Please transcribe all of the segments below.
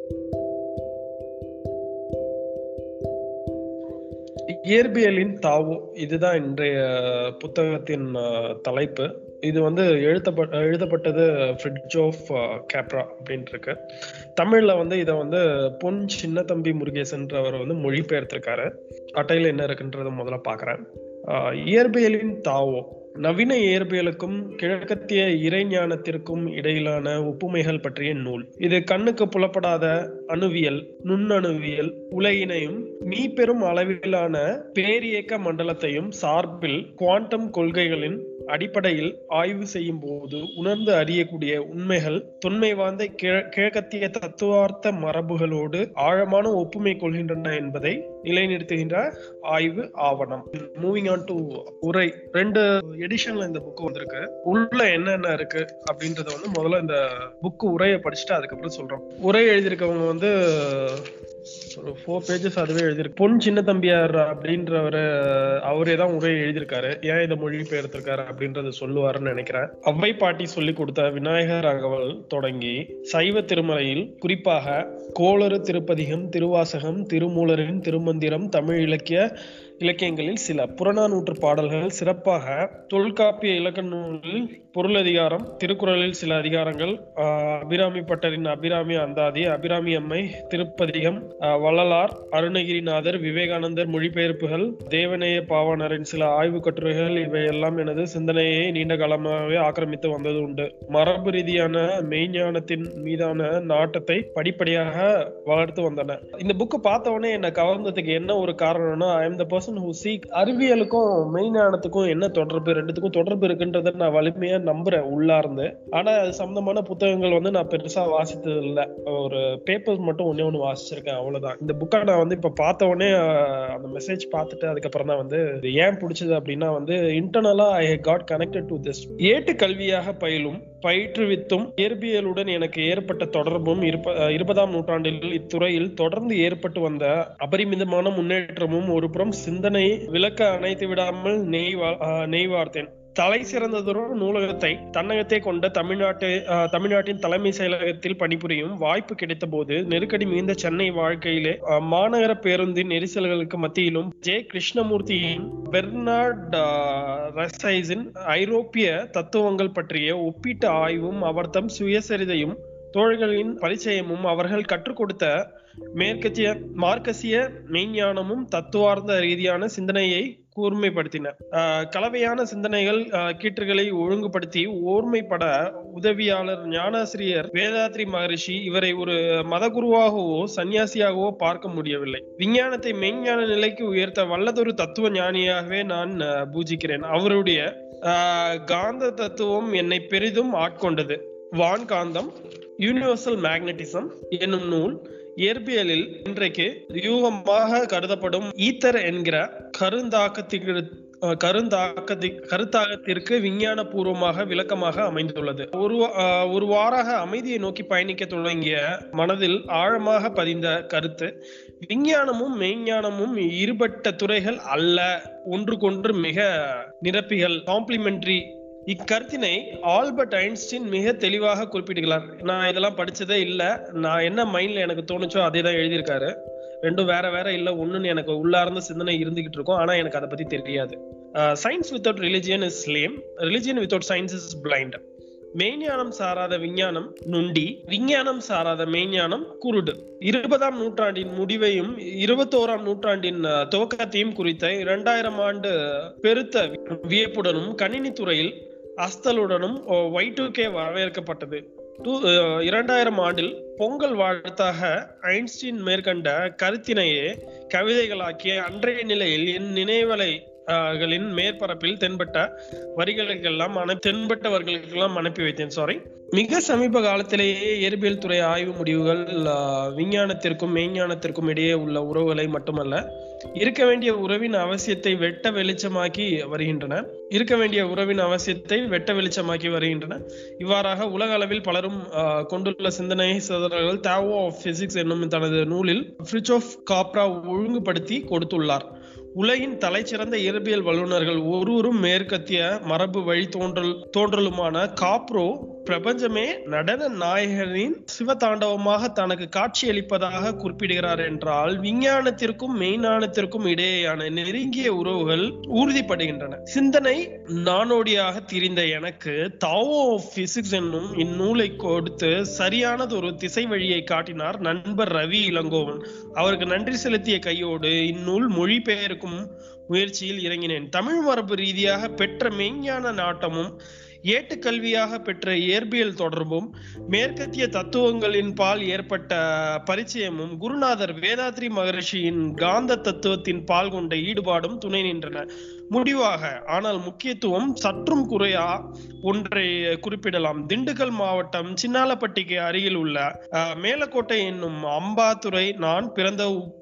இயற்பியலின் தாவோ, இதுதான் இன்றைய புத்தகத்தின் தலைப்பு. இது எழுதப்பட்டது ஃப்ரிட்ஜோஃப் கேப்ரா அப்படின்ட்டு இருக்கு. தமிழ்ல இதை பொன் சின்னத்தம்பி முருகேசன்றவர் மொழிபெயர்த்திருக்காரு. அட்டையில என்ன இருக்குன்றத முதல்ல பாக்குறேன். இயற்பியலின் தாவோ, நவீன இயற்பியலுக்கும் கிழக்கத்திய இறைஞானத்திற்கும் இடையிலான ஒப்புமைகள் பற்றிய நூல். இது கண்ணுக்கு புலப்படாத அணுவியல், நுண்ணணுவியல் உலகினையும் மீப்பெரும் அளவிலான பேரியக்க மண்டலத்தையும் சார்பில் குவாண்டம் கொள்கைகளின் அடிப்படையில் ஆய்வு செய்யும் போது உணர்ந்து அறியக்கூடிய உண்மைகள் தொன்மை வாய்ந்த கிழக்கத்திய தத்துவார்த்த மரபுகளோடு ஆழமான ஒப்புமை கொள்கின்றன என்பதை நிலைநிறுத்துகின்ற ஆய்வு ஆவணம். மூவிங் ஆன் டு உரை. 2 எடிஷன்ல இந்த புக் வந்திருக்கு. உள்ள என்னென்ன இருக்கு அப்படின்றத முதல்ல இந்த புக் உரையை படிச்சுட்டு அதுக்கப்புறம் சொல்றோம். உரை எழுதியிருக்கவங்க ஒரு 4 பேஜஸ் அதுவே எழுதியிருக்கு. பொன் சின்னத்தம்பியார் அப்படின்றவரு அவரே தான் உரை எழுதியிருக்காரு. ஏன் இதை மொழிபெயர்த்திருக்காரு அப்படின்றத சொல்லுவாருன்னு நினைக்கிறேன். அவ்வை பாட்டி சொல்லி கொடுத்த விநாயகர் அகவல் தொடங்கி சைவ திருமலையில் குறிப்பாக கோளறு திருப்பதிகம், திருவாசகம், திருமூலரின் திருமந்திரம், தமிழ் இலக்கியங்களில் சில புறநானூற்று பாடல்கள், சிறப்பாக தொல்காப்பிய இலக்கண நூலில் பொருளதிகாரம், திருக்குறளில் சில அதிகாரங்கள், அபிராமி பட்டரின் அபிராமி அந்தாதி, அபிராமி அம்மை திருப்பதிகம், வள்ளலார், அருணகிரிநாதர், விவேகானந்தர் மொழிபெயர்ப்புகள், தேவநேய பாவாணரின் சில ஆய்வு கட்டுரைகள், இவையெல்லாம் எனது சிந்தனையை நீண்ட காலமாகவே ஆக்கிரமித்து வந்தது உண்டு. மரபு ரீதியான மெய்ஞானத்தின் மீதான நாட்டத்தை படிப்படியாக வளர்த்து வந்தன. இந்த புக்கு பார்த்த உடனே என்ன கவர்ந்ததுக்கு என்ன ஒரு காரணம்னா, I am the person who seek. அறிவியலுக்கும் மெய்ஞானத்துக்கும் என்ன தொடர்பு, ரெண்டுத்துக்கும் தொடர்பு இருக்குன்றத நான் வலிமையா நம்புறேன் உள்ளார்ந்து. ஆனா அது சம்பந்தமான புத்தகங்கள் நான் பெருசா வாசித்தது இல்லை. ஒரு பேப்பர்ஸ் மட்டும் ஒண்ணு வாசிச்சிருக்கேன், அவ்வளவுதான். இந்த புக்கை நான் இப்ப பார்த்த உடனே அந்த மெசேஜ் பார்த்துட்டு அதுக்கப்புறம் தான் ஏன் பிடிச்சது அப்படின்னா இன்டர்னலா I got connected to this. ஏட்டு கல்வியாக பயிலும் பயிற்றுவித்தும் இயற்பியலுடன் எனக்கு ஏற்பட்ட தொடர்பும் 20ஆம் நூற்றாண்டில் இத்துறையில் தொடர்ந்து ஏற்பட்டு வந்த அபரிமிதமான முன்னேற்றமும் ஒருபுறம் சிந்தனை விளக்க அணைத்து விடாமல் நெய்வார்த்தேன். தலை சிறந்ததொரு நூலகத்தை தன்னகத்தே கொண்ட தமிழ்நாட்டின் தலைமை செயலகத்தில் பணிபுரியும் வாய்ப்பு கிடைத்த போது நெருக்கடி மிகுந்த சென்னை வாழ்க்கையிலே மாநகர பேருந்தின் நெரிசல்களுக்கு மத்தியிலும் ஜே கிருஷ்ணமூர்த்தியின் பெர்னார்ட் ரசைஸின் ஐரோப்பிய தத்துவங்கள் பற்றிய ஒப்பீட்டு ஆய்வும் அவர்தம் சுயசரிதையும் தோழர்களின் பரிச்சயமும் அவர்கள் கற்றுக் கொடுத்த மார்க்கசிய மெய்ஞானமும் தத்துவார்த்த ரீதியான சிந்தனையை கூர்மைப்படுத்தின. கலவையான சிந்தனைகள் கீற்றுகளை ஒழுங்குபடுத்தி ஓர்மைப்பட உதவியாளர் ஞானாசிரியர் வேதாத்ரி மகரிஷி இவரை ஒரு மதகுருவாகவோ சன்னியாசியாகவோ பார்க்க முடியவில்லை. விஞ்ஞானத்தை மெய்ஞான நிலைக்கு உயர்த்த வல்லதொரு தத்துவ ஞானியாகவே நான் பூஜிக்கிறேன். அவருடைய காந்த தத்துவம் என்னை பெரிதும் ஆட்கொண்டது. வான்காந்தம், யூனிவர்சல் மேக்னட்டிசம் என்னும் நூல் இயற்பியலில் இன்றைக்கு யூகமாக கருதப்படும் ஈத்தர் என்கிற கருத்தாக்கத்திற்கு விஞ்ஞான பூர்வமாக விளக்கமாக அமைந்துள்ளது. ஒரு வாராக அமைதியை நோக்கி பயணிக்க தொடங்கிய மனதில் ஆழமாக பதிந்த கருத்து, விஞ்ஞானமும் மெய்ஞானமும் இருபட்ட துறைகள் அல்ல, ஒன்றுக்கொன்று மிக நிரப்பிகள், காம்ப்ளிமெண்டரி. இக்கருத்தினை ஆல்பர்ட் ஐன்ஸ்டீன் மிக தெளிவாக குறிப்பிடுகிறார். நான் இதெல்லாம் படிச்சதே இல்லை, நான் என்ன மைண்ட்ல எனக்கு தோணுச்சோ அதே தான் எழுதியிருக்காரு. ரெண்டும் வேற வேற இல்லை, ஒண்ணுன்னு எனக்கு உள்ளார்ந்த சிந்தனை இருந்துகிட்டு இருக்கும், ஆனா எனக்கு அதை பத்தி தெரியாது. Science without religion is lame, religion without science is blind. மெய்ஞானம் சாராத விஞ்ஞானம் நுண்டி, விஞ்ஞானம் சாராத மெய்ஞானம் குருடு. 20ஆம் நூற்றாண்டின் முடிவையும் 21ஆம் நூற்றாண்டின் துவக்கத்தையும் குறித்த 2000 ஆண்டு பெருத்த வியப்புடனும் கணினித்துறையில் அஸ்தலுடனும் Y2K வரவேற்கப்பட்டது. 2000 ஆண்டில் பொங்கல் வாழ்த்தாக ஐன்ஸ்டீன் மேற்கண்ட கருத்தினையே கவிதைகளாக்கிய அன்றைய நிலையில் என் நினைவலைகளின் மேற்பரப்பில் தென்பட்டவர்களுக்கெல்லாம் அனுப்பி வைத்தேன். மிக சமீப காலத்திலேயே இயற்பியல் துறை ஆய்வு முடிவுகள் விஞ்ஞானத்திற்கும் மெய்ஞானத்திற்கும் இடையே உள்ள உறவுகளை மட்டுமல்ல, இருக்க வேண்டிய உறவின் அவசியத்தை வெட்ட வெளிச்சமாக்கி வருகின்றன. இவ்வாறாக உலக அளவில் பலரும் கொண்டுள்ள சிந்தனை சிதறல்கள் தாவோ ஆஃப் பிசிக்ஸ் என்னும் தனது நூலில் ஃப்ரிட்ஜோஃப் கேப்ரா ஒழுங்குபடுத்தி கொடுத்துள்ளார். உலகின் தலைச்சிறந்த இயற்பியல் வல்லுநர்கள் ஒருவரும் மேற்கத்திய மரபு வழி தோன்றலுமான காப்ரோ பிரபஞ்சமே நடன நாயகனின் சிவதாண்டவமாக தனக்கு காட்சியளிப்பதாக குறிப்பிடுகிறார் என்றால் விஞ்ஞானத்திற்கும் மெய்ஞானத்திற்கும் இடையேயான நெருங்கிய உறவுகள் உறுதிப்படுகின்றன. சிந்தனை நானோடியாக திரிந்த எனக்கு தாவோ ஆஃப் பிசிக்ஸ் என்னும் இந்நூலை கொடுத்து சரியானது ஒரு திசை வழியை காட்டினார் நண்பர் ரவி இளங்கோவன். அவருக்கு நன்றி செலுத்திய கையோடு இந்நூல் மொழிபெயர்க்கும் முயற்சியில் இறங்கினேன். தமிழ் மரபு ரீதியாக பெற்ற மெய்ஞான நாட்டமும் ஏட்டுக்கல்வியாக பெற்ற இயற்பியல் தொடர்பும் மேற்கத்திய தத்துவங்களின் பால் ஏற்பட்ட பரிச்சயமும் குருநாதர் வேதாத்ரி மகரிஷியின் காந்த தத்துவத்தின் பால் கொண்ட ஈடுபாடும் துணை நின்றன. முடிவாக, ஆனால் முக்கியத்துவம் சற்றும் குறையா ஒன்றை குறிப்பிடலாம். திண்டுக்கல் மாவட்டம் சின்னாலப்பட்டிக்கு அருகில் உள்ள மேலக்கோட்டை என்னும் அம்பாத்துறை நான் பிறந்த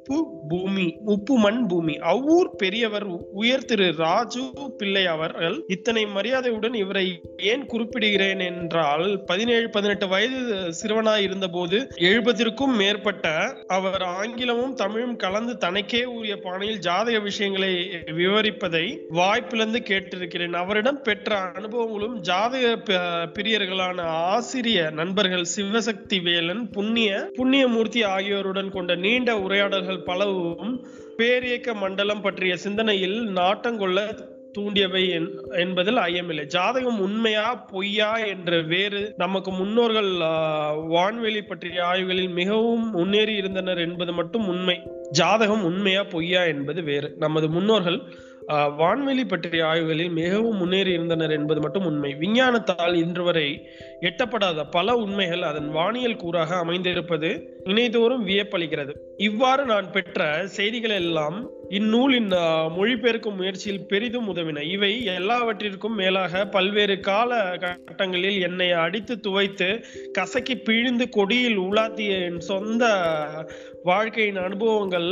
உப்பு மண் பூமி. அவ்வூர் பெரியவர் உயர் திரு ராஜு பிள்ளை அவர்கள். இத்தனை மரியாதையுடன் இவரை ஏன் குறிப்பிடுகிறேன் என்றால் 17-18 வயது சிறுவனாய் இருந்த போது 70க்கும் மேற்பட்ட அவர் ஆங்கிலமும் தமிழும் கலந்து தனக்கே உரிய பாணியில் ஜாதக விஷயங்களை விவரிப்பதை வாய்ப்பிழந்து கேட்டிருக்கிறேன். அவரிடம் பெற்ற அனுபவங்களும் ஜாதக பிரியர்களான ஆசிரிய நண்பர்கள் சிவசக்தி வேலன், புண்ணியமூர்த்தி ஆகியோருடன் கொண்ட நீண்ட உரையாடல்கள் பலவும் பேரியக்க மண்டலம் பற்றிய சிந்தனையில் நாட்டங்கொள்ள தூண்டியவை என்பதில் ஐயமில்லை. ஜாதகம் உண்மையா பொய்யா என்ற வேறு நமக்கு முன்னோர்கள் வான்வெளி பற்றிய ஆய்வுகளில் மிகவும் முன்னேறி இருந்தனர் என்பது மட்டும் உண்மை. ஜாதகம் உண்மையா பொய்யா என்பது வேறு. நமது முன்னோர்கள் வான்வெளி பற்றிய ஆய்வுகளில் மிகவும் முன்னேறி இருந்தனர் என்பது மட்டும் உண்மை. விஞ்ஞானத்தால் இன்று வரை எட்டப்படாத பல உண்மைகள் அதன் வானியல் கூறாக அமைந்திருப்பது இணைதோறும் வியப்பளிக்கிறது. இவ்வாறு நான் பெற்ற செய்திகள் எல்லாம் இந்நூலின் மொழிபெயர்க்கும் முயற்சியில் பெரிதும் உதவின. இவை எல்லாவற்றிற்கும் மேலாக பல்வேறு கால கட்டங்களில் என்னை அடித்து துவைத்து கசக்கி பிழிந்து கொடியில் உலாத்திய என் சொந்த வாழ்க்கையின் அனுபவங்கள்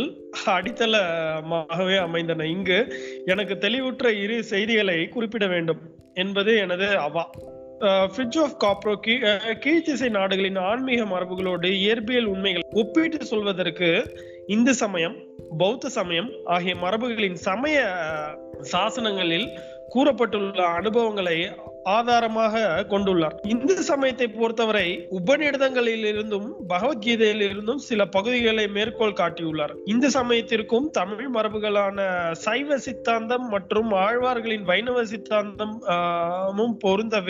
அடித்தளமாகவே அமைந்தன. இங்கு எனக்கு தெளிவுற்ற இரு செய்திகளை குறிப்பிட வேண்டும் என்பது எனது அவா. ஃப்ரிட்ஜ் ஆஃப் காப்ரோ கீழ்த்திசை நாடுகளின் ஆன்மீக மரபுகளோடு இயற்பியல் உண்மைகள் ஒப்பிட்டு சொல்வதற்கு இந்து சமயம், பௌத்த சமயம் ஆகிய மரபுகளின் சமய சாசனங்களில் கூறப்பட்டுள்ள அனுபவங்களை ஆதாரமாக கொண்டுள்ளார். இந்து சமயத்தை பொறுத்தவரை உபநிடதங்களில் இருந்தும் பகவத்கீதையில் இருந்தும் சில பகுதிகளை மேற்கோள் காட்டியுள்ளார். இந்து சமயத்திற்கும் தமிழ் மரபுகளான சைவ சித்தாந்தம் மற்றும் ஆழ்வார்களின் வைணவ சித்தாந்தமும் பெருத்த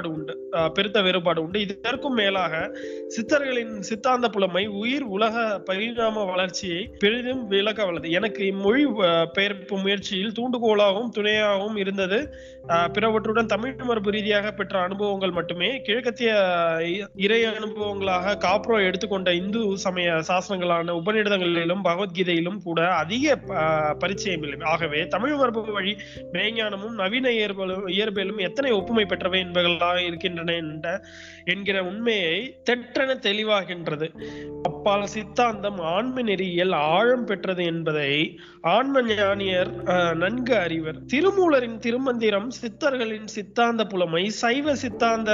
வேறுபாடு உண்டு. இதற்கும் மேலாக சித்தர்களின் சித்தாந்த புலமை உயிர் உலக பரிணாம வளர்ச்சியை பெரிதும் விளக்க வல்லது. எனக்கு இம்மொழி பெயர்ப்பு முயற்சியில் தூண்டுகோலாகவும் துணையாகவும் இருந்தது பிறவற்றுடன் தமிழ் மரபு ரீதியாக பெற்ற அனுபவங்கள் மட்டுமே. கிழக்கத்திய இறை அனுபவங்களாக காப்ரோ எடுத்துக்கொண்ட இந்து சமய சாஸ்திரங்களான உபநிடதங்களிலும் பகவத்கீதையிலும் கூட அதிக பரிச்சயம் இல்லை. ஆகவே தமிழ் மரபு வழி மெய்ஞானமும் நவீன இயற்பியலும் எத்தனை ஒப்புமை பெற்றவை என்பவர்களாக இருக்கின்றன என்கிற உண்மையை தெற்றென தெளிவாகின்றது. அப்பால் சித்தாந்தம் ஆன்ம நெறியியல் ஆழம் பெற்றது என்பதை ஆன்ம ஞானியர் நன்கு அறிவர். திருமூலரின் திருமந்திரம், சித்தர்களின் சித்தாந்த புலமை, சைவ சித்தாந்த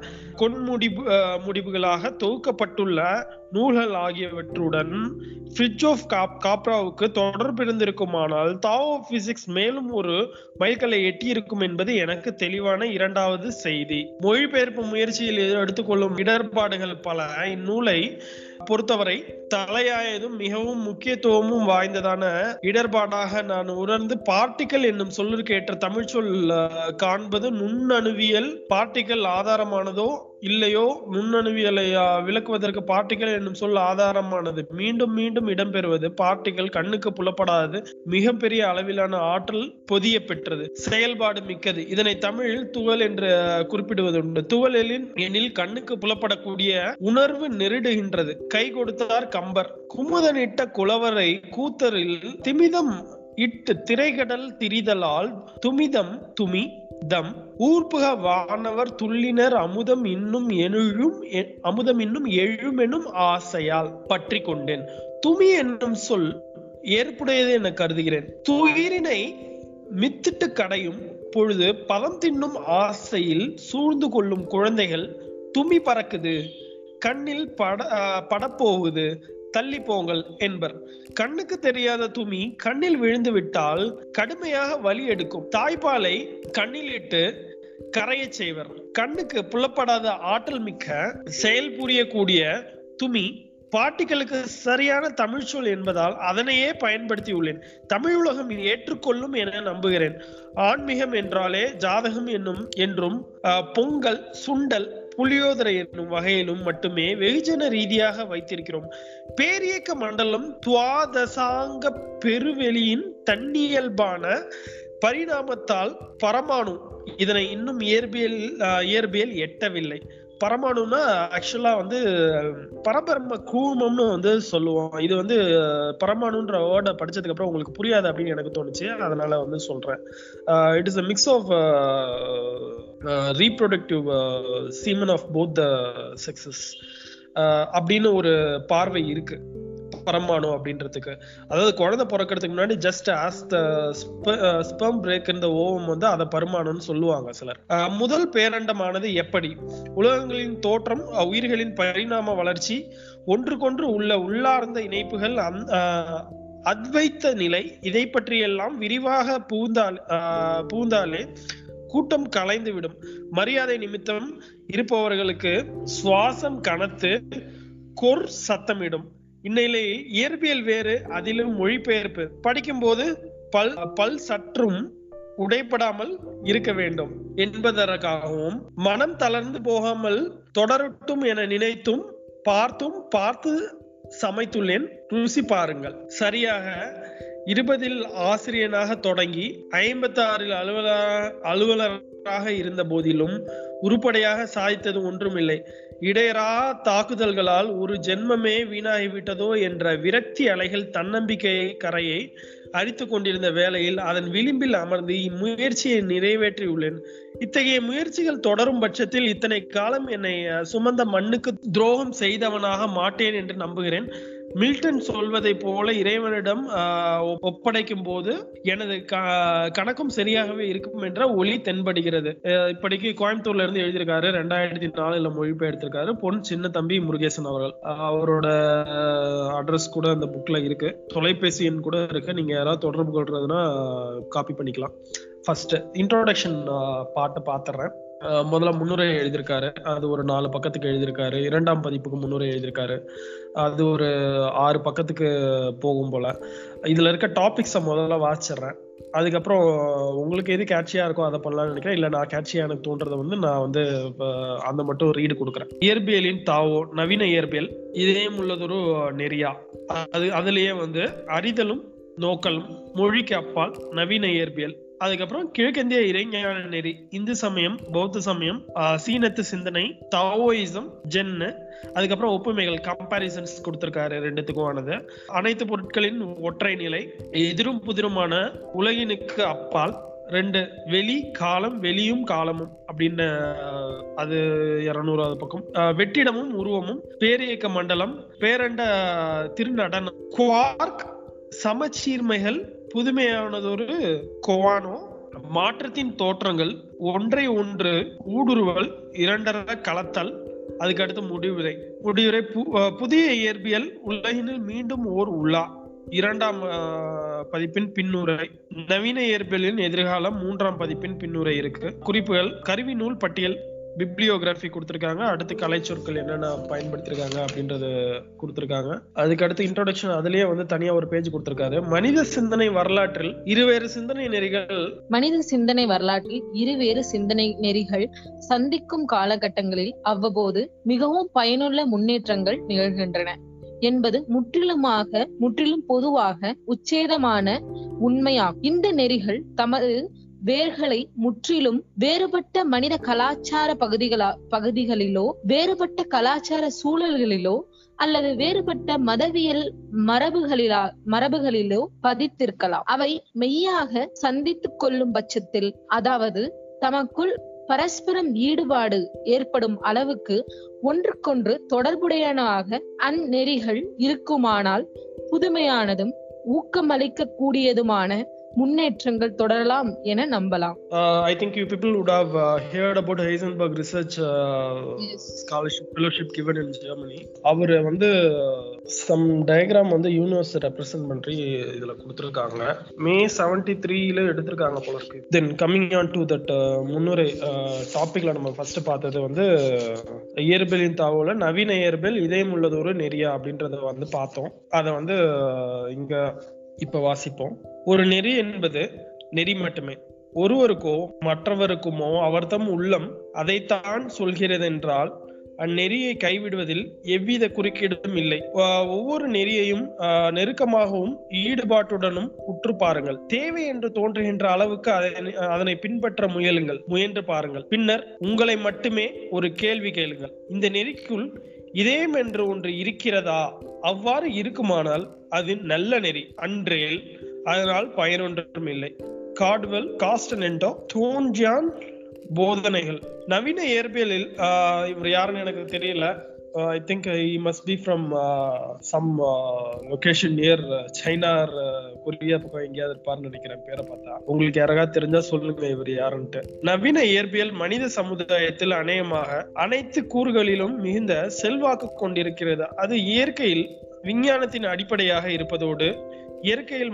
முடிவுகளாக தொகுக்கப்பட்டுள்ள நூல்கள் ஆகியவற்றுடன் ஃப்ரிட்ஜ் ஆஃப் காப்ராவுக்கு தொடர்பு இருந்திருக்குமானால் தாவோ ஆஃப் பிசிக்ஸ் மேலும் ஒரு மைல்கல்லை எட்டியிருக்கும் என்பது எனக்கு தெளிவான இரண்டாவது செய்தி. மொழிபெயர்ப்பு முயற்சியில் எடுத்துக்கொள்ளும் இடர்பாடுகள் பல இந்நூலை பொறுத்தவரை தலையாயதும் மிகவும் முக்கியத்துவமும் வாய்ந்ததான இடர்பாடாக நான் உணர்ந்து பார்ட்டிக்கல் என்னும் சொல்லிற்கு ஏற்ற தமிழ் சொல் காண்பது நுண்ணணுவியல். பார்ட்டிக்கல் ஆதாரமானதோ இல்லையோ, நுண்ணணுவியலை விளக்குவதற்கு பார்ட்டிக்கல் என்னும் சொல் ஆதாரமானது. மீண்டும் மீண்டும் இடம்பெறுவது பார்ட்டிக்கல் கண்ணுக்கு புலப்படாதது, மிகப்பெரிய அளவிலான ஆற்றல் பொதிய பெற்றது, செயல்பாடு மிக்கது. இதனை தமிழில் துகள் என்று குறிப்பிடுவதுண்டு. துவலின் எனில் கண்ணுக்கு புலப்படக்கூடிய உணர்வு நெருடுகின்றது. கை கொடுத்தார் கம்பர், குமுதனிட்ட குலவரை கூத்தரில் திமிதம் இட்டு திரைகடல் திரிதலால் துமிதம் துமி தம் ஊர்புக வானவர் துள்ளினர் அமுதம் இன்னும் எழும் எனும் ஆசையால் பற்றி கொண்டேன். துமி என்னும் சொல் ஏற்புடையது என கருதுகிறேன். துயிரினை மித்திட்டு கடையும் பொழுது பதம் தின்னும் ஆசையில் சூழ்ந்து கொள்ளும் குழந்தைகள் துமி பறக்குது, கண்ணில் படப்போகுது, தள்ளி போங்கள் என்பர். கண்ணுக்கு தெரியாத துமி கண்ணில் விழுந்து விட்டால் கடுமையாக வலி எடுக்கும். தாய்ப்பாலை கண்ணில் இட்டு கரையை செய்வர். கண்ணுக்கு புலப்படாத ஆற்றல் மிக்க செயல் புரியக்கூடிய துமி பாட்டிகளுக்கு சரியான தமிழ் சொல் என்பதால் அதனையே பயன்படுத்தி உள்ளேன். தமிழ் உலகம் ஏற்றுக்கொள்ளும் என நம்புகிறேன். ஆன்மீகம் என்றாலே ஜாதகம் என்றும் பொங்கல், சுண்டல், புளியோதரை என்னும் வகையிலும் மட்டுமே வெகுஜன ரீதியாக வைத்திருக்கிறோம். பேரியக்க மண்டலம் துவாதசாங்க பெருவெளியின் தன்னியல்பான பரிணாமத்தால் பரமாணு இதனை இன்னும் இயற்பியல் எட்டவில்லை. பரமாணுனா ஆக்சுவலா பரபிரம்ம கூர்மம்னு சொல்லுவோம். இது பரமாணுன்ற வேர்டை படிச்சதுக்கு அப்புறம் உங்களுக்கு புரியாது அப்படின்னு எனக்கு தோணுச்சு, அதனால சொல்றேன். It is a mix of reproductive semen of both the sexes அப்படின்னு ஒரு பார்வை இருக்கு பரமாணு அப்படின்றதுக்கு. அதாவது குழந்தை பிறக்கிறதுக்கு முன்னாடி just as the sperm break இந்த ஓவம் அதை பரமாணுன்னு சொல்லுவாங்க சிலர். முதல் பேரண்டமானது எப்படி? உலகங்களின் தோற்றம், உயிர்களின் பரிணாம வளர்ச்சி, ஒன்றுக்கொன்று உள்ள உள்ளார்ந்த இணைப்புகள், அத்வைத்த நிலை, இதை பற்றியெல்லாம் விரிவாக பூந்தாலே கூட்டம் கலைந்து விடும். மரியாதை நிமித்தம் இருப்பவர்களுக்கு சுவாசம் கனத்து சத்தமிடும். இந்நிலையில் இயற்பியல் வேறு, அதிலும் மொழிபெயர்ப்பு படிக்கும் போது பல் சற்றும் உடைப்படாமல் இருக்க வேண்டும் என்பதற்காகவும் மனம் தளர்ந்து போகாமல் தொடரட்டும் என நினைத்தும் பார்த்து சமைத்துள்ளேன். ருசி பாருங்கள். சரியாக 20 ஆசிரியனாக தொடங்கி 56 அலுவலராக இருந்த போதிலும் உருப்படியாக சாதித்தது ஒன்றுமில்லை. இடையரா தாக்குதல்களால் ஒரு ஜென்மமே வீணாகிவிட்டதோ என்ற விரக்தி அலைகள் தன்னம்பிக்கையை கரையை அரித்து கொண்டிருந்த வேளையில் அதன் விளிம்பில் அமர்ந்து இம்முயற்சியை நிறைவேற்றியுள்ளேன். இத்தகைய முயற்சிகள் தொடரும் பட்சத்தில் இத்தனை காலம் என்னை சுமந்த மண்ணுக்கு துரோகம் செய்தவனாக மாட்டேன் என்று நம்புகிறேன். மில்டன் சொல்வதை போல இறைவனிடம் ஒப்படைக்கும் போது எனது கணக்கும் சரியாகவே இருக்கும் என்ற ஒளி தென்படுகிறது. இப்படிக்கு கோயம்புத்தூர்ல இருந்து எழுதியிருக்காரு. 2004 மொழிபெயர்த்திருக்காரு. பொன் சின்ன தம்பி முருகேசன் அவர்கள். அவரோட அட்ரஸ் கூட அந்த புக்ல இருக்கு, தொலைபேசி எண் கூட இருக்கு. நீங்க யாராவது தொடர்பு கொள்றதுன்னா காப்பி பண்ணிக்கலாம். ஃபர்ஸ்ட் இன்ட்ரோடக்ஷன் பாட்டை பாத்துறேன். முதல்ல முன்னுரை எழுதியிருக்காரு, அது ஒரு 4 பக்கத்துக்கு எழுதியிருக்காரு. 2ஆம் பதிப்புக்கு முன்னுரை எழுதியிருக்காரு, அது ஒரு 6 பக்கத்துக்கு போகும் போல. இதுல இருக்க டாபிக்ஸை முதல்ல வாசிச்சிடுறேன். அதுக்கப்புறம் உங்களுக்கு எது கேட்சியா இருக்கோ அதை பண்ணலாம்னு நினைக்கிறேன். இல்ல நான் கேட்சியா எனக்கு தோன்றதை நான் அந்த மட்டும் ரீடு கொடுக்குறேன். இயற்பியலின் தாவோ நவீன இயற்பியல் இதயம் உள்ளதொரு நெறியா. அதுலயே அறிதலும் நோக்கலும் மொழிக்கு அப்பால் நவீன இயற்பியல். அதுக்கப்புறம் கிழக்கிந்திய இறைஞான நெறி, இந்து சமயம், பௌத்த சமயம், சீனத்து சிந்தனை, தாவோயிசம், ஜென்னு. அதுக்கப்புறம் ஒப்புமைகள், கம்பாரிசன்ஸ் கொடுத்திருக்காரு ரெண்டுத்துக்கும் ஆனது. அனைத்து பொருட்களின் ஒற்றை நிலை, எதிரும் புதிருமான உலகினுக்கு அப்பால் 2 வெளி காலம், வெளியும் காலமும் அப்படின்னு அது 200வது பக்கம். வெற்றிடமும் உருவமும், பேரியக்க மண்டலம், பேரண்ட திருநடனம், குவார்க், சமச்சீர்மைகள், புதுமையானதொரு கோவானோ, மாற்றத்தின் தோற்றங்கள், ஒன்றை ஒன்று ஊடுருவல், 2 கலத்தல். அதுக்கடுத்து முடிவுரை. புதிய இயற்பியல் உலகினில் மீண்டும் ஓர் உள்ளா, 2ஆம் பதிப்பின் பின்னுரை. நவீன இயற்பியலின் எதிர்காலம், 3ஆம் பதிப்பின் பின்னுரை இருக்கு. குறிப்புகள், கருவி நூல் பட்டியல், பிப்ளியோகிராஃபி கொடுத்திருக்காங்க. அடுத்து கலை சொற்கள் என்னென்ன பயன்படுத்திருக்காங்க அப்படின்றது கொடுத்திருக்காங்க. அதுக்கு அடுத்து இன்ட்ரோடக்ஷன், அதுலயே தனியா ஒரு பேஜ் கொடுத்திருக்காரு. மனித சிந்தனை வரலாற்றில் இருவேறு சிந்தனை நெறிகள். மனித சிந்தனை வரலாற்றில் இருவேறு சிந்தனை நெறிகள் சந்திக்கும் காலகட்டங்களில் அவ்வப்போது மிகவும் பயனுள்ள முன்னேற்றங்கள் நிகழ்கின்றன என்பது முற்றிலும் பொதுவாக உச்சேதமான உண்மையாகும். இந்த நெறிகள் தமது வேர்களை முற்றிலும் வேறுபட்ட மனித கலாச்சார பகுதிகளிலோ, வேறுபட்ட கலாச்சார சூழல்களிலோ அல்லது வேறுபட்ட மதவியல் மரபுகளிலோ பதித்திருக்கலாம். அவை மெய்யாக சந்தித்துக் கொள்ளும் பட்சத்தில், அதாவது தமக்குள் பரஸ்பரம் ஈடுபாடு ஏற்படும் அளவுக்கு ஒன்றுக்கொன்று தொடர்புடையனாக அந்நெறிகள் இருக்குமானால் புதுமையானதும் ஊக்கமளிக்க கூடியதுமான முன்னேற்றங்கள் தொடரலாம் என நம்பலாம். I think you people would have heard about Heisenberg research scholarship fellowship given in Germany. அவர் வந்து some diagram வந்து யூனிவர்ஸ் ரெப்ரசன்ட் பண்ணி இதுல கொடுத்திருக்காங்க. மே 73ல எடுத்திருக்காங்க போல இருக்கு. Then coming on to that முன்னுரை டாபிக்ல நம்ம ஃபர்ஸ்ட் பார்த்தது வந்து இயற்பியலின் தாவல நவீன இயற்பியல் இதயம் உள்ளது ஒரு நெறியா அப்படின்றத வந்து பார்த்தோம். அதை வந்து இங்க இப்ப வாசிப்போம். ஒரு நெறி என்பது நெறி மட்டுமே. ஒருவருக்கோ மற்றவருக்குமோ அவர்தம் உள்ளம் அதைத்தான் சொல்கிறது என்றால் அந்நெறியை கைவிடுவதில் எவ்வித குறுக்கீடும் இல்லை. ஒவ்வொரு நெறியையும் நெருக்கமாகவும் ஈடுபாட்டுடனும் உற்று பாருங்கள். தேவை என்று தோன்றுகின்ற அளவுக்கு அதனை பின்பற்ற முயன்று பாருங்கள். பின்னர் உங்களை மட்டுமே ஒரு கேள்வி கேளுங்கள். இந்த நெறிக்குள் இதயம் என்று ஒன்று இருக்கிறதா? அவ்வாறு இருக்குமானால் அது நல்ல நெறி அன்றேல் அதனால் பயனொன்றும் இல்லை. கார்ட்வெல், காஸ்டனென்டோ, தோன்ஜியான் போதனைகள். நவீன இயற்பியலில் இவர் யாருன்னு எனக்கு தெரியல. I think he must be from some location near China or Korea பக்கம் எங்கேயாவது இருப்பார்னு நினைக்கிறேன் பேரை பார்த்தா. உங்களுக்கு யாராவது தெரிஞ்சா சொல்லுங்க இவர் யாருன்ட்டு. நவீன இயற்பியல் மனித சமுதாயத்தில் அநேகமாக அனைத்து கூறுகளிலும் மிகுந்த செல்வாக்கு கொண்டிருக்கிறது. அது இயற்கையில் விஞ்ஞானத்தின் அடிப்படையாக இருப்பதோடு இயற்கையில்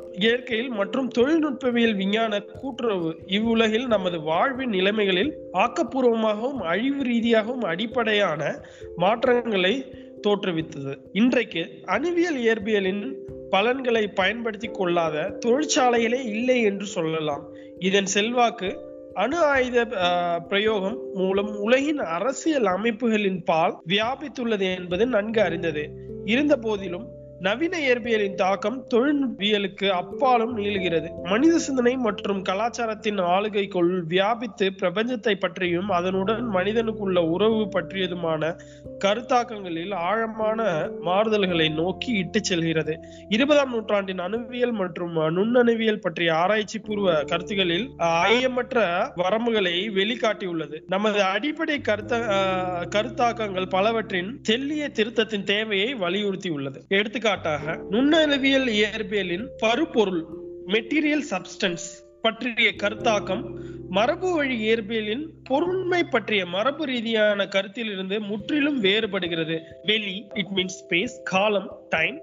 மற்றும் தொழில்நுட்பவியல் விஞ்ஞான கூட்டுறவு இவ்வுலகில் நமது வாழ்வின் நிலைமைகளில் ஆக்கப்பூர்வமாகவும் அழிவு ரீதியாகவும் அடிப்படையான மாற்றங்களை தோற்றுவித்தது. இன்றைக்கு அணுவியல் இயற்பியலின் பலன்களை பயன்படுத்தி கொள்ளாத தொழிற்சாலைகளே இல்லை என்று சொல்லலாம். இதன் செல்வாக்கு அணு ஆயுத பிரயோகம் மூலம் உலகின் அரசியல் அமைப்புகளின் பால் வியாபித்துள்ளது என்பது நன்கு அறிந்தது. இருந்த போதிலும் நவீன இயற்பியலின் தாக்கம் தொழில்நுட்பியலுக்கு அப்பாலும் நீளுகிறது. மனித சிந்தனை மற்றும் கலாச்சாரத்தின் ஆளுகைக்குள் வியாபித்து பிரபஞ்சத்தை பற்றியும் அதனுடன் மனிதனுக்குள்ள உறவு பற்றியதுமான கருத்தாக்கங்களில் ஆழமான மாறுதல்களை நோக்கி இட்டு செல்கிறது. 20ஆம் நூற்றாண்டின் அணுவியல் மற்றும் நுண்ணணுவியல் பற்றிய ஆராய்ச்சி பூர்வ கருத்துகளில் ஐயமற்ற வரம்புகளை வெளிக்காட்டியுள்ளது. நமது அடிப்படை கருத்தாக்கங்கள் பலவற்றின் தெல்லிய திருத்தத்தின் தேவையை வலியுறுத்தியுள்ளது. எடுத்துக்காட்டாக நுண்ணணுவியல் இயற்பியலின் பருப்பொருள் மெட்டீரியல் சப்ஸ்டன்ஸ் பற்றிய கருத்தாக்கம் மரபு வழி இயற்பியலின் பொருண்மை பற்றிய மரபு ரீதியான கருத்திலிருந்து முற்றிலும் வேறுபடுகிறது. வெளி, இட் மீன்ஸ் ஸ்பேஸ், காலம், டைம்,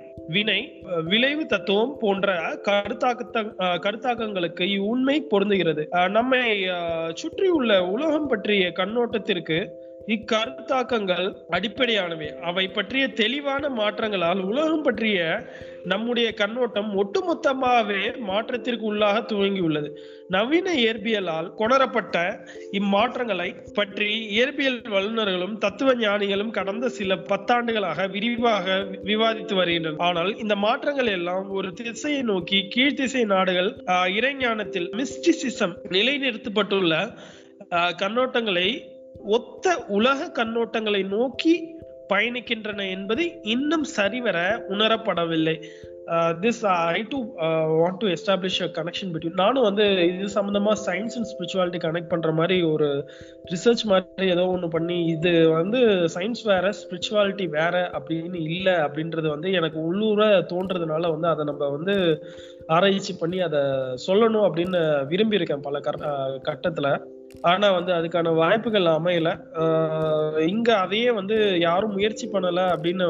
விளைவு தத்துவம் போன்ற கருத்தாக்கங்களுக்கு இவ்வுண்மை பொருந்துகிறது. நம்மை சுற்றியுள்ள உலகம் பற்றிய கண்ணோட்டத்திற்கு இக்கருத்தாக்கங்கள் அடிப்படையானவை. அவை பற்றிய தெளிவான மாற்றங்களால் உலகம் பற்றிய நம்முடைய கண்ணோட்டம் ஒட்டுமொத்தமாகவே மாற்றத்திற்கு உள்ளாக துவங்கியுள்ளது. நவீன இயற்பியலால் கொணரப்பட்ட இம்மாற்றங்களை பற்றி இயற்பியல் வல்லுநர்களும் தத்துவ ஞானிகளும் கடந்த சில 10 ஆண்டுகளாக விரிவாக விவாதித்து வருகின்றனர். ஆனால் இந்த மாற்றங்கள் எல்லாம் ஒரு திசையை நோக்கி கீழ்த்திசை நாடுகள் இறைஞானத்தில் மிஸ்டிசிசம் நிலைநிறுத்தப்பட்டுள்ள கண்ணோட்டங்களை ஒத்த உலக கண்ணோட்டங்களை நோக்கி பயணிக்கின்றன என்பது இன்னும் சரிவர உணரப்படவில்லை. I too want to establish a connection between. நானும் வந்து இது சம்பந்தமா சயின்ஸ் அண்ட் ஸ்பிரிச்சுவாலிட்டி கனெக்ட் பண்ற மாதிரி ஒரு ரிசர்ச் மாதிரி ஏதோ ஒன்று பண்ணி இது வந்து சயின்ஸ் வேற ஸ்பிரிச்சுவாலிட்டி வேற அப்படின்னு இல்லை அப்படின்றது வந்து எனக்கு உள்ளூர தோன்றதுனால வந்து அதை நம்ம வந்து ஆராய்ச்சி பண்ணி அதை சொல்லணும் அப்படின்னு விரும்பி இருக்கேன் பல கட்டத்துல. ஆனா வந்து அதுக்கான வாய்ப்புகள் அமையல. இங்க அதையே வந்து யாரும் முயற்சி பண்ணல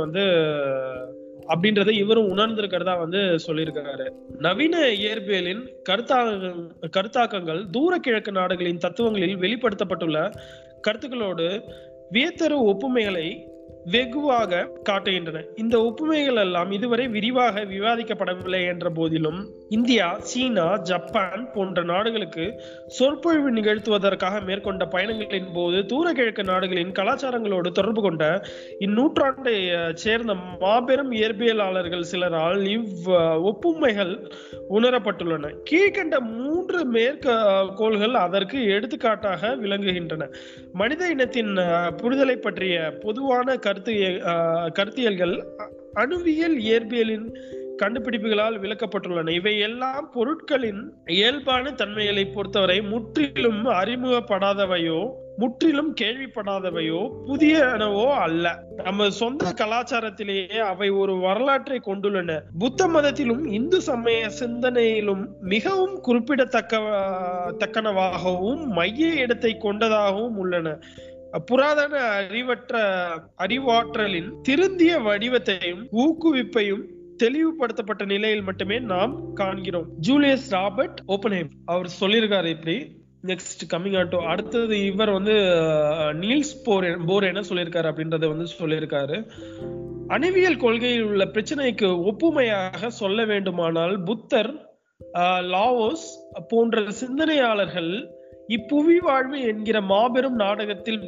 அப்படின்றத இவரும் உணர்ந்திருக்கிறதா வந்து சொல்லியிருக்காரு. நவீன இயற்பியலின் கருத்தாக்கங்கள் தூர கிழக்கு நாடுகளின் தத்துவங்களில் வெளிப்படுத்தப்பட்டுள்ள கருத்துக்களோடு வியத்தரு ஒப்புமைகளை வெகுவாக காட்டுகின்றன. இந்த ஒப்புமைகள் எல்லாம் இதுவரை விரிவாக விவாதிக்கப்படவில்லை என்ற போதிலும் இந்தியா, சீனா, ஜப்பான் போன்ற நாடுகளுக்கு சொற்பொழிவு நிகழ்த்துவதற்காக மேற்கொண்ட பயணங்களின் போது தூர கிழக்கு நாடுகளின் கலாச்சாரங்களோடு தொடர்பு கொண்ட இந்நூற்றாண்டை சேர்ந்த மாபெரும் இயற்பியலாளர்கள் சிலரால் ஒப்புமைகள் உணரப்பட்டுள்ளன. கீழ்கண்ட 3 மேற்கோள்கள் அதற்கு எடுத்துக்காட்டாக விளங்குகின்றன. மனித இனத்தின் புரிதலை பற்றிய பொதுவான கருத்தியல்கள் அணுவியல் இயற்பியலின் கண்டுபிடிப்புகளால் விளக்கப்பட்டுள்ளன. இவை எல்லாம் பொருட்களின் இயல்பான தன்மைகளை பொறுத்தவரை முற்றிலும் அறிமுகப்படாதவையோ முற்றிலும் கேள்விப்படாதவையோ புதியனவோ அல்ல. நம்ம சொந்த கலாச்சாரத்திலேயே அவை ஒரு வரலாற்றை கொண்டுள்ளன. புத்த மதத்திலும் இந்து சமய சிந்தனையிலும் மிகவும் குறிப்பிடத்தக்கனவாகவும் மைய இடத்தை கொண்டதாகவும் உள்ளன. புராதன அறிவாற்றலின் திருந்திய வடிவத்தையும் ஊக்குவிப்பையும் தெளிவுபடுத்தப்பட்ட நிலையில் மட்டுமே நாம் காண்கிறோம். ஜூலியஸ் ராபர்ட் ஓப்பன்ஹைமர் அவர் சொல்லியிருக்காரு இப்படி. நெக்ஸ்ட் கம்மிங் ஆன் டு அடுத்தது இவர் நீல்ஸ் போர் என்ன சொல்லியிருக்காரு அப்படின்றத சொல்லியிருக்காரு. அணுவியல் கொள்கையில் உள்ள பிரச்சனைக்கு ஒப்புமையாக சொல்ல வேண்டுமானால் புத்தர், லாவோஸ் போன்ற சிந்தனையாளர்கள் இப்புவி வாழ்வு என்கிற மாபெரும் நாடகத்தில்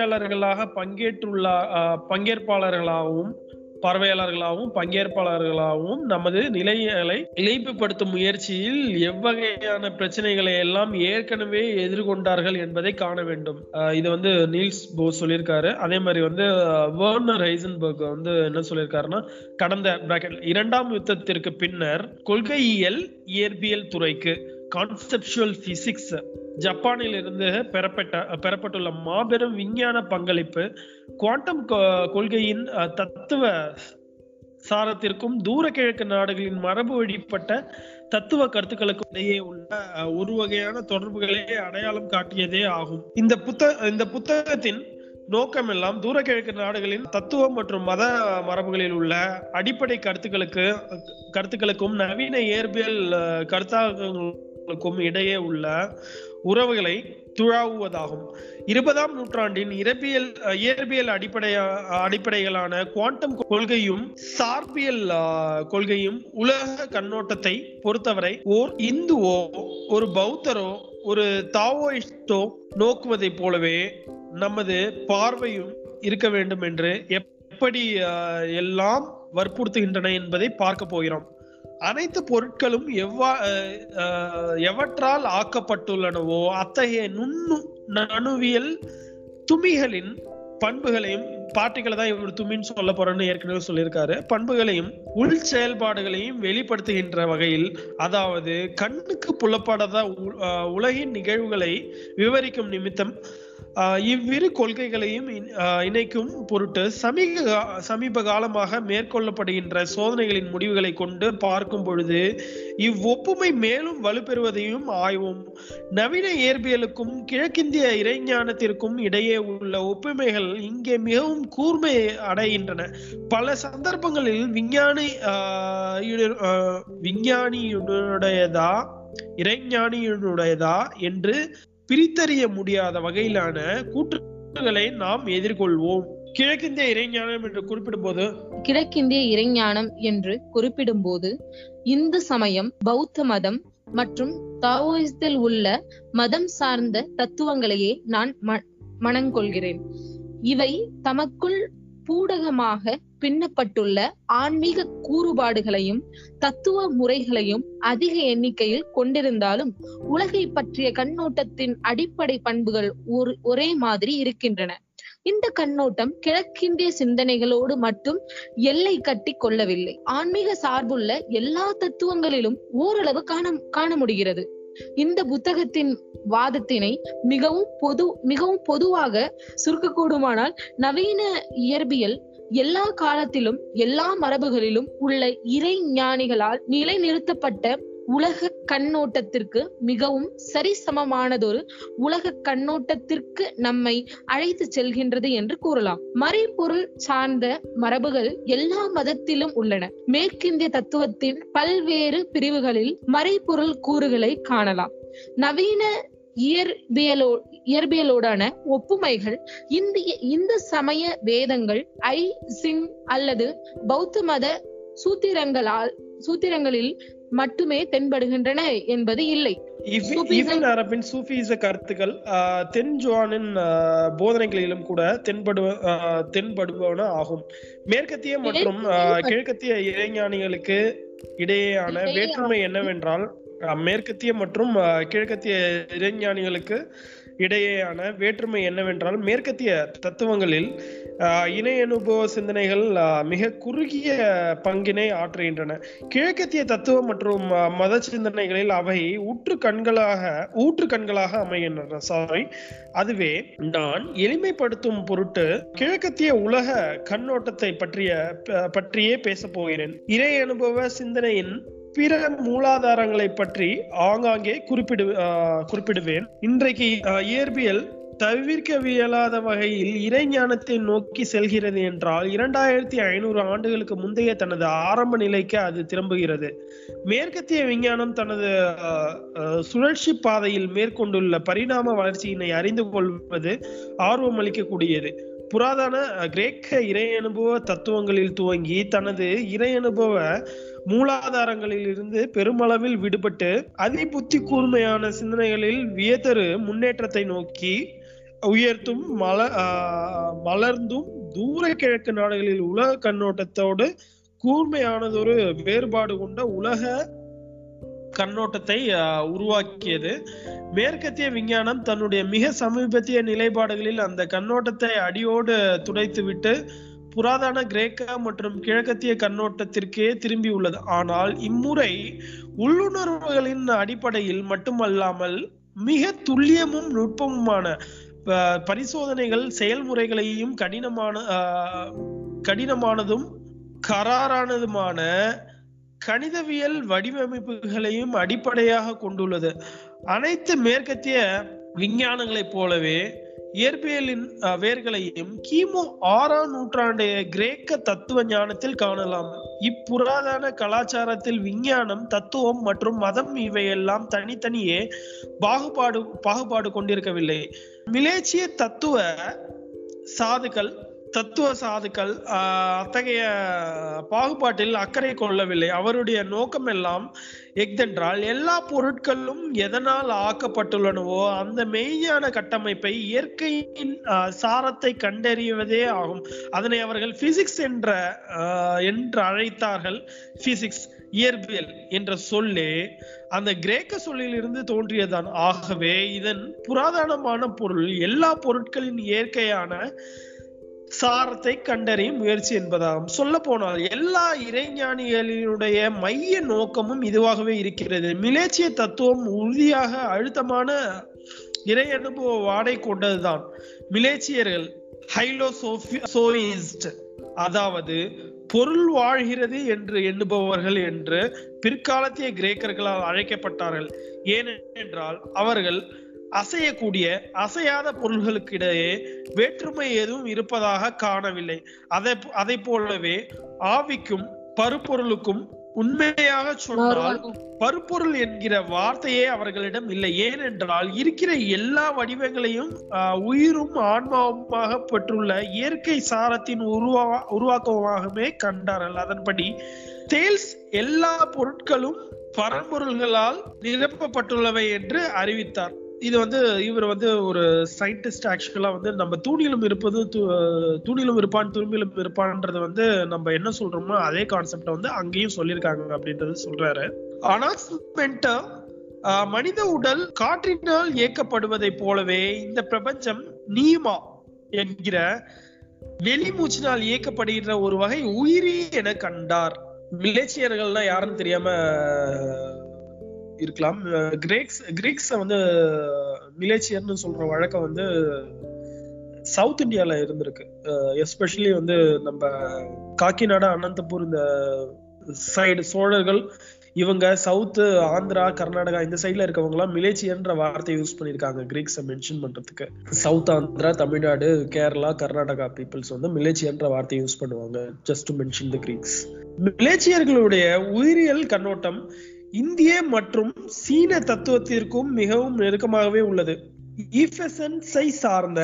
பங்கேற்பாளர்களாகவும் நமது நிலைகளை இழைப்புப்படுத்தும் முயற்சியில் எவ்வகையான பிரச்சனைகளை எல்லாம் ஏற்கனவே எதிர்கொண்டார்கள் என்பதை காண வேண்டும். இது நீல்ஸ் போர் சொல்லியிருக்காரு. அதே மாதிரி வெர்னர் ஹைசன்பர்க் என்ன சொல்லியிருக்காருன்னா, கடந்த இரண்டாம் யுத்தத்திற்கு பின்னர் கொள்கையியல் இயற்பியல் துறைக்கு கான்செப்சுவல் பிசிக்ஸ் ஜப்பானில் இருந்து பெறப்பட்டுள்ள மாபெரும் விஞ்ஞான பங்களிப்பு குவாண்டம் கொள்கையின் தத்துவ சாரத்திற்கும் தூர கிழக்கு நாடுகளின் மரபு வழிபட்ட தத்துவ கருத்துக்களுக்கும் இடையே உள்ள ஒரு வகையான தொடர்புகளை அடையாளம் காட்டியதே ஆகும். இந்த புத்தகத்தின் நோக்கமெல்லாம் தூர கிழக்கு நாடுகளின் தத்துவம் மற்றும் மத மரபுகளில் உள்ள அடிப்படை கருத்துக்களுக்கும் நவீன இயற்பியல் கருத்தாக்கங்களுக்கும் இடையே உள்ள உறவுகளை துழாவுவதாகும். 20ஆம் நூற்றாண்டின் இயற்பியல் அடிப்படைகளான குவாண்டம் கொள்கையும் சார்பியல் கொள்கையும் உலக கண்ணோட்டத்தை பொறுத்தவரை ஓர் இந்துவோ ஒரு பௌத்தரோ ஒரு தாவோயிஸ்டோ நோக்குவதை போலவே நமது பார்வையும் இருக்க வேண்டும் என்று எப்படி எல்லாம் வற்புறுத்துகின்றன என்பதை பார்க்க போகிறோம். அனைத்து பொருட்களும் எவற்றால் ஆக்கப்பட்டுள்ளனவோ அத்தகைய நணுவியல் துமிகளின் பண்புகளையும், பார்ட்டிகளை தான் இவர் துமின்னு சொல்ல போறேன்னு ஏற்கனவே சொல்லியிருக்காரு, பண்புகளையும் உள் செயல்பாடுகளையும் வெளிப்படுத்துகின்ற வகையில், அதாவது கண்ணுக்கு புலப்படாத உலகின் நிகழ்வுகளை விவரிக்கும் நிமித்தம் இவ்விரு கொள்கைகளையும் இணைக்கும் பொருட்டு சமீப காலமாக மேற்கொள்ளப்படுகின்ற சோதனைகளின் முடிவுகளை கொண்டு பார்க்கும் பொழுது இவ்வொப்புமை மேலும் வலுப்பெறுவதையும் ஆய்வும். நவீன இயற்பியலுக்கும் கிழக்கிந்திய இறைஞானத்திற்கும் இடையே உள்ள ஒப்புமைகள் இங்கே மிகவும் கூர்மை அடைகின்றன. பல சந்தர்ப்பங்களில் விஞ்ஞானியுடையதா இறைஞானியுடையதா என்று பிரித்தறிய முடியாத வகையிலான கூற்றுகளை நாம் எதிர்கொள்வோம். கிழக்கிந்திய இறைஞானம் என்று குறிப்பிடும் போது இந்து சமயம், பௌத்த மதம் மற்றும் தாவோயிசத்தில் உள்ள மதம் சார்ந்த தத்துவங்களையே நான் மனங்கொள்கிறேன். இவை தமக்குள் பூடகமாக பின்னப்பட்டுள்ள ஆன்மீக கூறுபாடுகளையும் தத்துவ முறைகளையும் அதிக எண்ணிக்கையில் கொண்டிருந்தாலும் உலகை பற்றிய கண்ணோட்டத்தின் அடிப்படை பண்புகள் ஒரே மாதிரி இருக்கின்றன. இந்த கண்ணோட்டம் கிழக்கிந்திய சிந்தனைகளோடு மட்டும் எல்லை கட்டி கொள்ளவில்லை. ஆன்மீக சார்புள்ள எல்லா தத்துவங்களிலும் ஓரளவு காண முடிகிறது. இந்த புத்தகத்தின் வாதத்தினை மிகவும் பொதுவாக சுருக்கக்கூடுமானால், நவீன இயற்பியல் எல்லா காலத்திலும் எல்லா மரபுகளிலும் உள்ள இறை ஞானிகளால் நிலைநிறுத்தப்பட்ட உலக கண்ணோட்டத்திற்கு மிகவும் சரிசமமானதொரு உலக கண்ணோட்டத்திற்கு நம்மை அழைத்து செல்கின்றது என்று கூறலாம். மறைபொருள் சார்ந்த மரபுகள் எல்லா மதத்திலும் உள்ளன. மேற்கிந்திய தத்துவத்தின் பல்வேறு பிரிவுகளில் மறைபொருள் கூறுகளை காணலாம். நவீன இயற்பியலோடான ஒப்புமைகள் இந்த சமய வேதங்கள், சிங் அல்லது பௌத்த மத சூத்திரங்களில் மட்டுமே தென்படுகின்றன என்பது இல்லை. அரபின் சூஃபிச கருத்துக்கள் தென் ஜுவானின் போதனைகளிலும் கூட தென்படுபவன ஆகும். மேற்கத்திய மற்றும் கிழக்கத்திய இறைஞானிகளுக்கு இடையேயான வேற்றுமை என்னவென்றால், மேற்கத்திய மற்றும் கிழக்கத்திய இறைஞானிகளுக்கு இடையேயான வேற்றுமை என்னவென்றால், மேற்கத்திய தத்துவங்களில் இணை அனுபவ சிந்தனைகள் மிக குறுகிய பங்கினை ஆற்றுகின்றன. கிழக்கத்திய தத்துவம் மற்றும் மத சிந்தனைகளில் அவை ஊற்று கண்களாக அமைகின்றன. அதுவே நான் எளிமைப்படுத்தும் பொருட்டு கிழக்கத்திய உலக கண்ணோட்டத்தை பற்றியே பேச போகிறேன். இறை அனுபவ சிந்தனையின் பிற மூலாதாரங்களை பற்றி ஆங்காங்கே குறிப்பிடுவேன். இன்றைக்கு இயற்பியல் தவிர்க்கவியலாத வகையில் இறைஞானத்தை நோக்கி செல்கிறது என்றால் 2500 ஆண்டுகளுக்கு முந்தைய தனது ஆரம்ப நிலைக்கு அது திரும்புகிறது. மேற்கத்திய விஞ்ஞானம் தனது சுழற்சி பாதையில் மேற்கொண்டுள்ள பரிணாம வளர்ச்சியினை அறிந்து கொள்வது ஆர்வம் அளிக்கக்கூடியது. புராதன கிரேக்க இறை அனுபவ தத்துவங்களில் துவங்கி தனது இறை அனுபவ மூலாதாரங்களில் இருந்து பெருமளவில் விடுபட்டு அதி புத்தி கூர்மையான சிந்தனைகளில் வியத்தரு முன்னேற்றத்தை நோக்கி உயர்த்தும் மலர்ந்தும் தூர கிழக்கு நாடுகளில் உலக கண்ணோட்டத்தோடு கூர்மையானதொரு வேறுபாடு கொண்ட உலக கண்ணோட்டத்தை உருவாக்கியது. மேற்கத்திய விஞ்ஞானம் தன்னுடைய மிக சமீபத்திய நிலைப்பாடுகளில் அந்த கண்ணோட்டத்தை அடியோடு துடைத்துவிட்டு புராதன கிரேக்க மற்றும் கிழக்கத்திய கண்ணோட்டத்திற்கே திரும்பியுள்ளது. ஆனால் இம்முறை உள்ளுணர்வுகளின் அடிப்படையில் மட்டுமல்லாமல் மிக துல்லியமும் நுட்பமுமான பரிசோதனைகள் செயல்முறைகளையும் கடினமானதும் கராரானதுமான கணிதவியல் வடிவமைப்புகளையும் அடிப்படையாக கொண்டுள்ளது. அனைத்து மேற்கத்திய விஞ்ஞானங்களைப் போலவே இயற்பியலின் வேர்களையும் கிமு 6ஆம் நூற்றாண்டைய கிரேக்க தத்துவ ஞானத்தில் காணலாம். இப்புராதன கலாச்சாரத்தில் விஞ்ஞானம், தத்துவம் மற்றும் மதம் இவையெல்லாம் தனித்தனியே பாகுபாடு கொண்டிருக்கவில்லை. மிலேச்சிய தத்துவ சாதுக்கள் அத்தகைய பாகுபாட்டில் அக்கறை கொள்ளவில்லை. அவருடைய நோக்கம் எல்லாம் எக்தென்றால் எல்லா பொருட்களும் எதனால் ஆக்கப்பட்டுள்ளனவோ அந்த மெய்ஞான கட்டமைப்பை, இயற்கையின் சாரத்தை கண்டறிவதே ஆகும். அதனை அவர்கள் பிசிக்ஸ் என்று அழைத்தார்கள். பிசிக்ஸ், இயற்பியல் என்ற சொல்லே அந்த கிரேக்க சொல்லில் இருந்து தோன்றியதான். ஆகவே இதன் புராதனமான பொருள் எல்லா பொருட்களின் இயற்கையான சாரத்தை கண்டறியும் முயற்சி என்பதாகும். சொல்ல போனால் எல்லா இறைஞானிகளினுடைய மைய நோக்கமும் இதுவாகவே இருக்கிறது. மிலேச்சிய தத்துவம் உறுதியாக அழுத்தமான இறை அனுபவ வாடை கொண்டதுதான். மிலேச்சியர்கள் ஹைலோசோபிஸ்ட், அதாவது பொருள் வாழ்கிறது என்று எண்ணுபவர்கள் என்று பிற்காலத்திய கிரேக்கர்களால் அழைக்கப்பட்டார்கள். ஏனென்றால் அவர்கள் அசையக்கூடிய அசையாத பொருள்களுக்கிடையே வேற்றுமை எதுவும் இருப்பதாக காணவில்லை. அதை போலவே ஆவிக்கும் பருப்பொருளுக்கும் உண்மையாக சொன்னால் பருப்பொருள் என்கிற வார்த்தையே அவர்களிடம் இல்லை. ஏனென்றால் இருக்கிற எல்லா வடிவங்களையும் உயிரும் ஆன்மாவுமாக பெற்றுள்ள இயற்கை சாரத்தின் உருவாக்கமாகவே கண்டார்கள். அதன்படி தேல்ஸ் எல்லா பொருட்களும் பரம்பொருள்களால் நிரப்பப்பட்டுள்ளவை என்று அறிவித்தார். இது இவர் ஒரு சயின்டிஸ்ட். ஆக்சுவலா நம்ம தூணிலும் இருப்பான் துரும்பிலும் இருப்பான்ன்றது நம்ம என்ன சொல்றோமோ அதே கான்செப்ட அங்கேயும் சொல்லியிருக்காங்க அப்படின்றது சொல்றாரு. அனாக்ஸ்மென்ட், மனித உடல் காற்றினால் இயக்கப்படுவதை போலவே இந்த பிரபஞ்சம் நீமா என்கிற வெளிமூச்சினால் இயக்கப்படுகின்ற ஒரு வகை உயிரி என கண்டார். மிலேச்சியர்கள்னா யாருன்னு தெரியாம இருக்கலாம். கிரீக்ஸ் மிலேச்சியர்னு சொல்ற வழக்கம் சவுத் இந்தியால இருந்திருக்கு. எஸ்பெஷலி நம்ம காக்கிநாடா, அனந்தபூர் இந்த சைடு சோழர்கள், இவங்க சவுத் ஆந்திரா, கர்நாடகா இந்த சைட்ல இருக்கவங்க எல்லாம் மிலேச்சியர்ன்ற வார்த்தை யூஸ் பண்ணிருக்காங்க கிரீக்ஸை மென்ஷன் பண்றதுக்கு. சவுத் ஆந்திரா, தமிழ்நாடு, கேரளா, கர்நாடகா பீப்புள்ஸ் மிலேச்சியர்ன்ற வார்த்தை யூஸ் பண்ணுவாங்க just to mention the greeks. மிலேச்சியர்களுடைய உயிரியல் கண்ணோட்டம் இந்திய மற்றும் சீன தத்துவத்திற்கும் மிகவும் நெருக்கமாகவே உள்ளது. ஈஃபெசன்ஸை சார்ந்த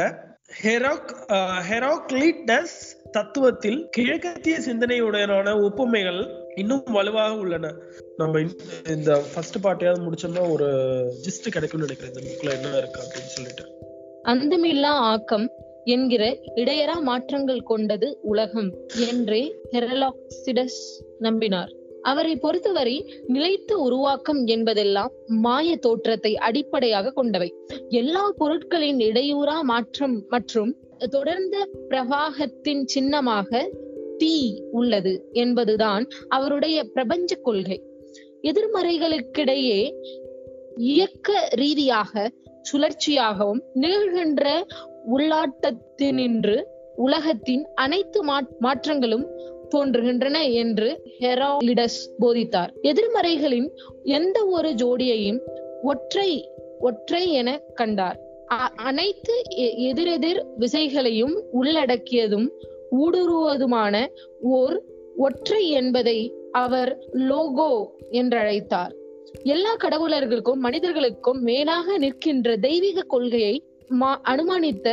ஹெராக்ளிட்டஸ் தத்துவத்தில் கிழக்கத்திய சிந்தனையுடனான ஒப்புமைகள் இன்னும் வலுவாக உள்ளன. நம்ம இந்த ஃபர்ஸ்ட் பார்ட்டையாவது முடிச்சோம்னா ஒரு ஜிஸ்ட் கிடைக்கும்னு நினைக்கிறேன் இந்த புக்ல என்ன இருக்கு அப்படின்னு சொல்லிட்டு. அந்தமில்லா ஆக்கம் என்கிற இடையறா மாற்றங்கள் கொண்டது உலகம் என்றே ஹெராக்ளிட்டஸ் நம்பினார். அவரை பொறுத்தவரை நிலைத்த உருவாக்கம் என்பதெல்லாம் மாய தோற்றத்தை அடிப்படையாக கொண்டவை. எல்லா பொருட்களின் இடையூறா மாற்றம் மற்றும் தொடர்ந்த பிரவாகத்தின் சின்னமாக தீ உள்ளது என்பதுதான் அவருடைய பிரபஞ்ச கொள்கை. எதிர்மறைகளுக்கிடையே இயக்க ரீதியாக சுழற்சியாகவும் நிகழ்கின்ற உள்ளாட்டத்தினின்று உலகத்தின் அனைத்து மாற்றங்களும் தோன்றுகின்றன என்று ஹெராலிடஸ் போதித்தார். எதிர்மறைகளின் எந்த ஒரு ஜோடியையும் ஒற்றை என கண்டார். அனைத்து எதிரெதிர் விசைகளையும் உள்ளடக்கியதும் ஊடுருவதுமான ஓர் ஒற்றை என்பதை அவர் லோகோ என்றழைத்தார். எல்லா கடவுளர்களுக்கும் மனிதர்களுக்கும் மேலாக நிற்கின்ற தெய்வீக கொள்கையை அனுமானித்த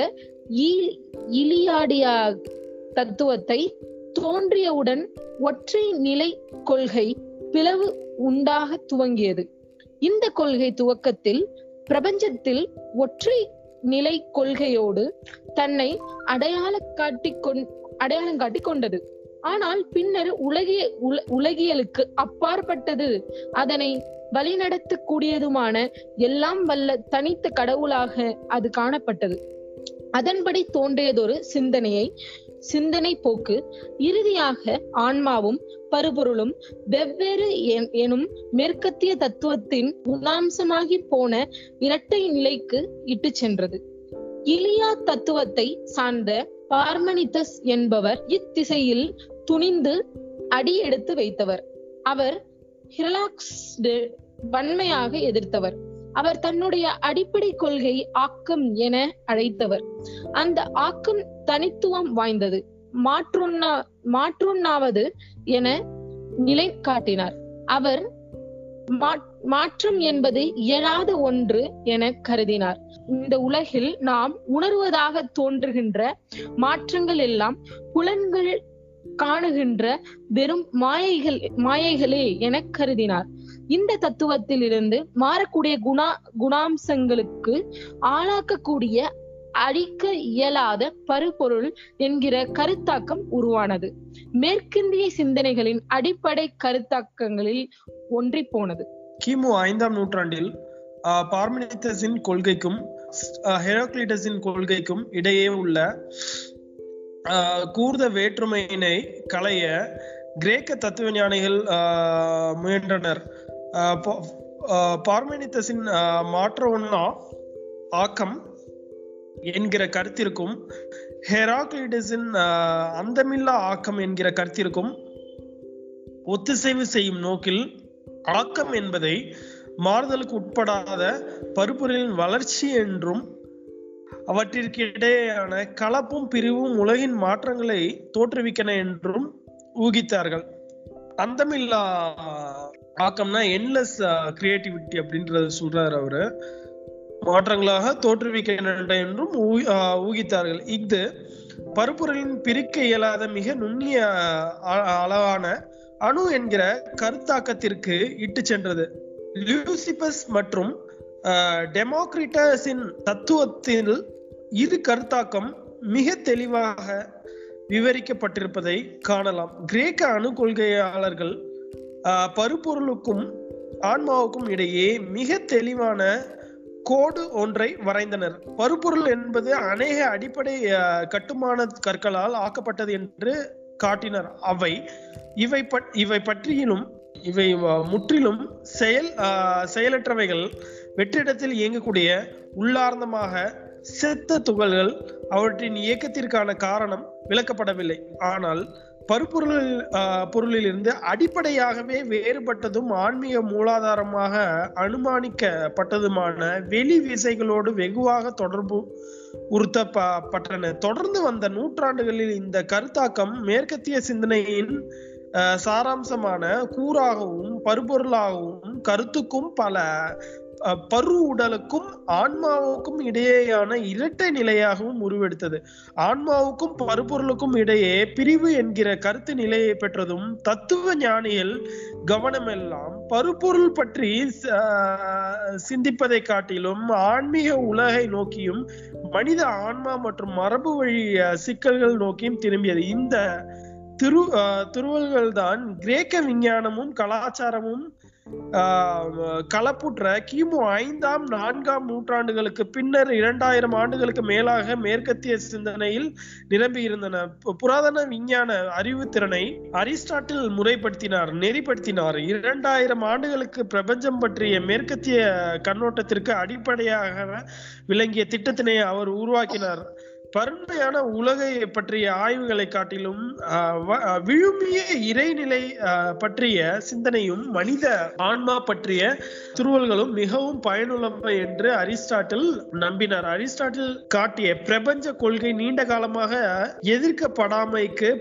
இலியாடியா தத்துவத்தை தோன்றியவுடன் ஒற்றை நிலை கொள்கை பிளவு உண்டாக துவங்கியது. இந்த கொள்கை துவக்கத்தில் பிரபஞ்சத்தில் ஒற்றை நிலை கொள்கையோடு தன்னை அடையாளம் காட்டிக் கொண்டது. ஆனால் பின்னர் உலகியலுக்கு அப்பாற்பட்டது, அதனை வழிநடத்த கூடியதுமான எல்லாம் வல்ல தனித்த கடவுளாக அது காணப்பட்டது. அதன்படி தோன்றியதொரு சிந்தனை போக்கு இறுதியாக ஆன்மாவும் பருப்பொருளும் வெவ்வேறு எனும் மேற்கத்திய தத்துவத்தின் குணாம்சமாகி போன இரட்டை நிலைக்கு இட்டு சென்றது. இலியா தத்துவத்தை சார்ந்த பார்மனிதஸ் என்பவர் இத்திசையில் துணிந்து அடி எடுத்து வைத்தவர். அவர் ஹிரலாக்ஸ் வன்மையாக எதிர்த்தவர். அவர் தன்னுடைய அடிப்படை கொள்கை ஆக்கம் என அழைத்தவர். அந்த ஆக்கம் தனித்துவம் வாய்ந்தது, மாற்றொன்னாவது என நிலை காட்டினார். அவர் மாற்றம் என்பது இயலாத ஒன்று என கருதினார். இந்த உலகில் நாம் உணர்வதாக தோன்றுகின்ற மாற்றங்கள் எல்லாம் புலன்கள் காணுகின்ற வெறும் மாயைகளே என கருதினார். இந்த தத்துவத்தில் இருந்து மாறக்கூடிய குணாம்சங்களுக்கு ஆளாக்கக்கூடிய அழிக்க இயலாத பருப்பொருள் என்கிற கருத்தாக்கம் உருவானது. மேற்கிந்திய சிந்தனைகளின் அடிப்படை கருத்தாக்கங்களில் ஒன்றி போனது. கிமு 5ஆம் நூற்றாண்டில் பார்மெனிதஸின் கொள்கைக்கும் ஹெராக்ளிட்டஸின் கொள்கைக்கும் இடையே உள்ள கூர்த வேற்றுமையினை களைய கிரேக்க தத்துவ ஞானிகள் முயன்றனர். பார்மெனிதஸின் மாற்ற ஒண்ணா ஆக்கம் என்கிற கருத்திற்கும் ஹெராக்ளிட்டஸின் அந்தமில்லா ஆக்கம் என்கிற கருத்திற்கும் ஒத்திசைவு செய்யும் நோக்கில் ஆக்கம் என்பதை மாறுதலுக்கு உட்படாத பருப்பொருளின் வளர்ச்சி என்றும் அவற்றிற்கு இடையேயான கலப்பும் பிரிவும் உலகின் மாற்றங்களை தோற்றுவிக்கன என்றும் ஊகித்தார்கள். அந்தமில்லா ஆக்கம்னா என்லெஸ் கிரியேட்டிவிட்டி அப்படின்றது சொல்றாரு அவரு. மாற்றங்களாக தோற்றுவிக்கின்றன என்றும் ஊகித்தார்கள். இது பருப்பொருளின் பிரிக்க இயலாத மிக நுண்ணிய அளவான அணு என்கிற கருத்தாக்கத்திற்கு இட்டு சென்றது. லியூசிபஸ் மற்றும் டெமோக்ரிட்டஸின் தத்துவத்தில் இரு கருத்தாக்கம் மிக தெளிவாக விவரிக்கப்பட்டிருப்பதை காணலாம். கிரேக்க அணு கொள்கையாளர்கள் பருப்பொருளுக்கும் ஆன்மாவுக்கும் இடையே மிக தெளிவான கோடு ஒன்றை வரைந்தனர். பருப்பொருள் என்பது அநேக அடிப்படை கட்டுமான கற்களால் ஆக்கப்பட்டது என்று காட்டினர். இவை பற்றியிலும் இவை முற்றிலும் செயலற்றவைகள், வெற்றிடத்தில் இயங்கக்கூடிய உள்ளார்ந்தமாக செத்த துகள்கள். அவற்றின் இயக்கத்திற்கான காரணம் விளக்கப்படவில்லை. ஆனால் பொருளிலிருந்து அடிப்படையாகவே வேறுபட்டதும் ஆன்மீக மூலாதாரமாக அனுமானிக்கப்பட்டதுமான வெளி விசைகளோடு வெகுவாக தொடர்பு உறுத்தப்பட்டன. தொடர்ந்து வந்த நூற்றாண்டுகளில் இந்த கருத்தாக்கம் மேற்கத்திய சிந்தனையின் சாராம்சமான கூறாகவும் பருப்பொருளாகவும் கருத்துக்கும் பல பரு உடலுக்கும் ஆன்மாவுக்கும் இடையேயான இரட்டை நிலையாகவும் உருவெடுத்தது. ஆன்மாவுக்கும் பருப்பொருளுக்கும் இடையே பிரிவு என்கிற கருத்து நிலையை பெற்றதும் தத்துவ ஞானிகள் கவனமெல்லாம் பருப்பொருள் பற்றி சிந்திப்பதை காட்டிலும் ஆன்மீக உலகை நோக்கியும் மனித ஆன்மா மற்றும் மரபு வழி சிக்கல்கள் நோக்கியும் திரும்பியது. இந்த துருவல்கள் தான் கிரேக்க விஞ்ஞானமும் கலாச்சாரமும் கலப்புற்ற கிமு 5ஆம் 4ஆம் நூற்றாண்டுகளுக்கு பின்னர் 2000 ஆண்டுகளுக்கு மேலாக மேற்கத்திய சிந்தனையில் நிரம்பி இருந்தன. புராதன விஞ்ஞான அறிவு திறனை அரிஸ்டாட்டில் முறைப்படுத்தினார், நெறிப்படுத்தினார். 2000 ஆண்டுகளுக்கு பிரபஞ்சம் பற்றிய மேற்கத்திய கண்ணோட்டத்திற்கு அடிப்படையாக விளங்கிய திட்டத்தினை அவர் உருவாக்கினார். பருண்மையான உலகை பற்றிய ஆய்வுகளை காட்டிலும் விழுமிய இறைநிலை பற்றிய சிந்தனையும் மனித ஆன்மா பற்றிய துருவல்களும் மிகவும் பயனுள்ளவை என்று அரிஸ்டாட்டில் நம்பினார். அரிஸ்டாட்டில் காட்டிய பிரபஞ்ச கொள்கை நீண்ட காலமாக எதிர்க்கப்படாமைக்கு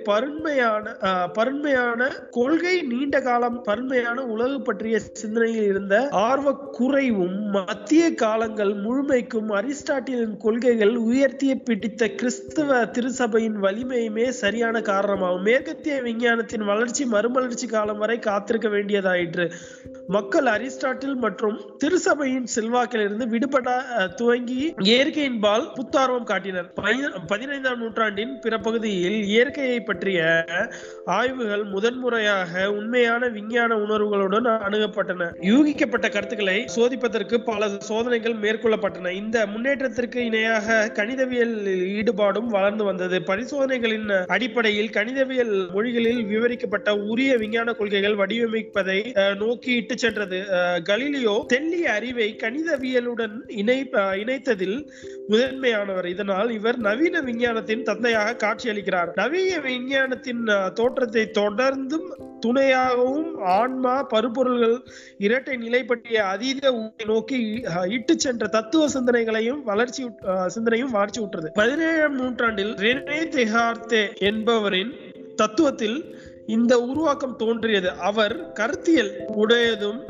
பருண்மையான கொள்கை நீண்ட காலம் பருண்மையான உலகு பற்றிய சிந்தனையில் இருந்த ஆர்வ குறைவும் மத்திய காலங்கள் முழுமைக்கும் அரிஸ்டாட்டிலின் கொள்கைகள் உயர்த்திய பிடித்த கிறிஸ்தவ திருச்சபையின் வலிமையுமே சரியான காரணமாகும். மேற்கத்திய விஞ்ஞானத்தின் வளர்ச்சி மறுமலர்ச்சி காலம் வரை காத்திருக்க வேண்டியதாயிற்று. மக்கள் அரிஸ்டாட்டில் மற்றும் திருச்சபையின் செல்வாக்கிலிருந்து விடுபட துவங்கி இயற்கையின்பால் புத்தார்வம் காட்டினர். 15ஆம் நூற்றாண்டின் பிறப்பகுதியில் இயற்கையை பற்றிய ஆய்வுகள் முதன்முறையாக உண்மையான விஞ்ஞான உணர்வுகளுடன் அணுகப்பட்டன. யூகிக்கப்பட்ட கருத்துக்களை சோதிப்பதற்கு பல சோதனைகள் மேற்கொள்ளப்பட்டன. இந்த முன்னேற்றத்திற்கு இணையாக கணிதவியல் ஈடுபாடும் வளர்ந்து வந்தது. பரிசோதனைகளின் அடிப்படையில் கணிதவியல் மொழிகளில் விவரிக்கப்பட்ட உரிய விஞ்ஞான கொள்கைகள் வடிவமைப்பதை நோக்கி இட்டு சென்றது. கலீலியோ தெல்லிய அறிவை கணிதவியலுடன் இணைத்ததில் முதன்மையானவர். இதனால் இவர் நவீன விஞ்ஞானத்தின் தந்தையாக காட்சியளிக்கிறார். நவீன விஞ்ஞானத்தின் தோற்றத்தை தொடர்ந்தும் துணையாகவும் ஆன்மா பருப்பொருள்கள் இரட்டை நிலை பற்றிய அதீத நோக்கி இட்டு சென்ற தத்துவ சிந்தனைகளையும் வளர்ச்சி உற்றது. 17ஆம் நூற்றாண்டில் ரெனே தெகார்த்தே என்பவரின் தத்துவத்தில் இந்த உருவாக்கம் தோன்றியது. அவர் கருத்தியல் உடையதும்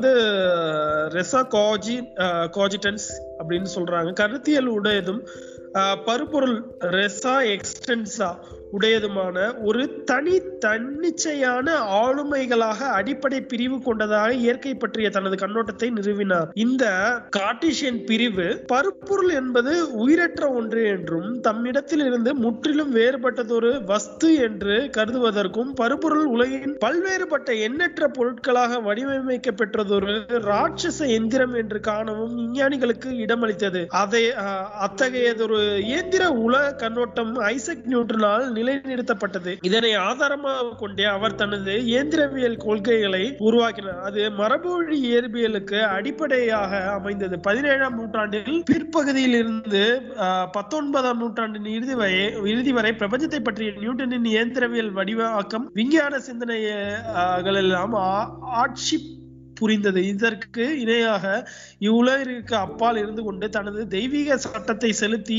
ரெசா அப்படின்னு சொல்றாங்க. கருத்தியல் உடையதும் பருப்பொருள் ரெசா எக்ஸ்டென்சா உடையதுமான ஒரு தன்னிச்சையான ஆளுமைகளாக அடிப்படை பிரிவு கொண்டதாக இயற்கை பற்றிய தனது கண்ணோட்டத்தை நிறுவினார். இந்த கார்ட்டீசியன் பிரிவு பருப்பொருள் என்பது உயிரற்ற ஒன்று என்றும் தம்மிடத்தில் இருந்து முற்றிலும் வேறுபட்டதொரு வஸ்து என்று கருதுவதற்கும் பருப்பொருள் உலகின் பல்வேறுபட்ட எண்ணற்ற பொருட்களாக வடிவமைக்கப்பெற்றதொரு ராட்சச எந்திரம் என்று காணவும் விஞ்ஞானிகளுக்கு இடமளித்தது. அத்தகையதொரு இயந்திர உலக கண்ணோட்டம் ஐசக் நியூட்டனால் நிலைநிறுத்தப்பட்டது. இதனை ஆதாரமாக கொண்டே அவர் தனது இயந்திரவியல் கொள்கைகளை உருவாக்கினார். அது மரபுவழி இயற்பியலுக்கு அடிப்படையாக அமைந்தது. 17ஆம் நூற்றாண்டில் பிற்பகுதியில் இருந்து 19ஆம் நூற்றாண்டின் இறுதி வரை பிரபஞ்சத்தை பற்றிய நியூட்டனின் இயந்திரவியல் வடிவாக்கம் விஞ்ஞான சிந்தனைகள் எல்லாம் ஆட்சி புரிந்தது. இதற்கு இணையாக இவ்வுலகிற்கு அப்பால் இருந்து கொண்டு தனது தெய்வீக சட்டத்தை செலுத்தி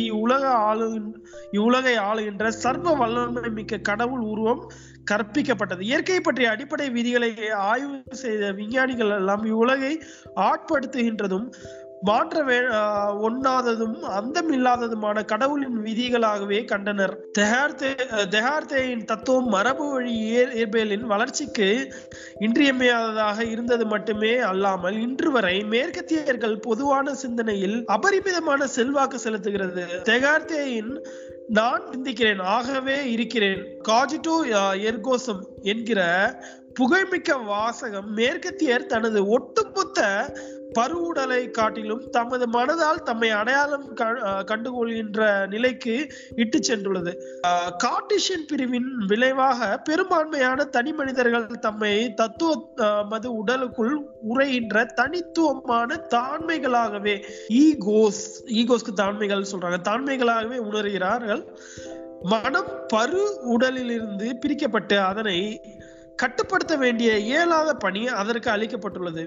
இவ்வுலகை ஆளுகின்ற சர்வ வல்லமை மிக்க கடவுள் உருவம் கற்பிக்கப்பட்டது. இயற்கை பற்றிய அடிப்படை விதிகளை ஆய்வு செய்த விஞ்ஞானிகள் எல்லாம் இவ்வுலகை ஆட்படுத்துகின்றதும் மாற்ற ஒண்ணாததும் அந்தமில்லாததுமான கடவுளின் விதிகளாகவே கண்டனர். தெகார்த்தேயின் தத்துவம் மரபு வழி இயற்பியலின் வளர்ச்சிக்கு இன்றியமையாததாக இருந்தது மட்டுமே அல்லாமல் இன்று வரை மேற்கத்தியர்கள் பொதுவான சிந்தனையில் அபரிமிதமான செல்வாக்கு செலுத்துகிறது. தெகார்த்தேயின் நான் சிந்திக்கிறேன் ஆகவே இருக்கிறேன் காஜிட்டோ எர்கோசம் என்கிற புகழ்மிக்க வாசகம் மேற்கத்தியர் தனது ஒட்டுமொத்த பருவுடலை காட்டிலும் தமது மனதால் தம்மை அடையாளம் கண்டுகொள்கின்ற நிலைக்கு இட்டு சென்றுள்ளது. கார்ட்டீசியன் பிரிவின் விளைவாக பெரும்பான்மையான தனி மனிதர்கள் தம்மை தத்துவ உடலுக்குள் உரைகின்ற தனித்துவமான தாண்மைகளாகவே ஈகோஸ்க்கு தாண்மைகள் சொல்றாங்க, தாண்மைகளாகவே உணர்கிறார்கள். மனம் பரு உடலிலிருந்து பிரிக்கப்பட்டு அதனை கட்டுப்படுத்த வேண்டிய இயலாத பணி அதற்கு அளிக்கப்பட்டுள்ளது.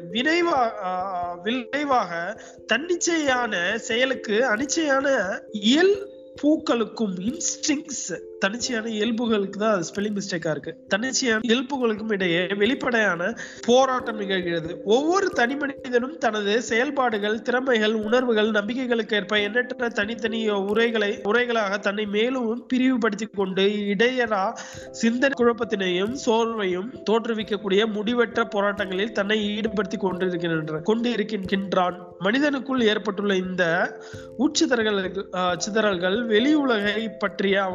விளைவாக தன்னிச்சையான செயலுக்கு அனிச்சையான இயல்புகளுக்கும் இன்ஸ்டிங்ஸ் தன்னிச்சையான இயல்புகளுக்கு தான் ஸ்பெல்லிங் மிஸ்டேக்கா இருக்கு. தன்னிச்சையான இயல்புகளுக்கும் இடையே வெளிப்படையான போராட்டம் நிகழ்கிறது. ஒவ்வொரு தனி மனிதனும் தனது செயல்பாடுகள், திறமைகள், உணர்வுகள், நம்பிக்கைகளுக்கு ஏற்ப எண்ணற்ற தனித்தனி உரைகளாக தன்னை மேலும் பிரிவுபடுத்திக் கொண்டு இடையரா சிந்தனை குழப்பத்தினையும் சோர்வையும் தோற்றுவிக்கக்கூடிய முடிவற்ற போராட்டங்களில் தன்னை ஈடுபடுத்தி கொண்டிருக்கின்றான். மனிதனுக்குள் ஏற்பட்டுள்ள இந்த சிதறல்கள் வெளி உலகை பற்றிய அவனுடைய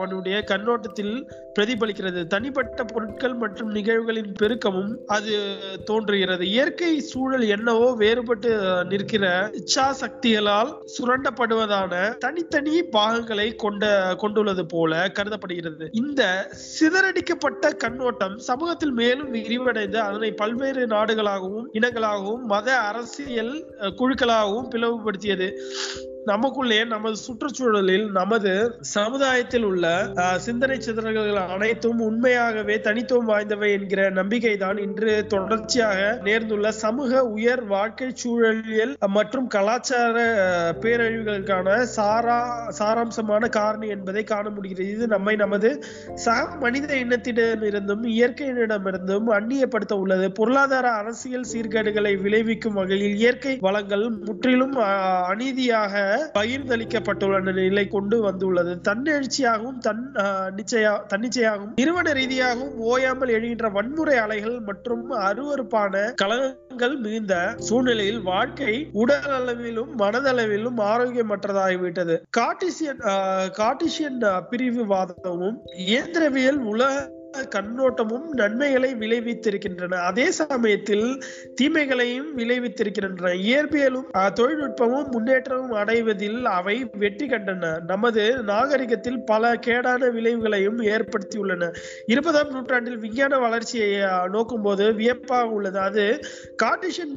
கண்ணோட்டத்தில் பிரதிபலிக்கிறது. தனிப்பட்ட பொருட்கள் மற்றும் நிகழ்வுகளின் பெருக்கமும் அது தோன்றுகிறது. இயற்கை சூழல் என்னவோ வேறுபட்டு நிற்கிற இச்சா சக்திகளால் சுரண்டப்படுவதான தனித்தனி பாகங்களை கொண்டுள்ளது போல கருதப்படுகிறது. இந்த சிதறடிக்கப்பட்ட கண்ணோட்டம் சமூகத்தில் மேலும் விரிவடைந்து அதனை பல்வேறு நாடுகளாகவும் இனங்களாகவும் மத அரசியல் குழுக்களாகவும் பிளவுபடுத்தியது. நமக்குள்ளே நமது சுற்றுச்சூழலில் நமது சமுதாயத்தில் உள்ள சிந்தனை சிதறல்கள் அனைத்தும் உண்மையாகவே தனித்துவம் வாய்ந்தவை என்கிற நம்பிக்கை தான் இன்று தொடர்ச்சியாக நேர்ந்துள்ள சமூக உயர் வாழ்க்கை சூழலியல் மற்றும் கலாச்சார பேரழிவுகளுக்கான சாராம்சமான காரணி என்பதை காண முடிகிறது. இது நம்மை நமது சக மனித இனத்திடமிருந்தும் இயற்கையிடமிருந்தும் அந்நியப்படுத்த உள்ளது. பொருளாதார அரசியல் சீர்கேடுகளை விளைவிக்கும் வகையில் இயற்கை வளங்கள் முற்றிலும் அநீதியாக பகிர்ந்தளிக்கப்பட்டுள்ள நிலை கொண்டு வந்துள்ளது. தன்னெழுச்சியாகவும் தன்னிச்சையாகவும் நிறுவன ரீதியாகவும் ஓயாமல் எழுகின்ற வன்முறை அலைகள் மற்றும் அருவருப்பான கலகங்கள் மிகுந்த சூழ்நிலையில் வாழ்க்கை உடல் அளவிலும் மனதளவிலும் ஆரோக்கியமற்றதாகிவிட்டது. கார்ட்டீசியன் பிரிவுவாதமும் இயந்திரவியல் உலக கண்ணோட்டமும் நன்மைகளை விளைவித்திருக்கின்றன, அதே சமயத்தில் தீமைகளையும் விளைவித்திருக்கின்றன. இயற்பியலும் தொழில்நுட்பமும் முன்னேற்றமும் அடைவதில் அவை வெற்றி கண்டன. நமது நாகரிகத்தில் பல கேடான விளைவுகளையும் ஏற்படுத்தியுள்ளன. 20ஆம் நூற்றாண்டில் விஞ்ஞான வளர்ச்சியை நோக்கும் போது வியப்பாக உள்ளது. அது கார்ட்டீசியன்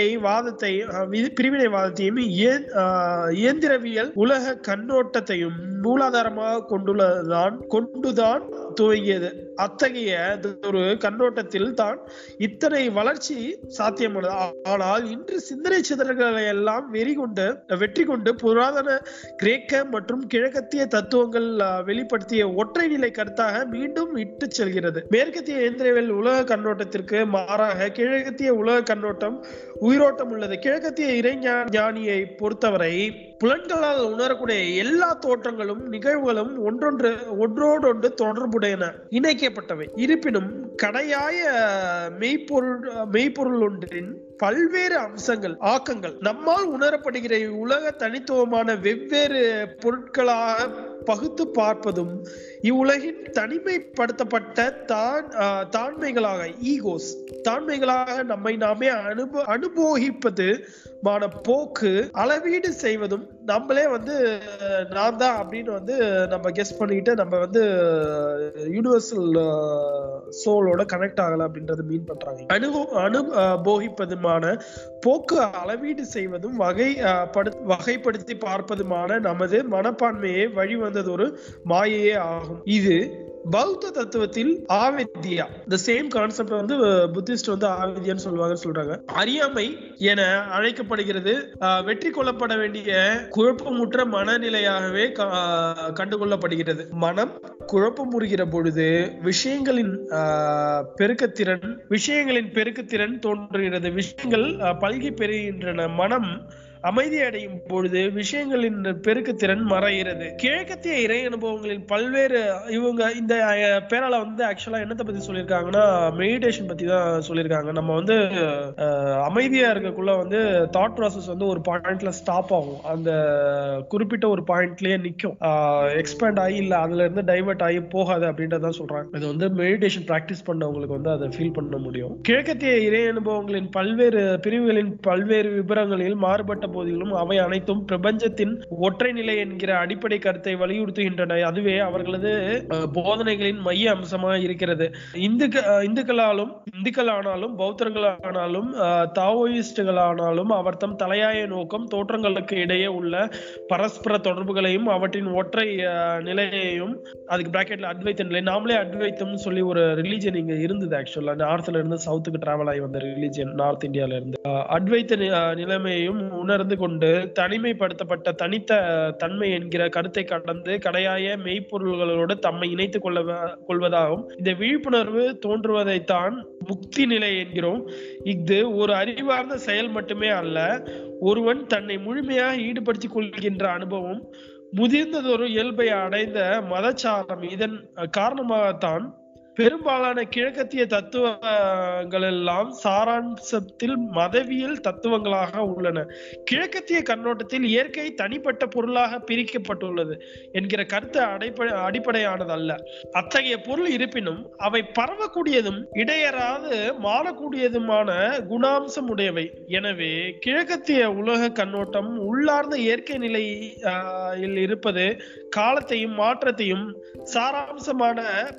பிரிவினைவாதத்தையும் இயந்திரவியல் உலக கண்ணோட்டத்தையும் மூலாதாரமாக கொண்டுதான் துவங்கியது. அத்தகைய ஒரு கண்ணோட்டத்தில் தான் இத்தனை வளர்ச்சி சாத்தியமானது. ஆனால் இன்று சிந்தனை சிதறல்களை எல்லாம் வெற்றி கொண்டு புராதன கிரேக்க மற்றும் கிழக்கத்திய தத்துவங்கள் வெளிப்படுத்திய ஒற்றை நிலை கருத்தாக மீண்டும் இட்டு செல்கிறது. மேற்கத்திய இயந்திரவியல் உலக கண்ணோட்டத்திற்கு மாறாக கிழக்கத்திய உலக கண்ணோட்டம் உயிரோட்டம் உள்ளது. கிழக்கத்திய இறைஞானியை பொறுத்தவரை புலன்களால் உணரக்கூடிய எல்லா தோற்றங்களும் நிகழ்வுகளும் ஒன்றோடொன்று தொடர்புடையன, இணைக்கப்பட்டவை. இருப்பினும் கடையாய மெய்ப்பொருள் ஒன்றின் பல்வேறு அம்சங்கள் ஆக்கங்கள் நம்மால் உணரப்படுகிற உலக தனித்துவமான வெவ்வேறு பொருட்களாக பகுத்து பார்ப்பதும் இவ்வுலகின் தனிமைப்படுத்தப்பட்ட தாண்மைகளாக நம்மை நாமே அனுபவிப்பது போக்கு அளவீடு செய்வதும் நம்மளே நான் தான் அப்படின்னு நம்ம கெஸ் பண்ணிட்டு நம்ம யூனிவர்சல் சோலோட கனெக்ட் ஆகல அப்படின்றது மீன் பண்றாங்க. அனுபவிப்பதுமான போக்கு அளவீடு செய்வதும் வகைப்படுத்தி பார்ப்பதுமான நமது மனப்பான்மையை வழிவந்தது ஒரு மாயையே ஆகும். இது பௌத்த தத்துவத்தில் ஆவித்யா, the same கான்செப்ட் புத்திஸ்ட் ஆவித்யான்னு சொல்றாங்க. அறியாமை என அழைக்கப்படுகிறது. வெற்றி கொள்ளப்பட வேண்டிய குழப்பமுற்ற மனநிலையாகவே கண்டுகொள்ளப்படுகிறது. மனம் குழப்பமுறுகிற பொழுது விஷயங்களின் பெருக்கத்திறன் தோன்றுகிறது. விஷயங்கள் பல்கி பெறுகின்றன. மனம் அமைதி அடையும் பொழுது விஷயங்களின் பெருக்குத்திறன் மறைகிறது. கிழக்கத்திய இறை அனுபவங்களின் பல்வேறு இந்த பேரால ஆக்சுவலா என்னத்தை பத்தி சொல்லியிருக்காங்கன்னா மெடிடேஷன் பத்தி தான் சொல்லியிருக்காங்க. நம்ம அமைதியா இருக்கக்குள்ள தாட் ப்ராசஸ் ஒரு பாயிண்ட்ல ஸ்டாப் ஆகும். அந்த குறிப்பிட்ட ஒரு பாயிண்ட்லயே நிக்கும், எக்ஸ்பேண்ட் ஆகி இல்ல அதுல இருந்து டைவர்ட் ஆகி போகாது அப்படின்றதான் சொல்றாங்க. இது மெடிடேஷன் பிராக்டிஸ் பண்ணவங்களுக்கு அதை ஃபீல் பண்ண முடியும். கிழக்கத்திய இறை அனுபவங்களின் பல்வேறு பிரிவுகளின் பல்வேறு விபரங்களில் மாறுபட்ட போதிலும் அவை அனைத்தும் பிரபஞ்சத்தின் ஒற்றை நிலை என்கிற அடிப்படை கருத்தை வலியுறுத்துகின்றன. அதுவே அவர்களது போதனைகளின் மைய அம்சமாக இருக்கிறது. இந்துக்களானாலும் பௌத்தர்களானாலும் தாவோயிஸ்டுகளானாலும் அவர் தம் தலையாய நோக்கம் தோற்றங்களுக்கு இடையே உள்ள பரஸ்பர தொடர்புகளையும் அவற்றின் ஒற்றை நிலையையும், அதுக்கு பிராக்கெட்ல அத்வைத்த நிலை, நாமளே அத்வைத்தம் சொல்லி ஒரு ரிலீஜியன் இங்க இருந்தது. ஆக்சுவலா நார்த்ல இருந்து சவுத்துக்கு டிராவல் ஆகி வந்த ரிலீஜியன் நார்த் இந்தியால இருந்து. அத்வைத்த நிலைமையையும் உணர்ந்து கொண்டு தனிமைப்படுத்தப்பட்ட தனித்த தன்மை என்கிற கருத்தை கடந்து கடையாய மெய்ப்பொருள்களோடு தம்மை இணைத்துக் கொள்வதாகும் இந்த விழிப்புணர்வு தோன்றுவதைத்தான் முக்தி நிலை என்கிறோம். இது ஒரு அறிவார்ந்த செயல் மட்டுமே அல்ல, ஒருவன் தன்னை முழுமையாக ஈடுபடுத்திக் கொள்கின்ற அனுபவம், முதிர்ந்ததொரு இயல்பை அடைந்த மதச்சாரம். இதன் காரணமாகத்தான் பெரும்பாலான கிழக்கத்திய தத்துவங்கள் எல்லாம் சாராம்சத்தில் மதவியல் தத்துவங்களாக உள்ளன. கிழக்கத்திய கண்ணோட்டத்தில் இயற்கை தனிப்பட்ட பொருளாக பிரிக்கப்பட்டுள்ளது என்கிற கருத்து அடிப்படையானது அல்ல. அத்தகைய பொருள் இருப்பினும் அவை பரவக்கூடியதும் இடையறாது மாறக்கூடியதுமான குணாம்சம் உடையவை. எனவே கிழக்கத்திய உலக கண்ணோட்டம் உள்ளார்ந்த இயற்கை நிலையில் இருப்பது காலத்தையும் மாற்றத்தையும் சாராம்சமான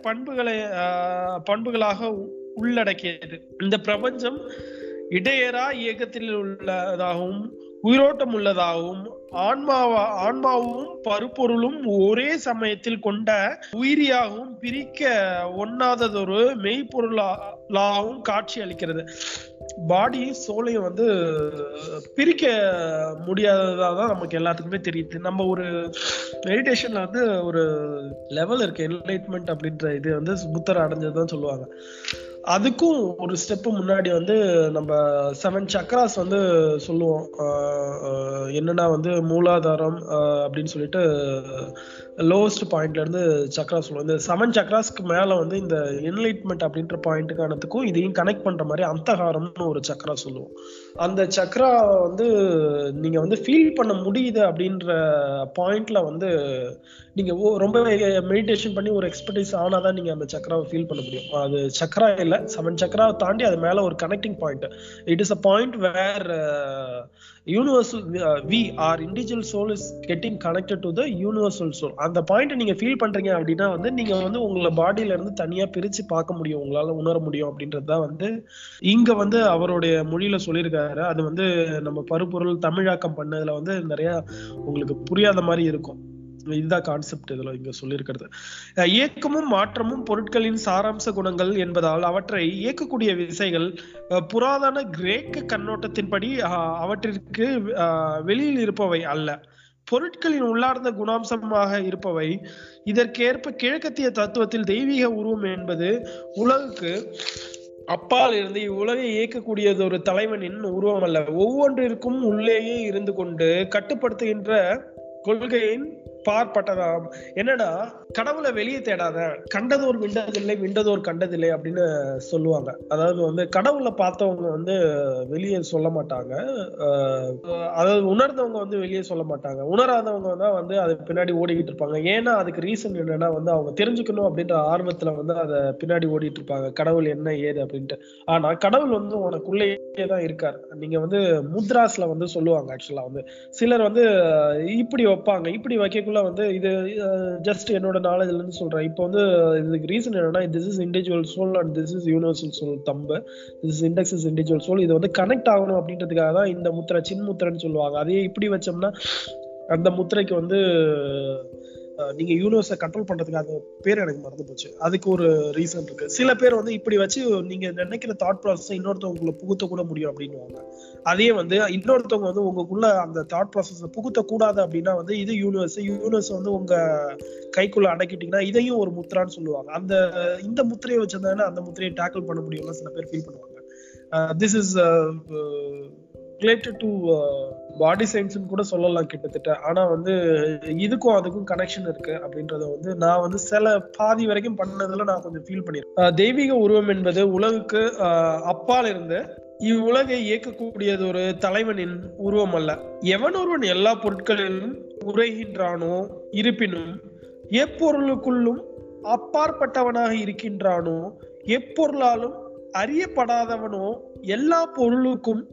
பண்புகளாக உள்ளடக்கியது. இந்த பிரபஞ்சம் இடையறா இயக்கத்தில் உள்ளதாகவும் உயிரோட்டம் உள்ளதாகவும் ஆன்மாவும் பருப்பொருளும் ஒரே சமயத்தில் கொண்ட உயிரியாகவும் பிரிக்க ஒண்ணாததொரு மெய்ப்பொருளாகவும் காட்சி அளிக்கிறது. பாடி சோலையும் வந்து பிரிக்க முடியாததான் நமக்கு எல்லாத்துக்குமே தெரியுது. நம்ம ஒரு மெடிடேஷன்ல வந்து ஒரு லெவல் இருக்கு, என்லைட்மெண்ட் அப்படின்ற இது வந்து புத்தர் அடைஞ்சதுதான் சொல்லுவாங்க. அதுக்கும் ஒரு ஸ்டெப் முன்னாடி வந்து நம்ம 7 சக்ராஸ் வந்து சொல்லுவோம். என்னன்னா வந்து மூலாதாரம் அப்படின்னு சொல்லிட்டு லோவஸ்ட் பாயிண்ட்ல இருந்து சக்ரா சொல்லுவோம். இந்த 7 சக்ராஸ்க்கு மேல வந்து இந்த என்லைட்மெண்ட் அப்படின்ற பாயிண்ட்டுக்கானதுக்கும் இதையும் கனெக்ட் பண்ற மாதிரி அந்தகாரம்னு ஒரு சக்ரா சொல்லுவோம். அந்த சக்ரா வந்து நீங்க வந்து ஃபீல் பண்ண முடியுது அப்படின்ற பாயிண்ட்ல வந்து நீங்க ரொம்ப மெடிடேஷன் பண்ணி ஒரு எக்ஸ்பர்டைஸ் ஆனாதான் நீங்க அந்த சக்ராவை ஃபீல் பண்ண முடியும். அது சக்ரா இல்ல, 7 சக்ராவை தாண்டி அது மேல ஒரு connecting point. It is a point where universal we our individual soul is getting connected to the universal soul. அந்த பாயிண்ட் நீங்க ஃபீல் பண்றீங்க அப்படின்னா வந்து நீங்க வந்து உங்களை பாடியில இருந்து தனியா பிரிச்சு பார்க்க முடியும், உங்களால உணர முடியும் அப்படின்றதுதான் வந்து இங்க வந்து அவருடைய மொழியில சொல்லியிருக்காரு. அது வந்து நம்ம பருப்பொருள் தமிழாக்கம் பண்ணதுல வந்து நிறைய உங்களுக்கு புரியாத மாதிரி இருக்கும். இதுதான் கான்செப்ட் இதுல இங்க சொல்லியிருக்கிறது. இயக்கமும் மாற்றமும் பொருட்களின் சாராம்ச குணங்கள் என்பதால் அவற்றை இயக்கக்கூடிய விசைகள் புராதன கிரேக்க கண்ணோட்டத்தின்படி அவற்றிற்கு வெளியில் இருப்பவை அல்ல, பொருட்களின் உள்ளார்ந்த குணாம்சமாக இருப்பவை. இதற்கேற்ப கிழக்கத்திய தத்துவத்தில் தெய்வீக உருவம் என்பது உலகுக்கு அப்பால் இருந்து இவ்வுலகை இயக்கக்கூடியது ஒரு தலைவனின் உருவம் அல்ல, ஒவ்வொன்றிற்கும் உள்ளேயே இருந்து கொண்டு கட்டுப்படுத்துகின்ற கொள்கையின் பார்ப்பட்டதாம். என்னன்னா கடவுளை வெளியே தேடாத, கண்டதோர் விண்டதில்லை விண்டதோர் கண்டதில்லை அப்படின்னு சொல்லுவாங்க. அதாவது வந்து கடவுளை பார்த்தவங்க வந்து வெளியே சொல்ல மாட்டாங்க, அதாவது உணர்ந்தவங்க வந்து வெளியே சொல்ல மாட்டாங்க, உணராதவங்க தான் வந்து அது பின்னாடி ஓடிக்கிட்டு இருப்பாங்க. ஏன்னா அதுக்கு ரீசன் என்னன்னா வந்து அவங்க தெரிஞ்சுக்கணும் அப்படின்ற ஆர்வத்துல வந்து அதை பின்னாடி ஓடிட்டு இருப்பாங்க, கடவுள் என்ன ஏது அப்படின்ட்டு. ஆனா கடவுள் வந்து உனக்குள்ளேயே தான் இருக்காரு. நீங்க வந்து முத்ராஸ்ல வந்து சொல்லுவாங்க, ஆக்சுவலா வந்து சிலர் வந்து இப்படி வைப்பாங்க, இப்படி வைக்கக்குள்ள வந்து இது ஜஸ்ட் என்னோட நாலேஜ்ல இருந்து சொல்றேன். இப்போ வந்து இதுக்கு ரீசன் என்னன்னா this is individual soul and this is universal soul thumb, this is index is individual soul. இது வந்து கனெக்ட் ஆகணும் அப்படின்றதுக்காக தான் இந்த முத்திரை சின் முத்திரைன்னு சொல்லுவாங்க. அதையே இப்படி வச்சோம்னா அந்த முத்திரைக்கு வந்து நீங்க யூனிவர்ஸை கண்ட்ரோல் பண்றதுக்கு அது பேர் எனக்கு மறந்து போச்சு, அதுக்கு ஒரு ரீசன் இருக்கு. சில பேர் வந்து இப்படி வச்சு நீங்க நினைக்கிற தாட் ப்ராசஸ் இன்னொருத்தவங்களை புகுத்த கூட முடியும் அப்படின்னுவாங்க. அதே வந்து இன்னொருத்தவங்க வந்து உங்களுக்குள்ள அந்த தாட் ப்ராசஸ் புகுத்த கூடாது அப்படின்னா வந்து இது யூனிவர்ஸ் வந்து உங்க கைக்குள்ள அடக்கிட்டீங்கன்னா இதையும் ஒரு முத்திரான்னு சொல்லுவாங்க. இந்த முத்திரையை வச்சிருந்தாங்கன்னா அந்த முத்திரையை டேக்கிள் பண்ண முடியும்னு சில பேர் ஃபீல் பண்ணுவாங்க. This is related to body சயின்ஸ்னு கூட சொல்லலாம் கிட்டத்தட்ட. ஆனா வந்து இதுக்கும் அதுக்கும் கனெக்ஷன் இருக்கு அப்படின்றத வந்து நான் வந்து சில பாதி வரைக்கும் பண்ணதுல நான் கொஞ்சம் ஃபீல் பண்ணிருக்கேன். தெய்வீக உருவம் என்பது உலகுக்கு அப்பால் இருந்து இவ்வுலகை இயக்கக்கூடியது ஒரு தலைவனின் உருவம் அல்ல, எவன் ஒருவன் எல்லா பொருட்களிலும் உரைகின்றானோ இருப்பினும் எப்பொருளுக்குள்ளும் அப்பாற்பட்டவனாக இருக்கின்றானோ எப்பொருளாலும் அறியப்படாதவனோ எல்லா பொருளுக்கும்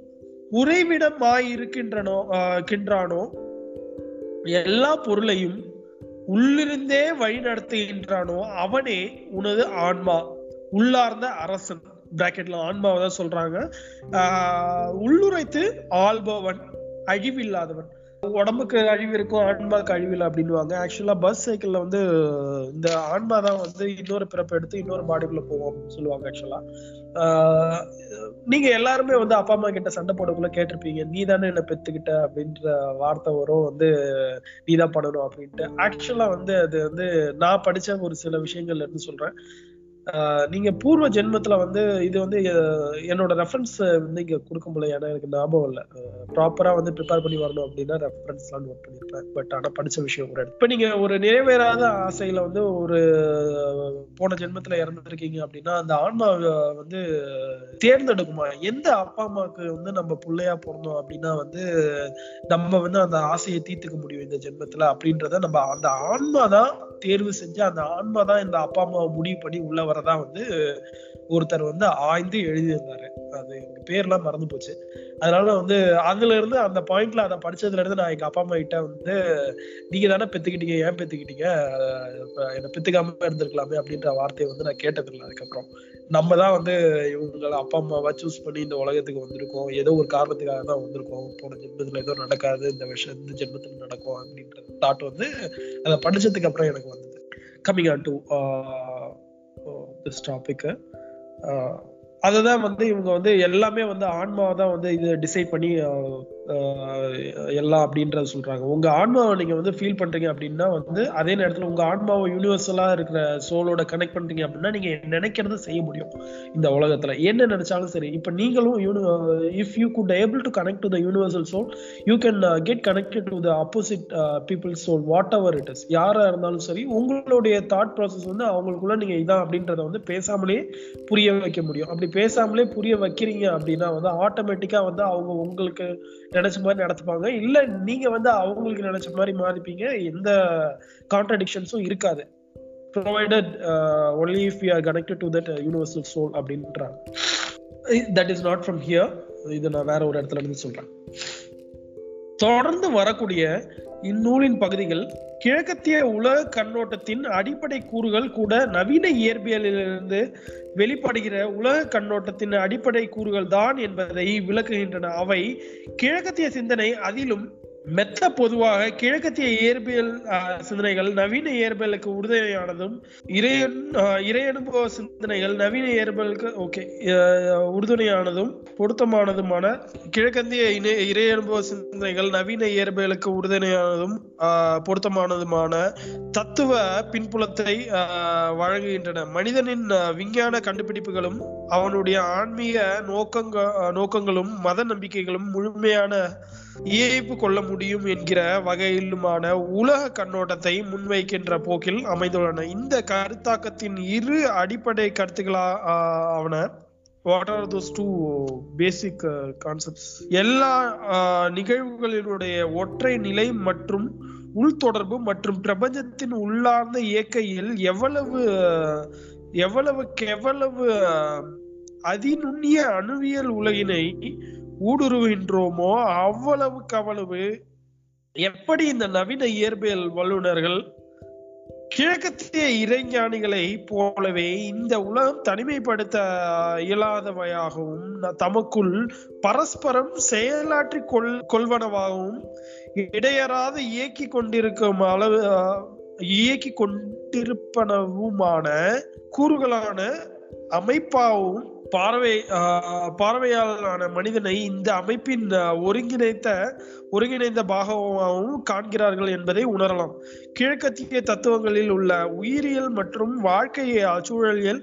உறைவிடமாயிருக்கின்றானோ எல்லா பொருளையும் உள்ளிருந்தே வழி நடத்துகின்றானோ அவனே உனது ஆன்மா, உள்ளார்ந்த அரசன். பிராக்கெட்ல ஆன்மாவை தான் சொல்றாங்க. உள்ளுரைத்து ஆள்பவன், அழிவில்லாதவன். உடம்புக்கு அழிவு இருக்கும், ஆன்மாக்கு அழிவில்லை அப்படின்வாங்க. ஆக்சுவலா பஸ் சைக்கிள்ல வந்து இந்த ஆன்மா தான் வந்து இன்னொரு பிறப்பு எடுத்து இன்னொரு பாடிக்குள்ள போவோம் அப்படின்னு சொல்லுவாங்க. ஆக்சுவலா நீங்க எல்லாருமே வந்து அப்பா அம்மா கிட்ட சண்டை போடக்குள்ள கேட்டிருப்பீங்க, நீ தானே என்ன பெத்துக்கிட்ட அப்படின்ற வார்த்தை வரும், வந்து நீதான் பண்ணணும் அப்படின்ட்டு. ஆக்சுவலா வந்து அது வந்து நான் படிச்ச ஒரு சில விஷயங்கள்ல இருந்து சொல்றேன். நீங்க பூர்வ ஜென்மத்துல வந்து இது வந்து என்னோட ரெஃபரன்ஸ் வந்து இங்க கொடுக்க முடியல, ஏன்னா எனக்கு ஞாபகம் இல்லை. ப்ராப்பரா வந்து ப்ரிப்பேர் பண்ணி வரணும் அப்படின்னா ரெஃபரன்ஸ் எல்லாம் நோட் பண்ணிருப்பேன். பட் ஆனா படிச்ச விஷயம் கூட இப்ப நீங்க ஒரு நிறைவேறாத ஆசையில வந்து ஒரு போன ஜென்மத்துல இறந்துருக்கீங்க அப்படின்னா அந்த ஆன்மா வந்து தேர்ந்தெடுக்குமா எந்த அப்பா அம்மாவுக்கு வந்து நம்ம பிள்ளையா பிறந்தோம் அப்படின்னா வந்து நம்ம வந்து அந்த ஆசையை தீர்த்துக்க முடியும் இந்த ஜென்மத்துல அப்படின்றத நம்ம அந்த ஆன்மா தான் தேர்வு செஞ்சு அந்த ஆன்மா தான் இந்த அப்பா அம்மாவை முடிவு பண்ணி உள்ள வரதான் வந்து ஒருத்தர் வந்து ஆய்ந்து எழுதியிருந்தாரு. அது எனக்கு பேர்லாம் மறந்து போச்சு. அதனால வந்து அதுல இருந்து அந்த பாயிண்ட்ல அதை படிச்சதுல இருந்து நான் எங்க அப்பா அம்மா கிட்ட வந்து நீங்க தானே பெத்துக்கிட்டீங்க, ஏன் பெத்துக்கிட்டீங்க, என்னை பெத்துக்காம இருந்திருக்கலாமே அப்படின்ற வார்த்தையை வந்து நான் கேட்டதில்லை. அதுக்கப்புறம் நம்ம தான் வந்து இவங்களை அப்பா அம்மாவா சூஸ் பண்ணி இந்த உலகத்துக்கு வந்திருக்கோம், ஏதோ ஒரு காரணத்துக்காக தான் வந்திருக்கோம், போன ஜென்மத்துல ஏதோ நடக்காது, இந்த விஷயம் இந்த ஜென்மத்துல நடக்கும் அப்படின்ற தாட் வந்து அதை படிச்சதுக்கு அப்புறம் எனக்கு வந்தது. Coming on to this topic, அததான் வந்து இவங்க வந்து எல்லாமே வந்து ஆன்மாவை தான் வந்து இது டிசைட் பண்ணி எல்லாம் அப்படின்றத சொல்றாங்க. உங்க ஆன்மாவை நீங்க வந்து ஃபீல் பண்றீங்க அப்படின்னா வந்து அதே நேரத்துல உங்க ஆன்மாவை யூனிவர்சலா இருக்கிற சோலோட கனெக்ட் பண்றீங்க அப்படின்னா நீங்க நினைக்கிறத செய்ய முடியும் இந்த உலகத்துல, என்ன நினைச்சாலும் சரி. இப்ப நீங்களும் if you could able to connect to the universal soul, you can get connected to the opposite people soul, whatever it is. யாரா இருந்தாலும் சரி உங்களுடைய தாட் ப்ராசஸ் வந்து அவங்களுக்குள்ள நீங்க இதான் அப்படின்றத வந்து பேசாமலே புரிய வைக்க முடியும். அப்படி பேசாமலே புரிய வைக்கிறீங்க அப்படின்னா வந்து ஆட்டோமேட்டிக்கா வந்து அவங்க உங்களுக்கு நினைச்ச மாதிரி நடத்துப்பாங்க, இல்ல நீங்க வந்து அவங்களுக்கு நினைச்ச மாதிரி மாறிப்பீங்க. எந்த கான்ட்ரடிக்ஷன்ஸும் இருக்காது, provided only if we are connected to that universal soul அப்படின்றாங்க. that is not from here, இது நான் வேற ஒரு இடத்துல இருந்து சொல்றேன். தொடர்ந்து வரக்கூடிய இந்நூலின் பகுதிகள் கிழக்கத்திய உலக கண்ணோட்டத்தின் அடிப்படை கூறுகள் கூட நவீன இயற்பியலிலிருந்து வெளிப்படுகிற உலக கண்ணோட்டத்தின் அடிப்படை கூறுகள் தான் என்பதை விளக்குகின்றன. அவை கிழக்கத்திய சிந்தனை அதிலும் மெத்த பொதுவாக கிழக்கத்திய இயற்பியல் சிந்தனைகள் நவீன இயற்பியலுக்கு உறுதுணையானதும் இறையனுபவ சிந்தனைகள் நவீன இயற்பியலுக்கு உறுதுணையானதும் பொருத்தமானதுமான கிழக்கத்திய இறையனுபவ சிந்தனைகள் நவீன இயற்பியலுக்கு உறுதுணையானதும் பொருத்தமானதுமான தத்துவ பின்புலத்தை வழங்குகின்றன. மனிதனின் விஞ்ஞான கண்டுபிடிப்புகளும் அவனுடைய ஆன்மீக நோக்கங்களும் மத நம்பிக்கைகளும் முழுமையான இயைப்பு கொள்ள முடியும் என்கிற வகையிலுமான உலக கண்ணோட்டத்தை முன்வைக்கின்ற போக்கில் அமைந்துள்ளன. இந்த கருத்தாக்கத்தின் இரு அடிப்படை கருத்துக்களாவன what are those two basic concepts? எல்லா நிகழ்வுகளினுடைய ஒற்றை நிலை மற்றும் உள்தொடர்பு மற்றும் பிரபஞ்சத்தின் உள்ளார்ந்த இயற்கையில் எவ்வளவு அதிநுண்ணிய அணுவியல் உலகினை ஊடுருவுகின்றோமோ அவ்வளவு எப்படி இந்த நவீன இயற்பியல் வல்லுநர்கள் கிழக்கத்திய இறைஞானிகளை போலவே இந்த உலகம் தனிமைப்படுத்த இயலாதவையாகவும் தமக்குள் பரஸ்பரம் செயலாற்றி கொள்வனவாகவும் இடையறாத இயக்கி கொண்டிருப்பனவுமான கூறுகளான அமைப்பாகவும் பார்வையாளரான மனிதனை இந்த அமைப்பின் ஒருங்கிணைந்த பாகமாகவும் காண்கிறார்கள் என்பதை உணரலாம். கிழக்கத்திய தத்துவங்களில் உள்ள உயிரியல் மற்றும் வாழ்க்கை சூழலியல்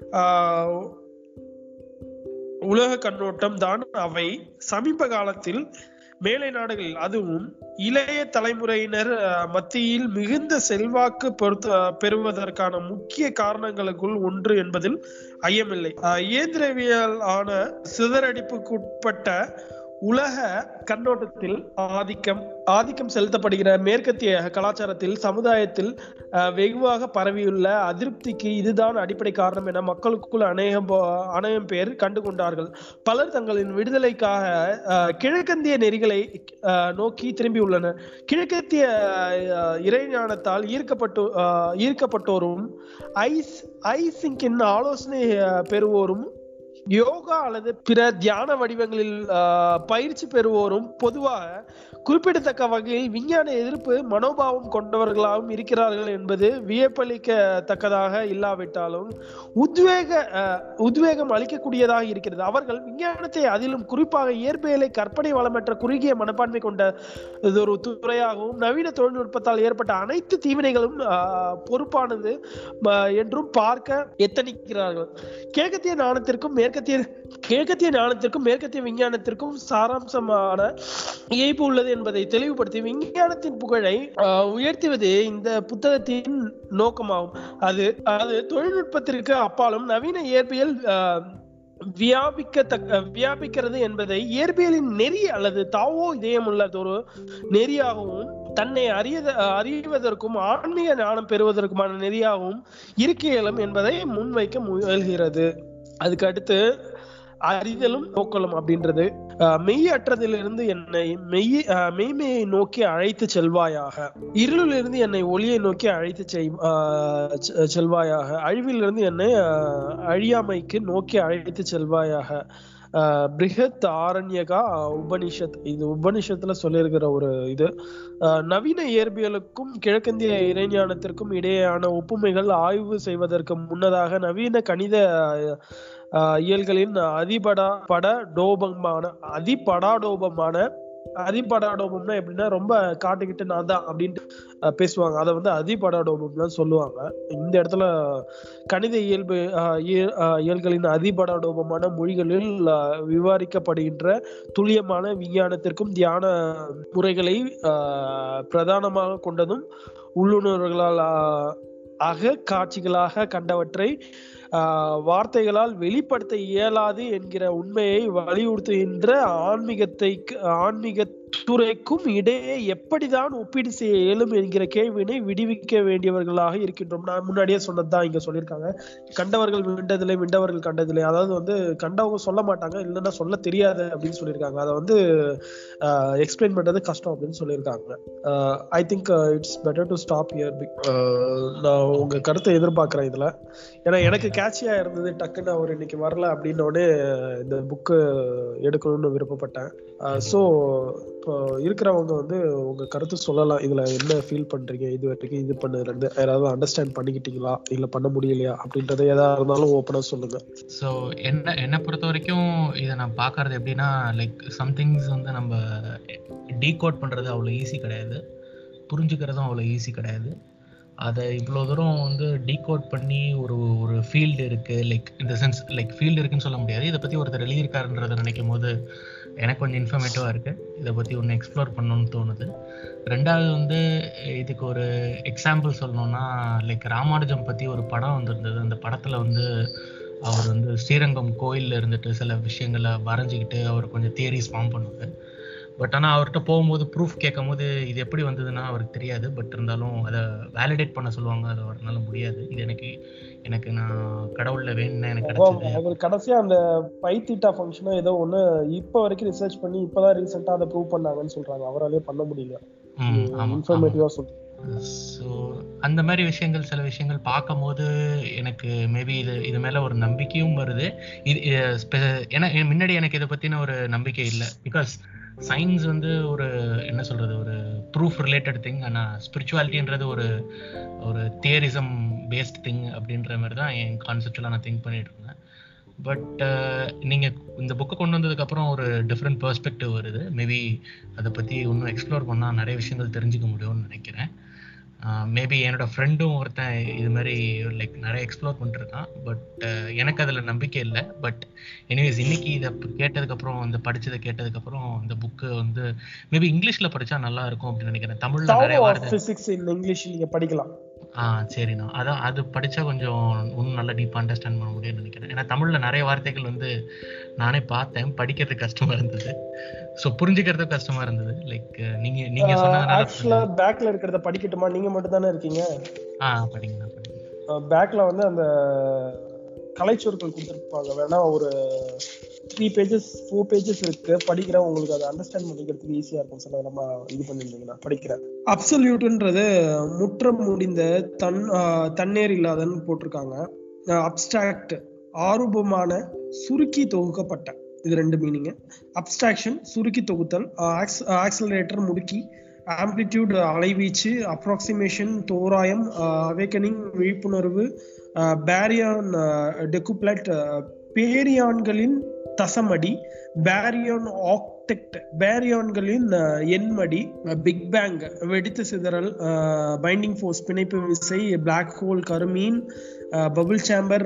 உலக கண்ணோட்டம் தான் அவை சமீப காலத்தில் மேலை நாடுகளில் அதுவும் இளைய தலைமுறையினர் மத்தியில் மிகுந்த செல்வாக்கு பெறுவதற்கான முக்கிய காரணங்களுக்குள் ஒன்று என்பதில் ஐயமில்லை. இயந்திரவியல் ஆன சிதறடிப்புக்குட்பட்ட உலக கண்ணோட்டத்தில் ஆதிக்கம் செலுத்தப்படுகிற மேற்கத்திய கலாச்சாரத்தில் சமுதாயத்தில் வெகுவாக பரவியுள்ள அதிருப்திக்கு இதுதான் அடிப்படை காரணம் என மக்களுக்குள் அநேகம் பேர் கண்டுகொண்டார்கள். பலர் தங்களின் விடுதலைக்காக கிழக்கத்திய நெறிகளை நோக்கி திரும்பியுள்ளனர். கிழக்கத்திய இறைஞானத்தால் ஈர்க்கப்பட்டோரும் ஐசிங்கின் ஆலோசனை பெறுவோரும் யோகா அல்லது பிற தியான வடிவங்களில் பயிற்சி பெறுவோரும் பொதுவாக குறிப்பிடத்தக்க வகையில் விஞ்ஞான எதிர்ப்பு மனோபாவம் கொண்டவர்களாகவும் இருக்கிறார்கள் என்பது வியப்பளிக்கத்தக்கதாக இல்லாவிட்டாலும் உத்வேகம் அளிக்கக்கூடியதாக இருக்கிறது. அவர்கள் விஞ்ஞானத்தை, அதிலும் குறிப்பாக இயற்பியலை கற்பனை வளமற்ற குறுகிய மனப்பான்மை கொண்ட ஒரு துறையாகவும் நவீன தொழில்நுட்பத்தால் ஏற்பட்ட அனைத்து தீவினைகளும் பொறுப்பானது என்றும் பார்க்க எத்தனிக்கிறார்கள். கிழக்கத்திய ஞானத்திற்கும் மேற்கத்திய விஞ்ஞானத்திற்கும் சாராம்சமான இயல்பு உள்ளது என்பதை தெளிவுபடுத்தி விஞ்ஞானத்தின் புகழை உயர்த்துவதே இந்த புத்தகத்தின் நோக்கமாகும். அது தொழில்நுட்பத்திற்கு அப்பாலும் நவீன இயற்பியல் வியாபிக்கிறது என்பதை இயற்பியலின் நெறி அல்லது தாவோ இதயம் உள்ளதொரு நெறியாகவும் தன்னை அறிவதற்கும் ஆன்மீக ஞானம் பெறுவதற்குமான நெறியாகவும் இருக்க இயலும் என்பதை முன்வைக்க முயல்கிறது. அதுக்கு அடுத்து அறிதலும் நோக்கலும் அப்படின்றது, மெய்யற்றதிலிருந்து என்னை மெய்மையை நோக்கி அழைத்து செல்வாயாக, இருளிலிருந்து என்னை ஒளியை நோக்கி அழைத்து செல்வாயாக, அழிவிலிருந்து என்னை அழியாமைக்கு நோக்கி அழைத்து செல்வாயாக. பிருஹத் ஆரண்யகா உபனிஷத், இது உபனிஷத்துல சொல்லியிருக்கிற ஒரு இது. நவீன இயற்பியலுக்கும் கிழக்கிந்திய இறைஞானத்திற்கும் இடையேயான ஒப்புமைகள் ஆய்வு செய்வதற்கு முன்னதாக நவீன கணித இயல்களின் அதிபடாடோபம்னா எப்படின்னா ரொம்ப காட்டுக்கிட்டு நான் தான் அப்படின்ட்டு பேசுவாங்க. அதை வந்து அதிபடாடோபம்லாம் சொல்லுவாங்க. இந்த இடத்துல கணித இயல்களின் அதிபடாடோபமான மொழிகளில் விவரிக்கப்படுகின்ற துல்லியமான விஞ்ஞானத்திற்கும் தியான முறைகளை பிரதானமாக கொண்டதும் உள்ளுணர்வுகளால் காட்சிகளாக கண்டவற்றை வார்த்தைகளால் வெளிப்படுத்த இயலாது என்கிற உண்மையை வலியுறுத்துகின்ற ஆன்மீகத்துறைக்கும் இடையே எப்படிதான் ஒப்பீடு செய்ய இயலும் என்கிற கேள்வினை விடுவிக்க வேண்டியவர்களாக இருக்கின்றோம். நான் முன்னாடியே சொன்னதுதான் இங்க சொல்லியிருக்காங்க. கண்டவர்கள் விண்டதில்லை, விண்டவர்கள் கண்டதில்லை. அதாவது வந்து கண்டவங்க சொல்ல மாட்டாங்க, இல்லைன்னா சொல்ல தெரியாது அப்படின்னு சொல்லியிருக்காங்க. அதை வந்து எக்ஸ்பிளைன் பண்றது கஷ்டம் அப்படின்னு சொல்லியிருக்காங்க. I think it's better to stop here. நான் உங்க கருத்தை எதிர்பார்க்கிறேன் இதுல. ஏன்னா எனக்கு கேட்சியா இருந்தது, டக்குன்னு அவர் இன்னைக்கு வரல அப்படின்னோடனே இந்த புக்கு எடுக்கணும்னு விருப்பப்பட்டேன். ஸோ இப்போ இருக்கிறவங்க வந்து உங்க கருத்து சொல்லலாம். இதுல என்ன ஃபீல் பண்றீங்க, இது வரைக்கும் இது பண்ணதுல யாராவது அண்டர்ஸ்டாண்ட் பண்ணிக்கிட்டீங்களா, இல்ல பண்ண முடியலையா அப்படின்றத எதா இருந்தாலும் ஓப்பனா சொல்லுங்க. ஸோ என்ன பொறுத்த வரைக்கும் இதை நான் பார்க்கறது எப்படின்னா, லைக் சம்திங்ஸ் வந்து நம்ம டீகோட் பண்றது அவ்வளோ ஈஸி கிடையாது, புரிஞ்சுக்கிறதும் அவ்வளோ ஈஸி கிடையாது. அதை இவ்வளோ தூரம் வந்து டீகோட் பண்ணி ஒரு ஃபீல்டு இருக்குது, லைக் இந்த சென்ஸ் லைக் ஃபீல்டு இருக்குன்னு சொல்ல முடியாது, இதை பற்றி ஒருத்தர் எழுதியிருக்காருன்றதை நினைக்கும் போது எனக்கு கொஞ்சம் இன்ஃபர்மேட்டிவாக இருக்குது. இதை பற்றி ஒன்று எக்ஸ்ப்ளோர் பண்ணணும்னு தோணுது. ரெண்டாவது வந்து இதுக்கு ஒரு எக்ஸாம்பிள் சொல்லணும்னா, லைக் ராமானுஜம் பற்றி ஒரு படம் வந்திருந்தது. அந்த படத்தில் வந்து அவர் வந்து ஸ்ரீரங்கம் கோயிலில் இருந்துட்டு சில விஷயங்களை வரைஞ்சிக்கிட்டு அவர் கொஞ்சம் தியரிஸ் ஃபார்ம் பண்ணுவார். பட் ஆனால் அவர்கிட்ட போகும்போது ப்ரூஃப் கேட்கும் போது இது எப்படி வந்ததுன்னா அவருக்கு தெரியாது. பட் இருந்தாலும் அதை வேலிடேட் பண்ண சொல்லுவாங்க, அது அவரால் முடியாது. இது எனக்கு நான் கடவுள்ல வேணும்னா எனக்கு கிடைச்சது. அவர் கடைசியா அந்த பை தீட்டா ஃபங்க்ஷனோ ஏதோ ஒன்று இப்போ வரைக்கும் ரிசர்ச் பண்ணி இப்போதான் ரீசெண்டாக அதை ப்ரூவ் பண்ணாங்கன்னு சொல்றாங்க. அவராலே பண்ண முடியல. இன்ஃபர்மேட்டிவா சொல்றேன். ஸோ அந்த மாதிரி விஷயங்கள், சில விஷயங்கள் பார்க்கும் போது எனக்கு மேபி இது மேலே ஒரு நம்பிக்கையும் வருது. இது ஏன்னா முன்னாடி எனக்கு இதை பற்றின ஒரு நம்பிக்கை இல்லை. பிகாஸ் சயின்ஸ் வந்து ஒரு என்ன சொல்கிறது, ஒரு ப்ரூஃப் ரிலேட்டட் திங். ஆனால் ஸ்பிரிச்சுவாலிட்டின்றது ஒரு தியரிசம் பேஸ்ட் திங் அப்படின்ற மாதிரி தான் என் கான்செப்ட்லாம் நான் திங்க் பண்ணிட்டு இருந்தேன். பட் நீங்கள் இந்த புக்கை கொண்டு வந்ததுக்கப்புறம் ஒரு டிஃப்ரெண்ட் பெர்ஸ்பெக்டிவ் வருது. மேபி அதை பற்றி இன்னும் எக்ஸ்ப்ளோர் பண்ணால் நிறைய விஷயங்கள் தெரிஞ்சுக்க முடியும்னு நினைக்கிறேன். மேபி என்னோட ஃப்ரெண்டும் ஒருத்தன் இது மாதிரி லைக் நிறைய எக்ஸ்ப்ளோர் பண்ணிருக்கான். பட் எனக்கு அதில் நம்பிக்கை இல்லை. பட் எனிவேஸ் இன்னைக்கு இதை கேட்டதுக்கப்புறம், இந்த படித்ததை கேட்டதுக்கப்புறம் இந்த புக்கு வந்து மேபி இங்கிலீஷில் படித்தா நல்லா இருக்கும் அப்படின்னு நினைக்கிறேன். தமிழில் நிறைய இங்கிலீஷ் படிக்கலாம். சரிண்ணா, அதான் அது படித்தா கொஞ்சம் இன்னும் நல்லா டீப்பாக அண்டர்ஸ்டாண்ட் பண்ண முடியும்னு நினைக்கிறேன். ஏன்னா தமிழில் நிறைய வார்த்தைகள் வந்து நானே பார்த்தேன், படிக்கிறது கஷ்டமாக இருந்தது. ஸோ புரிஞ்சுக்கிறது கஷ்டமாக இருந்தது. லைக் நீங்கள் சொன்னதுனால பேக்ல இருக்கிறத படிக்கட்டுமா? நீங்கள் மட்டும் தானே இருக்கீங்க. படிங்க. பேக்ல வந்து அந்த கலைச்சொற்கள் கொடுத்துருப்பாங்க. வேணா ஒரு 3 pages 4 pages இருக்கு, படிக்கிறேன். உங்களுக்கு அதை அண்டர்ஸ்டாண்ட் பண்ணிக்கிறதுக்கு ஈஸியா இருக்கும். சில நம்ம இது பண்ணிருந்தீங்கன்னா படிக்கிறேன். அப்சல்யூட்ன்றது முற்றம் முடிந்த தன்னேர் இல்லாதன்னு போட்டிருக்காங்க. அப்ஸ்ட்ராக்ட் ஆரூபமான, சுருக்கி தொகுக்கப்பட்ட. இது 2 மீனிங். அப்ஸ்ட்ராக்ஷன் சுருக்கி தொகுத்தல், ஆக்சலரேட்டர் முடுக்கி, ஆம்ப்ளிடியூட் அலைவீச்சு, அப்ராக்சிமேஷன் தோராயம், அவேக்கனிங் விழிப்புணர்வு, பேரியான் டெகுப்ளட் பேரியான்களின் தசமடி, பேரியான் ஆக்டெக்ட் பேரியான்களின் எண்மடி, பிக் பேங் வெடித்து சிதறல், பைண்டிங் ஃபோர்ஸ் பிணைப்பு விசை, பிளாக் ஹோல் கருமீன், பபுள் சேம்பர்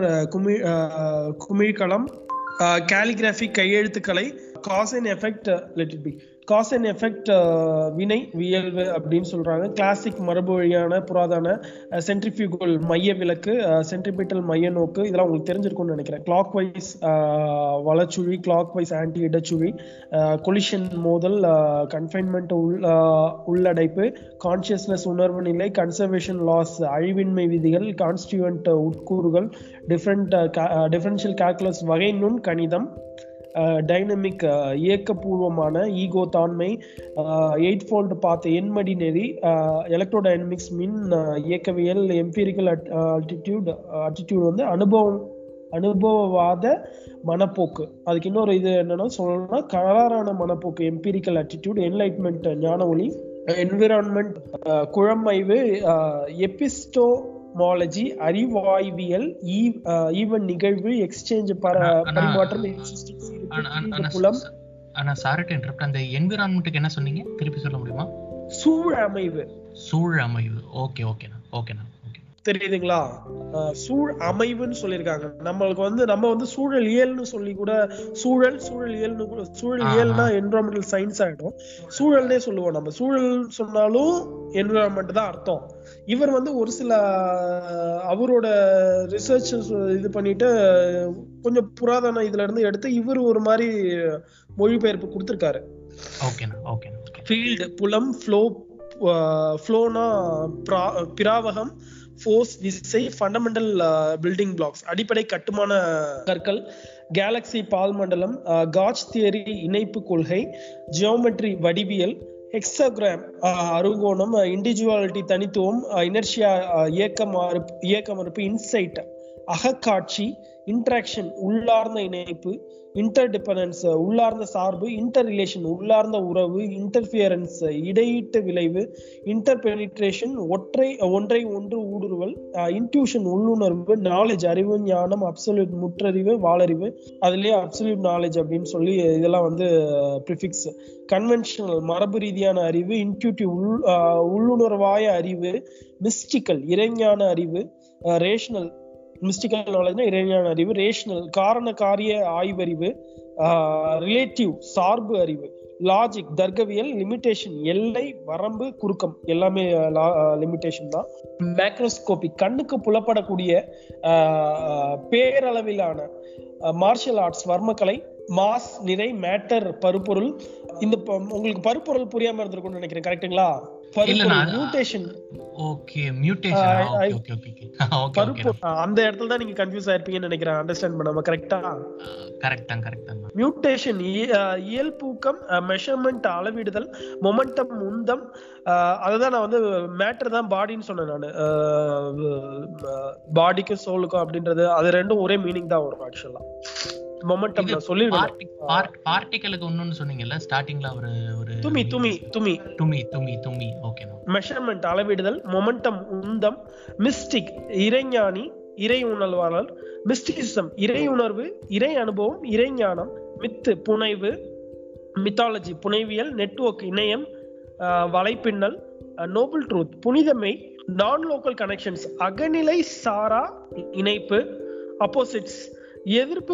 குமிழ்களம், கேலிகிராஃபிக் கையெழுத்துக்களை, cause and effect let it be cause and effect வினை வியல்வு அப்படின்னு சொல்றாங்க. கிளாசிக் மரபு வழியான புராதன, சென்ட்ரிஃபியூகல் மைய விலக்கு, சென்ட்ரிபிட்டல் மைய நோக்கு, இதெல்லாம் உங்களுக்கு தெரிஞ்சிருக்கும்னு நினைக்கிறேன். கிளாக் வைஸ் வலச்சுழி, கிளாக் வைஸ் ஆன்டி இடச்சுழி, கொலிஷன் மோதல், கன்ஃபைன்மெண்ட் உள்ளடைப்பு, கான்சியஸ்னஸ் உணர்வு நிலை, கன்சர்வேஷன் லாஸ் அழிவின்மை விதிகள், கான்ஸ்டியூவன்ட் உட்கூறுகள், டிஃபரன்ஷியல் கால்குலஸ் வகை நுண் கணிதம், டைனமிக் இயக்கபூர்வமான ஈகோ தாண்மை, 8-fold பாத் எண்மடி நெறி, எலக்ட்ரோடைனமிக்ஸ் மின் இயக்கவியல், எம்பிரிக்கல் அட்டிடியூட் வந்து அனுபவவாத மனப்போக்கு. அதுக்கு இன்னொரு இது என்னன்னா சொல்லணும்னா கராரான மனப்போக்கு, எம்பிரிக்கல் அட்டிடியூட், என்லைட்மெண்ட் ஞான ஒளி, என்விரான்மெண்ட் குழமைவு, எபிஸ்டோமாலஜி அறிவாய்வியல், ஈவன் நிகழ்வு, எக்ஸ்சேஞ்ச் பரிமாற்றம், புலம். ஆனா சாரி டு இன்டரப்ட், அந்த என்விரான்மென்ட்க்கு என்ன சொன்னீங்க, திருப்பி சொல்ல முடியுமா? சூழமைவு. சூழமைவு. ஓகே ஓகேண்ணா ஓகேண்ணா ஓகே. தெரியுதுங்களா? சூழ் அமைவுன்னு சொல்லியிருக்காங்க. நம்மளுக்கு வந்து நம்ம வந்து சூழல் இயல்னு சொல்லி கூட சூழல் இயல்னு கூட, சூழல் இயல்னா என்விரான்மெண்டல் சயின்ஸ் ஆயிடும். சூழல்னே சொல்லுவோம் நம்ம. சூழல் சொன்னாலும் என்விரான்மெண்ட் தான் அர்த்தம். இவர் வந்து ஒரு சில அவரோட ரிசர்ச் இது பண்ணிட்டு கொஞ்சம் புராதன இதுல இருந்து எடுத்து இவர் ஒரு மாதிரி மொழிபெயர்ப்பு கொடுத்திருக்காரு. ஃபீல்டு புலம், ஃப்ளோனா பிராவகம், ஃபோர்ஸ் விசை, ஃபண்டமெண்டல் பில்டிங் பிளாக்ஸ் அடிப்படை கட்டுமான கற்கள், கேலக்சி பால்மண்டலம், காஜ் தியரி இணைப்பு கொள்கை, ஜியோமெட்ரி வடிவியல், ஹெக்ஸாகிராம் அறுகோணம், இண்டிவிஜுவாலிட்டி தனித்துவம், இனர்ஷியா இயக்க மறுப்பு, இன்சைட் அகக்காட்சி, இன்டராக்ஷன் உள்ளார்ந்த இணைப்பு, இன்டர்டிபெண்டன்ஸ் உள்ளார்ந்த சார்பு, இன்டர் ரிலேஷன் உள்ளார்ந்த உறவு, இன்டர்ஃபியரன்ஸ் இடையீட்டு விளைவு, இன்டர்பெனிட்ரேஷன் ஒன்றை ஒன்று ஊடுருவல், இன்ட்யூஷன் உள்ளுணர்வு, நாலேஜ் அறிவு ஞானம், அப்சல்யூட் முற்றறிவு வாளறிவு, அதுலயே அப்சல்யூட் நாலேஜ் அப்படின்னு சொல்லி இதெல்லாம் வந்து ப்ரிஃபிக்ஸ். கன்வென்ஷனல் மரபு ரீதியான அறிவு, இன்ட்யூட்டிவ் உள்ளுணர்வாய அறிவு, மிஸ்டிக்கல் இறைஞான அறிவு, ரேஷனல் மிஸ்டிக்கல் நாலேஜ்னா இறைஞான அறிவு, ரேஷனல் காரண காரிய ஆய்வறிவு, ரிலேட்டிவ் சார்பு அறிவு, லாஜிக் தர்க்கவியல், லிமிட்டேஷன் எல்லை வரம்பு குறுக்கம் எல்லாமே லிமிட்டேஷன் தான். மேக்ரோஸ்கோபிக் கண்ணுக்கு புலப்படக்கூடிய பேரளவிலான, மார்ஷல் ஆர்ட்ஸ் வர்மக்கலை, மாஸ் நிறை மேட்டர் பருப்பொருள். இந்த உங்களுக்கு பருப்பொருள் புரியாம இருந்திருக்கும்னு நினைக்கிறேன், கரெக்ட்டுங்களா? அந்த இடத்துல தான் நீங்க கன்ஃபியூஸ் ஆயிருப்பீங்கன்னு நினைக்கிறேன், அண்டர்ஸ்டாண்ட் பண்ணாம. கரெக்ட்டா? மியூட்டேஷன் இயல்பூக்கம், மெஷர்மெண்ட் அளவிடுதல், மொமெண்டம் உந்தம். அதுதான் நான் வந்து மேட்டர் தான் பாடின்னு சொன்னேன் நான். பாடிக்கும் சோலுக்கும் அப்படின்றது அது ரெண்டும் ஒரே மீனிங் தான் வரும் ஆக்சுவலா. மொமெண்டம் நான் சொல்லிருக்கேன். பார்ட்டிகலுக்கு இன்னொன்னு சொன்னீங்கல்ல ஸ்டார்டிங்ல, ஒரு துமி. ஓகே. மெஷர்மெண்ட் அளவிடுதல், மொமெண்டம் உந்தம், மிஸ்டிக் இறைஞானி இறை உணர்வாளர், மிஸ்டிசிசம் இறை உணர்வு இறை அனுபவம் இறை ஞானம், மித்து புனைவு மித்தாலஜி புனைவியல், நெட்வொர்க் இணையம் வலைப்பின்னல், நோபல் ட்ரூத் புனிதமை, நான் லோக்கல் கனெக்ஷன்ஸ் அகநிலை சாரா இணைப்பு, அப்போசிட்ஸ் எதிர்ப்பு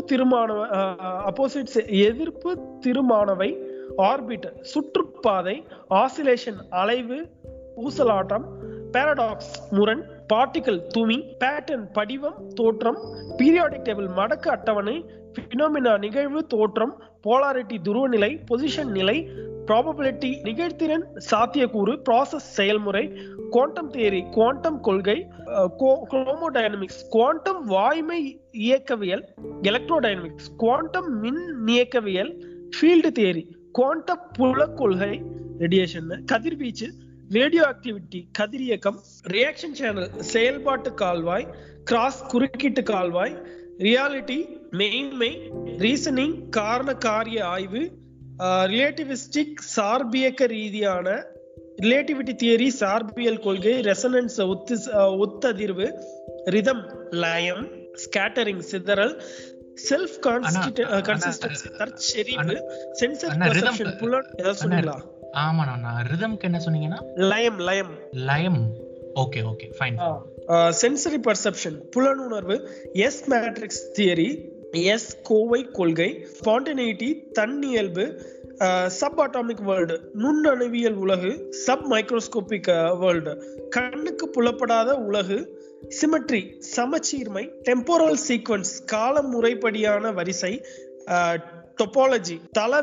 திருமானவை, ஆர்பிட் சுற்றுப்பாதை, ஆசிலேஷன் அலைவு ஊசலாட்டம், பாராடாக்ஸ் முரண், பார்ட்டிகல் துமி, பேட்டர்ன் படிவம் தோற்றம், பீரியாடிக் டேபிள் மடக்கு அட்டவணை, பினோமினா நிகழ்வு தோற்றம், போலாரிட்டி துருவநிலை, பொசிஷன் நிலை, ப்ராபபிலிட்டி நிகழ்த்திறன் சாத்தியக்கூறு, ப்ராசஸ் செயல்முறை, குவாண்டம் தியரி குவாண்டம் கொள்கை, குரோமோடைனமிக்ஸ் குவாண்டம் வாய்மை இயக்கவியல், எலக்ட்ரோடைனமிக்ஸ் குவாண்டம் மின் இயக்கவியல், ஃபீல்டு தியரி குவாண்டம் புல கொள்கை, ரேடியேஷன் கதிர்வீச்சு, ரேடியோ ஆக்டிவிட்டி கதிரியக்கம், ரியாக்ஷன் சேனல் செயல்பாட்டு கால்வாய், கிராஸ் குறுக்கீட்டு கால்வாய், ரியாலிட்டி, மெய்மை, ரீசனிங், காரண காரிய ஆய்வு, ரிலேட்டிவிஸ்டிக் சார்பியக்க ரீதியான, ரிலேட்டிவிட்டி தியரி சார்பியல் கொள்கை, ரெசனன்ஸ் ஒத்ததிர்வு, ரிதம் லயம், ஸ்கேட்டரிங் சிதறல், செல்ஃப் கன்சிஸ்டன்சி தற்செறிவு, சென்சரி பெர்செப்ஷன் புலன். ஏதாவது சொன்னீங்களா? ஆமாண்ணா, ரிதம்க்கு என்ன சொன்னீங்கன்னா? லயம் லயம் லயம். Okay okay fine. Sensory perception புலனுணர்வு, எஸ் மேட்ரிக்ஸ் தியரி, எஸ் கோவை கொள்கை, ஸ்பான்டேனிட்டி தன்னியல்பு, சப் அட்டாமிக் வேர்ல்டு நுண்ணணுவியல் உலகு, சப் மைக்ரோஸ்கோபிக் வேர்ல்டு கண்ணுக்கு புலப்படாத உலகு, சிமெட்ரி சமச்சீர்மை, டெம்போரல் சீக்வன்ஸ் கால முறைப்படியான வரிசை, டொபாலஜி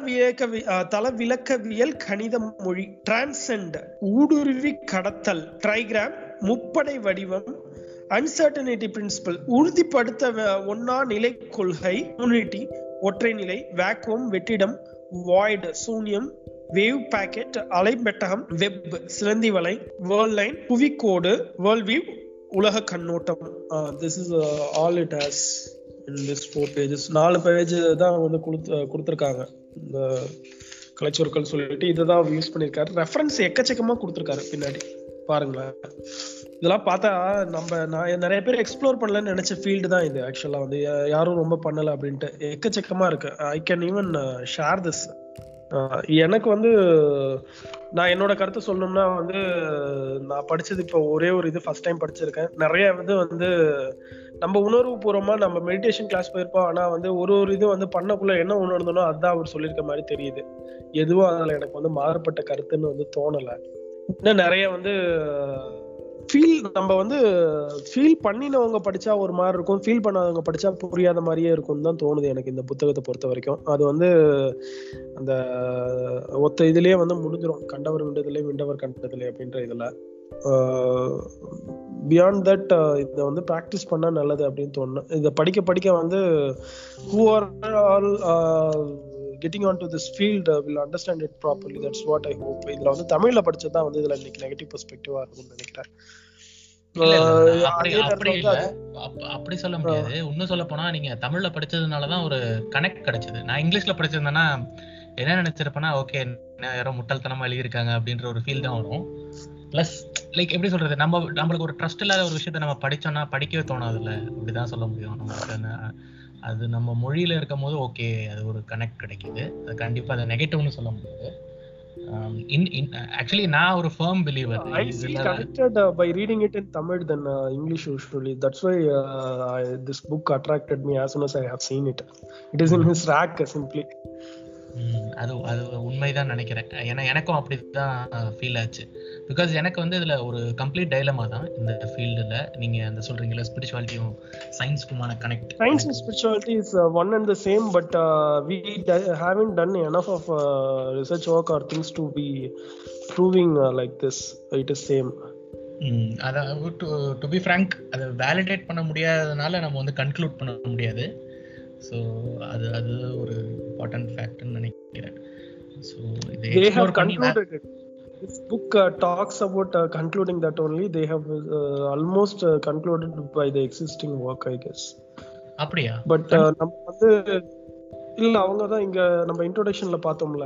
தளவிலக்கவியல் கணித மொழி, டிரான்சென்ட் ஊடுருவி கடத்தல், ட்ரைகிராம் முப்படை வடிவம், அன்சர்டனிட்டி பிரின்சிபல் உறுதிப்படுத்த ஒன்னா நிலை கொள்கை, யூனிட்டி ஒற்றை நிலை, வேக்குவம் வெற்றிடம், வாய்ட் சூன்யம், வேவ் பாக்கெட் அலைபெட்டகம், வெப் சிலந்தி வலை, வேர்ல்ட் லைன் புவிக்கோடு, வேர்ல்ட் வியூ உலக கண்ணோட்டம். This is all it has in this 4 pages. 4 page தான் வந்து கொடுத்துருக்காங்க இந்த கலைச்சொற்கள் சொல்லிட்டு. இதுதான் யூஸ் பண்ணியிருக்காரு. ரெஃபரன்ஸ் எக்கச்சக்கமா கொடுத்துருக்காரு பின்னாடி பாருங்களேன். இதெல்லாம் பார்த்தா நான் நிறைய பேர் எக்ஸ்ப்ளோர் பண்ணலன்னு நினைச்ச ஃபீல்டு தான் இது. ஆக்சுவலா வந்து யாரும் ரொம்ப பண்ணல அப்படின்ட்டு எக்கச்சக்கமா இருக்கு. I can even share this. எனக்கு வந்து நான் என்னோட கருத்தை சொல்லணும்னா வந்து நான் படிச்சது இப்போ ஒரே ஒரு இது ஃபர்ஸ்ட் டைம் படிச்சிருக்கேன். நிறைய வந்து நம்ம உணர்வு பூர்வமா நம்ம மெடிடேஷன் கிளாஸ் போயிருப்போம். ஆனா வந்து ஒரு இது வந்து பண்ணக்குள்ள என்ன உணர்ந்தனோ அதுதான் அவர் சொல்லியிருக்க மாதிரி தெரியுது. எதுவும் அதில் எனக்கு வந்து மாறுபட்ட கருத்துன்னு வந்து தோணலை. இன்னும் நிறைய வந்து நம்ம வந்து ஃபீல் பண்ணினவங்க படிச்சா ஒரு மாதிரி இருக்கும், ஃபீல் பண்ணாதவங்க படிச்சா புரியாத மாதிரியே இருக்கும்னு தான் தோணுது எனக்கு இந்த புத்தகத்தை பொறுத்த வரைக்கும். அது வந்து அந்த ஒத்த இதுலயே வந்து முடிஞ்சிடும், கண்டவர் விண்டதிலே விண்டவர் கண்டதிலே அப்படின்ற இதுல. பியாண்ட் தட் இதை வந்து ப்ராக்டிஸ் பண்ணா நல்லது அப்படின்னு தோணும். இதை படிக்க படிக்க வந்து who are all getting onto this field will understand it properly. That's what I hope. இதுல வந்து தமிழ்ல படிச்சதா வந்து இதுல இன்னைக்கு நெகட்டிவ் பெர்ஸ்பெக்டிவா இருக்கும்னு நினைக்கிறேன். அப்படி சொல்ல முடியாது. இன்னும் சொல்ல போனா நீங்க தமிழ்ல படிச்சதுனாலதான் ஒரு கனெக்ட் கிடைச்சது. நான் இங்கிலீஷ்ல படிச்சிருந்தேன்னா என்ன நினைச்சிருப்பேன்னா, ஓகே யாரோ முட்டாள்தனமா எழுதியிருக்காங்க அப்படின்ற ஒரு ஃபீல் தான் வரும். பிளஸ் லைக் எப்படி சொல்றது, நம்மளுக்கு ஒரு ட்ரஸ்ட் இல்லாத ஒரு விஷயத்த நம்ம படிச்சோம்னா படிக்கவே தோணாதுல்ல, அப்படிதான் சொல்ல முடியும். நமக்கு அது நம்ம மொழியில இருக்கும் போது ஓகே அது ஒரு கனெக்ட் கிடைக்குது. அது கண்டிப்பா அதை நெகட்டிவ்னு சொல்ல முடியாது. Actually நான் ஒரு firm believer. I feel connected by reading it in Tamil than English usually. That's why this book attracted me as soon as I have seen it. It is in his rack simply. அது உண்மைதான் நினைக்கிறேன். ஏன்னா எனக்கும் அப்படிதான் feel ஆச்சு. Because எனக்கு வந்து இதுல ஒரு கம்ப்ளீட் டைலமா தான் இந்த ஃபீல்டுல. நீங்க அந்த சொல்றீங்கல்ல ஸ்பிரிச்சுவாலிட்டியும் சயின்ஸ்க்குமான connect. Science and spirituality is one and the same, but we haven't done enough of research work or things to be proving like this. It is same. அதாவது டு பி ஃப்ராங்க் அதை வேலிடேட் பண்ண முடியாதனால நம்ம வந்து conclude பண்ண முடியாது. So அது ஒரு இம்பார்ட்டன்ட் ஃபேக்ட்னு நினைக்கிறேன். ஸோ இதை எக்ஸ்ப்ளோர் பண்ணி this book talks about concluding that only they have almost concluded by the existing work, I guess. அப்படியா? பட் நம்ம வந்து இல்ல அவங்க தான் இங்க நம்ம இன்ட்ரோடக்ஷன்ல பார்த்தோம்ல,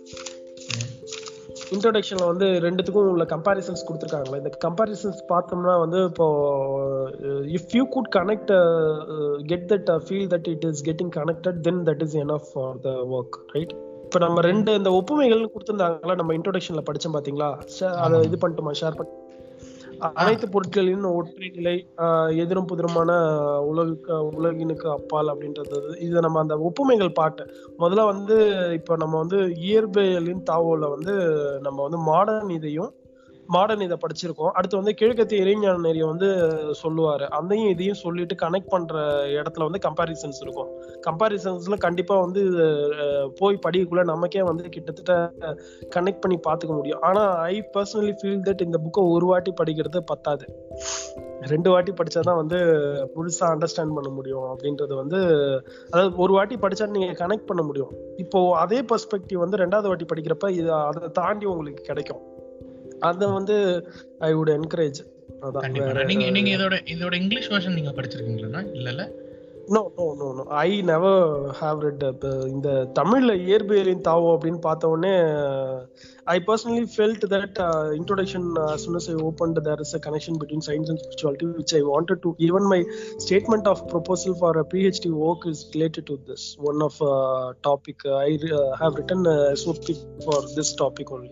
இன்ட்ரோடக்ஷன்ல வந்து ரெண்டுத்துக்கும் உள்ள கம்பேரிசன்ஸ் கொடுத்துருக்காங்களா. இந்த கம்பேரிசன்ஸ் பார்த்தோம்னா வந்து இப்போ if you could connect get that feel that it is getting connected then that is enough for the work, right? இப்போ நம்ம ரெண்டு இந்த ஒப்புமைகள் கொடுத்துருந்தாங்களா நம்ம இன்ட்ரோடக்ஷன்ல படிச்சோம் பாத்தீங்களா, அதை இது பண்ணிட்டோமா, ஷேர் பண்ண. அனைத்து பொருட்களின் ஒற்றை நிலை, எதிரும் புதிருமான உலகினுக்கு அப்பால் அப்படின்றது. இது நம்ம அந்த ஒப்புமைகள் பாட்டு முதல்ல வந்து இப்ப நம்ம வந்து இயற்பியலின் தாவோல வந்து நம்ம வந்து மாடர்ன் இதை படிச்சிருக்கோம். அடுத்து வந்து கிழக்கத்திய இறைஞான நெறிய வந்து சொல்லுவாரு. அதையும் இதையும் சொல்லிட்டு கனெக்ட் பண்ற இடத்துல வந்து கம்பாரிசன்ஸ் இருக்கும். கம்பாரிசன்ஸ்ல கண்டிப்பா வந்து போய் படிக்கக்குள்ள நமக்கே வந்து கிட்டத்தட்ட கனெக்ட் பண்ணி பாத்துக்க முடியும். ஆனா ஐ பர்சனலி ஃபீல் தட் இந்த புக்கை ஒரு வாட்டி படிக்கிறது பத்தாது, 2 வாட்டி படிச்சாதான் வந்து முழுசா அண்டர்ஸ்டாண்ட் பண்ண முடியும் அப்படின்றது வந்து, அதாவது ஒரு வாட்டி படிச்சா நீங்க கனெக்ட் பண்ண முடியும். இப்போ அதே பெர்ஸ்பெக்டிவ் வந்து 2வது வாட்டி படிக்கிறப்ப இது அதை தாண்டி உங்களுக்கு கிடைக்கும். அத வந்து ஐ வுட் என்கரேஜ். கண்டிப்பா. நீங்க இதோட இங்கிலீஷ் வெர்ஷன் நீங்க படிச்சிருக்கீங்களா? இல்லல no no no no I never have read. இந்த தமிழ்ல இயற்பியலின் தாவோ அப்படின்னு பார்த்த உடனே I personally felt that introduction as soon as I opened, there is a connection between science and spirituality, which I wanted to. Even my statement of proposal for a PhD work is related to this one of topic. I have written a SOP for this topic only.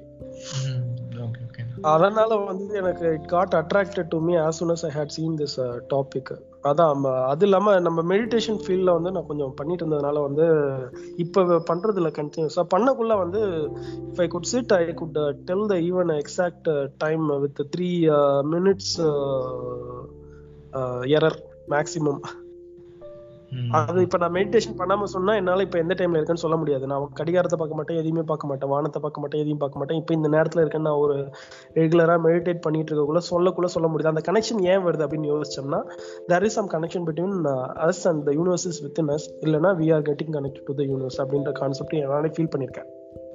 அதனால வந்து எனக்கு it got attracted to me as soon as I had seen this topic. அதான் அது இல்லாம நம்ம meditation ஃபீல்ட்ல வந்து நான் கொஞ்சம் பண்ணிட்டு இருந்ததுனால வந்து இப்போ பண்றதுல கண்டினியூஸா பண்ணக்குள்ள வந்து if I could sit I could tell the even exact time with 3 minutes error maximum. அது இப்ப நான் மெடிடேஷன் பண்ணாம சொன்னா என்னால இப்ப எந்த டைம்ல இருக்கேன்னு சொல்ல முடியாது. நான் கடிகாரத்தை பார்க்க மாட்டேன், எதையுமே பார்க்க மாட்டேன், வானத்தை பார்க்க மாட்டேன், எதையும் பார்க்க மாட்டேன். இப்ப இந்த நேரத்துல இருக்கேன்னு நான் ஒரு ரெகுலரா மெடிடேட் பண்ணிட்டு இருக்கக்குள்ள சொல்ல முடியாது. அந்த கனெக்ஷன் ஏன் வருது அப்படின்னு யோசிச்சோம்னா, there is some connection between us and the universe is within us. இல்லனா we are getting connected to the universe அப்படின்ற கான்செப்ட் என்னால ஃபீல் பண்ணிருக்கேன்.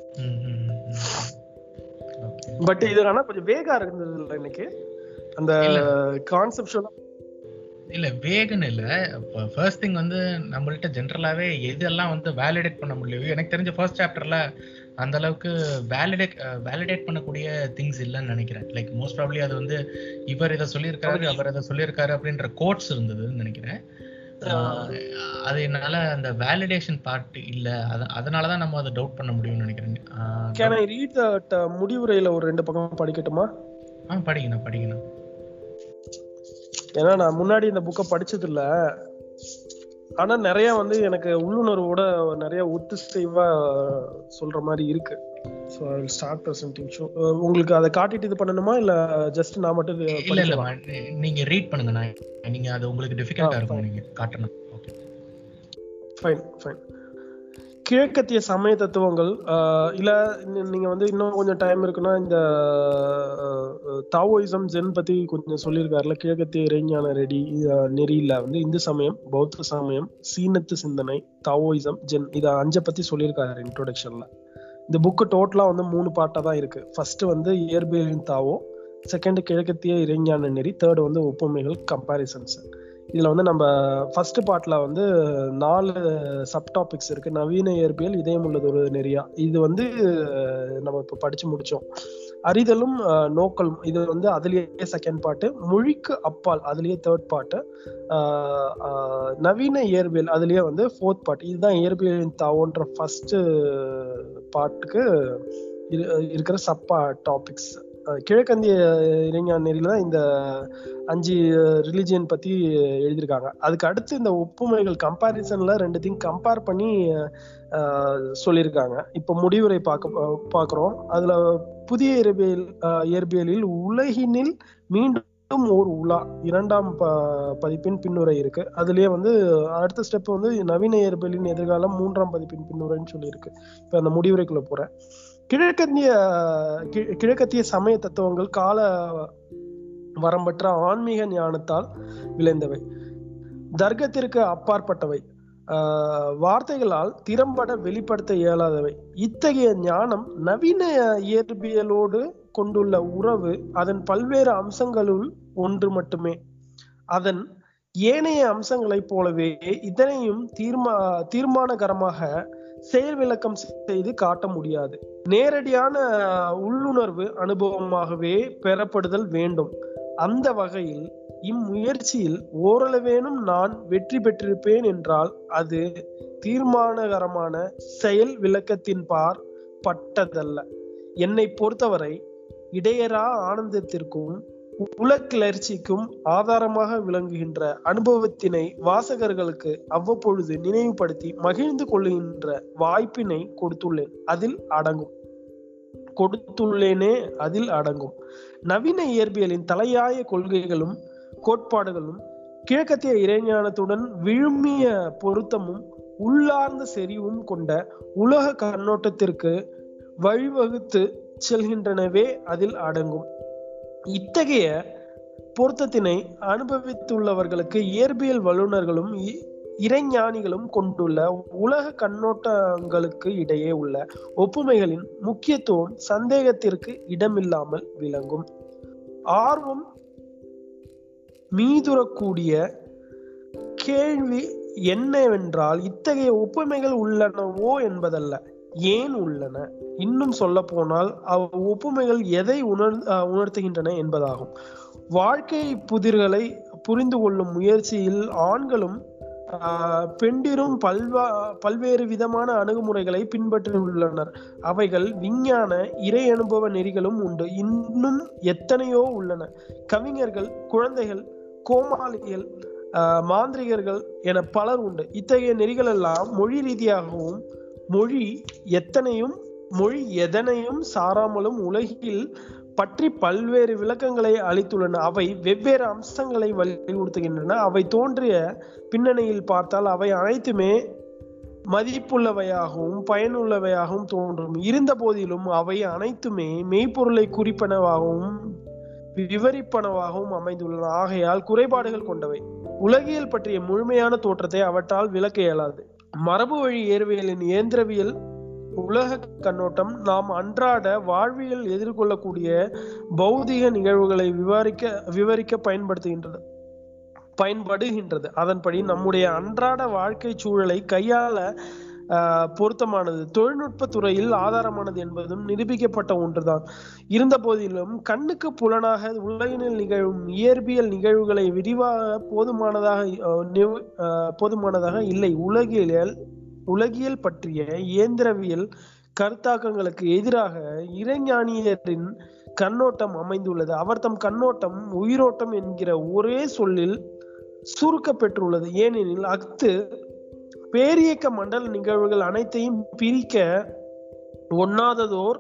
பட் இது ஆனா கொஞ்சம் வேகா இருந்தது இல்லை இன்னைக்கு அந்த கான்செப்ட். இல்ல வேகன்னு இல்ல, ஃபர்ஸ்ட் திங் வந்து நம்மள்ட்ட ஜென்ரலாவே எதெல்லாம் வந்து வேலிடேட் பண்ண முடியலையோ, எனக்கு தெரிஞ்ச ஃபர்ஸ்ட் சாப்டர்ல அந்த அளவுக்கு வேலிடேட் பண்ணக்கூடிய திங்ஸ் இல்லைன்னு நினைக்கிறேன். லைக் மோஸ்ட் ப்ராபப்லி அது வந்து இவர் இதை சொல்லியிருக்காரு, அவர் இதை சொல்லியிருக்காரு அப்படின்ற கோட்ஸ் இருந்ததுன்னு நினைக்கிறேன். அது என்னால அந்த வேலிடேஷன் பார்ட் இல்ல, அதனாலதான் நம்ம அதை டவுட் பண்ண முடியும்னு நினைக்கிறேன். கேன் ஐ ரீட் தட் முடிவுரையில ஒரு 2 பக்கம் படிக்கட்டுமா? படிக்கணும். ஏன்னா நான் முன்னாடி இந்த புக்கை படிச்சது இல்ல, ஆனா நிறைய வந்து எனக்கு உள்ளுணர்வோட நிறைய ஒத்திசைவா சொல்ற மாதிரி இருக்கு. So I will start presenting. உங்களுக்கு அதை காட்டிட்டு இது பண்ணணுமா இல்ல ஜஸ்ட் நான் மட்டும்? இல்ல நீங்க ரீட் பண்ணுங்க, நீங்க அது உங்களுக்கு டிஃபிகல்ட்டா இருக்கும், நீங்க காட்டணும். Okay fine. கிழக்கத்திய சமய தத்துவங்கள் இல்ல நீங்க வந்து இன்னும் கொஞ்சம் டைம் இருக்குன்னா இந்த தாவோயிசம் ஜென் பத்தி கொஞ்சம் சொல்லியிருக்காருல. கிழக்கத்திய இறைஞான நெறியில வந்து இந்து சமயம், பௌத்த சமயம், சீனத்து சிந்தனை, தாவோயிசம், ஜென் இத 5 பத்தி சொல்லியிருக்காரு இன்ட்ரோடக்ஷன்ல. இந்த புக்கு டோட்டலா வந்து 3 பார்ட்டா தான் இருக்கு. ஃபர்ஸ்ட் வந்து இயற்பியலின் தாவோ, செகண்ட் கிழக்கத்திய இறைஞான நெறி, தேர்ட் வந்து ஒப்புமைகள் கம்பாரிசன்ஸ். இதுல வந்து நம்ம ஃபர்ஸ்ட் பார்ட்ல வந்து 4 சப் டாபிக்ஸ் இருக்கு. நவீன இயற்பியல், இதயம் உள்ளது ஒரு நெறியா, இது வந்து நம்ம இப்ப படிச்சு முடிச்சோம். அறிதலும் நோக்கலும், இது வந்து அதுலயே செகண்ட் பார்ட். மொழிக்கு அப்பால், அதுலயே தேர்ட் பார்ட். நவீன இயற்பியல், அதுலயே வந்து ஃபோர்த் பார்ட். இதுதான் இயற்பியலின் தாவோன்ற ஃபர்ஸ்ட் பார்ட்டுக்கு இருக்கிற சப் டாபிக்ஸ். கிழக்கந்திய இறைஞான நெறியில தான் இந்த 5 ரிலிஜியன் பத்தி எழுதியிருக்காங்க. அதுக்கு அடுத்து இந்த ஒப்புமைகள் கம்பாரிசன்ல 2த்தையும் கம்பேர் பண்ணி சொல்லியிருக்காங்க. இப்ப முடிவுரை பாக்குறோம். அதுல புதிய இயற்பியலில் உலகினில் மீண்டும் ஒரு உலா 2ஆம் பதிப்பின் பின்னுரை இருக்கு. அதுலயே வந்து அடுத்த ஸ்டெப் வந்து நவீன இயற்பியலின் எதிர்காலம் 3ஆம் பதிப்பின் பின்னுரைன்னு சொல்லியிருக்கு. இப்ப அந்த முடிவுரைக்குள்ள போறேன். கிழக்கத்திய சமய தத்துவங்கள் கால வரம்பற்ற ஆன்மீக ஞானத்தால் விளைந்தவை, தர்க்கத்திற்கு அப்பாற்பட்டவை, வார்த்தைகளால் திறம்பட வெளிப்படுத்த இயலாதவை. இத்தகைய ஞானம் நவீன இயற்பியலோடு கொண்டுள்ள உறவு அதன் பல்வேறு அம்சங்களுள் ஒன்று மட்டுமே. அதன் ஏனைய அம்சங்களைப் போலவே இதனையும் தீர்மானகரமாக செயல் விளக்கம் செய்து காட்ட முடியாது. நேரடியான உள்ளுணர்வு அனுபவமாகவே பெறப்படுதல் வேண்டும். அந்த வகையில் இம்முயற்சியில் ஓரளவேனும் நான் வெற்றி பெற்றிருப்பேன் என்றால் அது தீர்மானகரமான செயல் விளக்கத்தின் பட்டதல்ல. என்னை பொறுத்தவரை இடையறா ஆனந்தத்திற்கும் உலக்கிளர்ச்சிக்கும் ஆதாரமாக விளங்குகின்ற அனுபவத்தினை வாசகர்களுக்கு அவ்வப்பொழுது நினைவுபடுத்தி மகிழ்ந்து கொள்ளுகின்ற வாய்ப்பினை கொடுத்துள்ளேனே அதில் அடங்கும். நவீன இயற்பியலின் தலையாய கொள்கைகளும் கோட்பாடுகளும் கிழக்கத்திய இறைஞானத்துடன் விழுமிய பொருத்தமும் உள்ளார்ந்த செறிவும் கொண்ட உலக கண்ணோட்டத்திற்கு வழிவகுத்து செல்கின்றனவே அதில் அடங்கும். இத்தகைய பொருத்தத்தினை அனுபவித்துள்ளவர்களுக்கு இயற்பியல் வல்லுநர்களும் இறைஞானிகளும் கொண்டுள்ள உலக கண்ணோட்டங்களுக்கு இடையே உள்ள ஒப்புமைகளின் முக்கியத்துவம் சந்தேகத்திற்கு இடமில்லாமல் விளங்கும். ஆர்வம் மீதுறக்கூடிய கேள்வி என்னவென்றால் இத்தகைய ஒப்புமைகள் உள்ளனவோ என்பதல்ல, ஏன் உள்ளன, இன்னும் சொல்ல போனால் ஒப்புமைகள் எதை உணர்த்துகின்றன என்பதாகும். வாழ்க்கை புதிர்களை புரிந்து கொள்ளும் முயற்சியில் ஆண்களும் பெண்டிரும் பல்வேறு விதமான அணுகுமுறைகளை பின்பற்றியுள்ளனர். அவைகள் விஞ்ஞான இறை அனுபவ நெறிகளும் உண்டு. இன்னும் எத்தனையோ உள்ளன. கவிஞர்கள், குழந்தைகள், கோமாளிகள், மாந்திரிகர்கள் என பலர் உண்டு. இத்தகைய நெறிகள் எல்லாம் மொழி ரீதியாகவும் மொழி எதனையும் சாராமலும் உலகில் பற்றி பல்வேறு விளக்கங்களை அளித்துள்ளன. அவை வெவ்வேறு அம்சங்களை வலியுறுத்துகின்றன. அவை தோன்றிய பின்னணியில் பார்த்தால் அவை அனைத்துமே மதிப்புள்ளவையாகவும் பயனுள்ளவையாகவும் தோன்றும். இருந்த போதிலும் அவை அனைத்துமே மெய்ப்பொருளை குறிப்பனவாகவும் விவரிப்பனவாகவும் அமைந்துள்ளன. ஆகையால் குறைபாடுகள் கொண்டவை. உலகியல் பற்றிய முழுமையான தோற்றத்தை அவற்றால் விளக்க இயலாது. மரபு வழி இயற்பியலின் இயந்திரவியல் உலக கண்ணோட்டம் நாம் அன்றாட வாழ்வியல் எதிர்கொள்ளக்கூடிய பௌதிக நிகழ்வுகளை விவரிக்க பயன்படுகின்றது. அதன்படி நம்முடைய அன்றாட வாழ்க்கை சூழலை கையாள பொருத்தமானது, தொழில்நுட்ப துறையில் ஆதாரமானது என்பதும் நிரூபிக்கப்பட்ட ஒன்றுதான். இருந்த போதிலும் கண்ணுக்கு புலனாக உலகினில் நிகழும் இயற்பியல் நிகழ்வுகளை விரிவாக போதுமானதாக இல்லை. உலகியல் பற்றிய இயந்திரவியல் கருத்தாக்கங்களுக்கு எதிராக இறைஞானியரின் கண்ணோட்டம் அமைந்துள்ளது. அவர் தம் கண்ணோட்டம் உயிரோட்டம் என்கிற ஒரே சொல்லில் சுருக்கப்பெற்றுள்ளது. ஏனெனில் அஃது பேரியக்க மண்டல நிகழ்வுகள் அனைத்தையும் பிரிக்க ஒண்ணாததோர்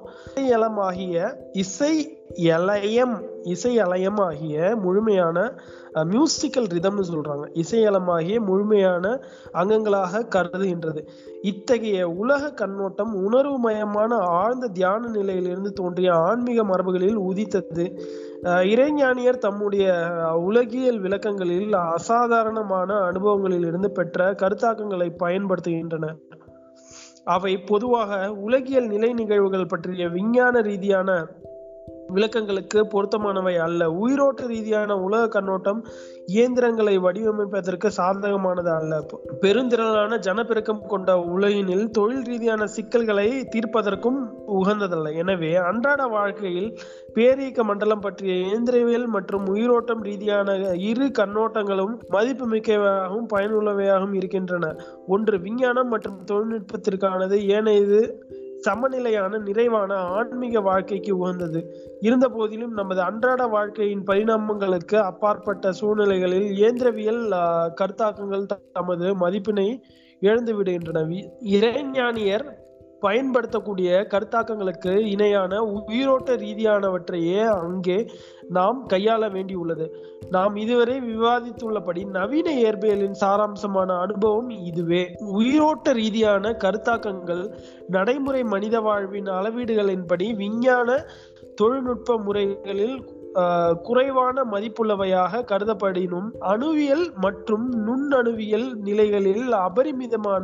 இசையலயமாகிய முழுமையான மியூசிக்கல் ரிதம்னு சொல்றாங்க. இசையலமாகிய முழுமையான அங்கங்களாக கருதுகின்றது. இத்தகைய உலக கண்ணோட்டம் உணர்வு மயமான ஆழ்ந்த தியான நிலையிலிருந்து தோன்றிய ஆன்மீக மரபுகளில் உதித்தது. இறைஞானியர் தம்முடைய உலகியல் விளக்கங்களில் அசாதாரணமான அனுபவங்களில் இருந்து பெற்ற கருத்தாக்கங்களை பயன்படுத்துகின்றனர். அவை பொதுவாக உலகியல் நிலை நிகழ்வுகள் பற்றிய விஞ்ஞான ரீதியான விளக்கங்களுக்கு பொருத்தமானவை அல்ல. உயிரோட்ட ரீதியான உலக கண்ணோட்டம் இயந்திரங்களை வடிவமைப்பதற்கு சாதகமானது அல்ல. பெருந்திரளான ஜனப்பெருக்கம் கொண்ட உலகினில் தொழில் ரீதியான சிக்கல்களை தீர்ப்பதற்கும் உகந்ததல்ல. எனவே அன்றாட வாழ்க்கையில் பேரியக்க மண்டலம் பற்றிய இயந்திரவியல் மற்றும் உயிரோட்டம் ரீதியான இரு கண்ணோட்டங்களும் மதிப்பு மிக்கவையாகவும் பயனுள்ளவையாகவும் இருக்கின்றன. ஒன்று விஞ்ஞானம் மற்றும் தொழில்நுட்பத்திற்கானது, ஏனையது சமநிலையான நிறைவான ஆன்மீக வாழ்க்கைக்கு உகந்தது. இருந்த போதிலும் நமது அன்றாட வாழ்க்கையின் பரிணாமங்களுக்கு அப்பாற்பட்ட சூழ்நிலைகளில் இயந்திரவியல் கருத்தாக்கங்கள் தமது மதிப்பினை இழந்து விடுகின்றன. இறைஞானியர் பயன்படுத்தக்கூடிய கருத்தாக்கங்களுக்கு இணையான உயிரோட்ட ரீதியானவற்றையே அங்கே நாம் கையாள வேண்டியுள்ளது. நாம் இதுவரை விவாதித்துள்ளபடி நவீன இயற்பியலின் சாராம்சமான அனுபவம் இதுவே. உயிரோட்ட ரீதியான கருத்தாக்கங்கள் நடைமுறை மனித வாழ்வின் அளவீடுகளின்படி விஞ்ஞான தொழில்நுட்ப முறைகளில் குறைவான மதிப்புள்ளவையாக கருதப்படினும் அணுவியல் மற்றும் நுண்ணணுவியல் நிலைகளில் அபரிமிதமான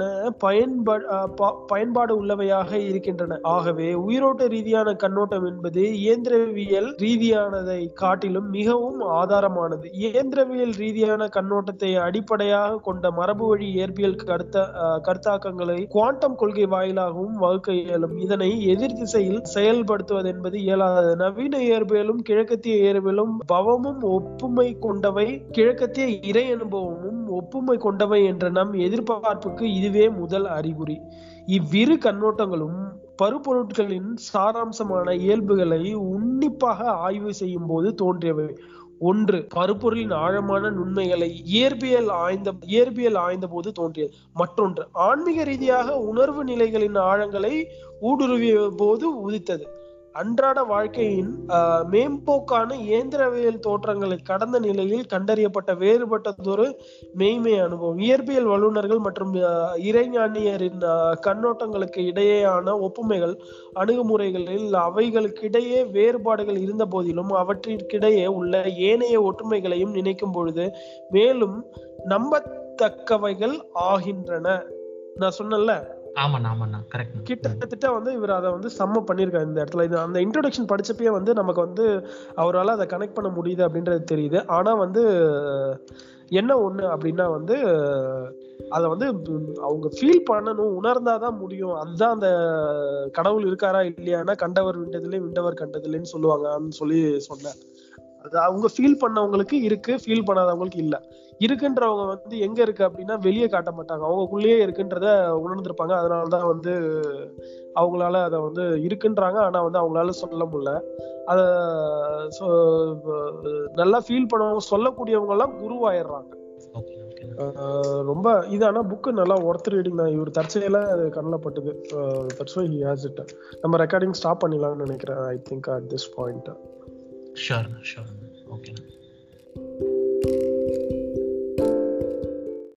பயன்பாடு உள்ளவையாக இருக்கின்றன. ஆகவே உயிரோட்ட ரீதியான கண்ணோட்டம் என்பது இயந்திரவியல் ரீதியானதை காட்டிலும் மிகவும் ஆதாரமானது. இயந்திரவியல் ரீதியான கண்ணோட்டத்தை அடிப்படையாக கொண்ட மரபு வழி இயற்பியல் கருத்தாக்கங்களை குவாண்டம் கொள்கை வாயிலாகவும் வகுக்க இயலும். இதனை எதிர் திசையில் செயல்படுத்துவது என்பது இயலாதது. நவீன இயற்பியலும் கிழக்கத்திய இயற்பியலும் பவமும் ஒப்புமை கொண்டவை, கிழக்கத்திய இறை அனுபவமும் ஒப்புமை கொண்டவை என்ற நம் எதிர்பார்ப்புக்கு இதுவே முதல் அறிகுறி. இவ்விரு கண்ணோட்டங்களும் பருப்பொருட்களின் சாராம்சமான இயல்புகளை உன்னிப்பாக ஆய்வு செய்யும் போது தோன்றியவை. ஒன்று, பருப்பொருளின் ஆழமான நுண்மைகளை இயற்பியல் ஆய்ந்த போது தோன்றியது. மற்றொன்று, ஆன்மீக ரீதியாக உணர்வு நிலைகளின் ஆழங்களை ஊடுருவிய போது உதித்தது. அன்றாட வாழ்க்கையின் மேம்போக்கான இயந்திரவியல் தோற்றங்களை கடந்த நிலையில் கண்டறியப்பட்ட வேறுபட்டதொரு மெய்மை அனுபவம். இயற்பியல் வல்லுநர்கள் மற்றும் இறைஞானியரின் கண்ணோட்டங்களுக்கு இடையேயான ஒப்புமைகள் அணுகுமுறைகளில் அவைகளுக்கிடையே வேறுபாடுகள் இருந்த போதிலும் அவற்றிற்கிடையே உள்ள ஏனைய ஒற்றுமைகளையும் நினைக்கும் பொழுது மேலும் நம்பத்தக்கவைகள் ஆகின்றன. நான் சொன்னேன்ல, கிட்டத்தட்ட வந்து இவர் அதை வந்து சம்ம பண்ணியிருக்காரு இந்த இடத்துல. இது அந்த இன்ட்ரோடக்ஷன் படிச்சப்பே வந்து நமக்கு வந்து அவரால் அதை கனெக்ட் பண்ண முடியுது அப்படின்றது தெரியுது. ஆனா வந்து என்ன ஒண்ணு அப்படின்னா வந்து அத வந்து அவங்க ஃபீல் பண்ணணும், உணர்ந்தாதான் முடியும். அதுதான் அந்த கடவுள் இருக்காரா இல்லையானா கண்டவர் விண்டதில்லை விண்டவர் கண்டதில்லைன்னு சொல்லுவாங்கன்னு சொல்லி சொன்னேன். அது அவங்க ஃபீல் பண்ணவங்களுக்கு இருக்கு, ஃபீல் பண்ணாதவங்களுக்கு இல்ல. இருக்குன்றவங்க வந்து எங்க இருக்கு அப்படின்னா வெளியே காட்ட மாட்டாங்க, அவங்களுக்குள்ளேயே இருக்குன்றத உணர்ந்திருப்பாங்க. அதனாலதான் வந்து அவங்களால அதை வந்து இருக்குன்றாங்க, ஆனா வந்து அவங்களால சொல்ல முடியல. அத நல்லா ஃபீல் பண்ணவங்க சொல்லக்கூடியவங்க எல்லாம் குருவாயிடுறாங்க. ரொம்ப இது. ஆனா புக்கு நல்லா ஒர்த் ரீடிங் தான். இவர் தற்செயலா கண்ணில் பட்டுது. That's why he has it. நம்ம ரெக்கார்டிங் ஸ்டாப் பண்ணிடலாம்னு நினைக்கிறேன். I think at this point. Sure sure. Okay.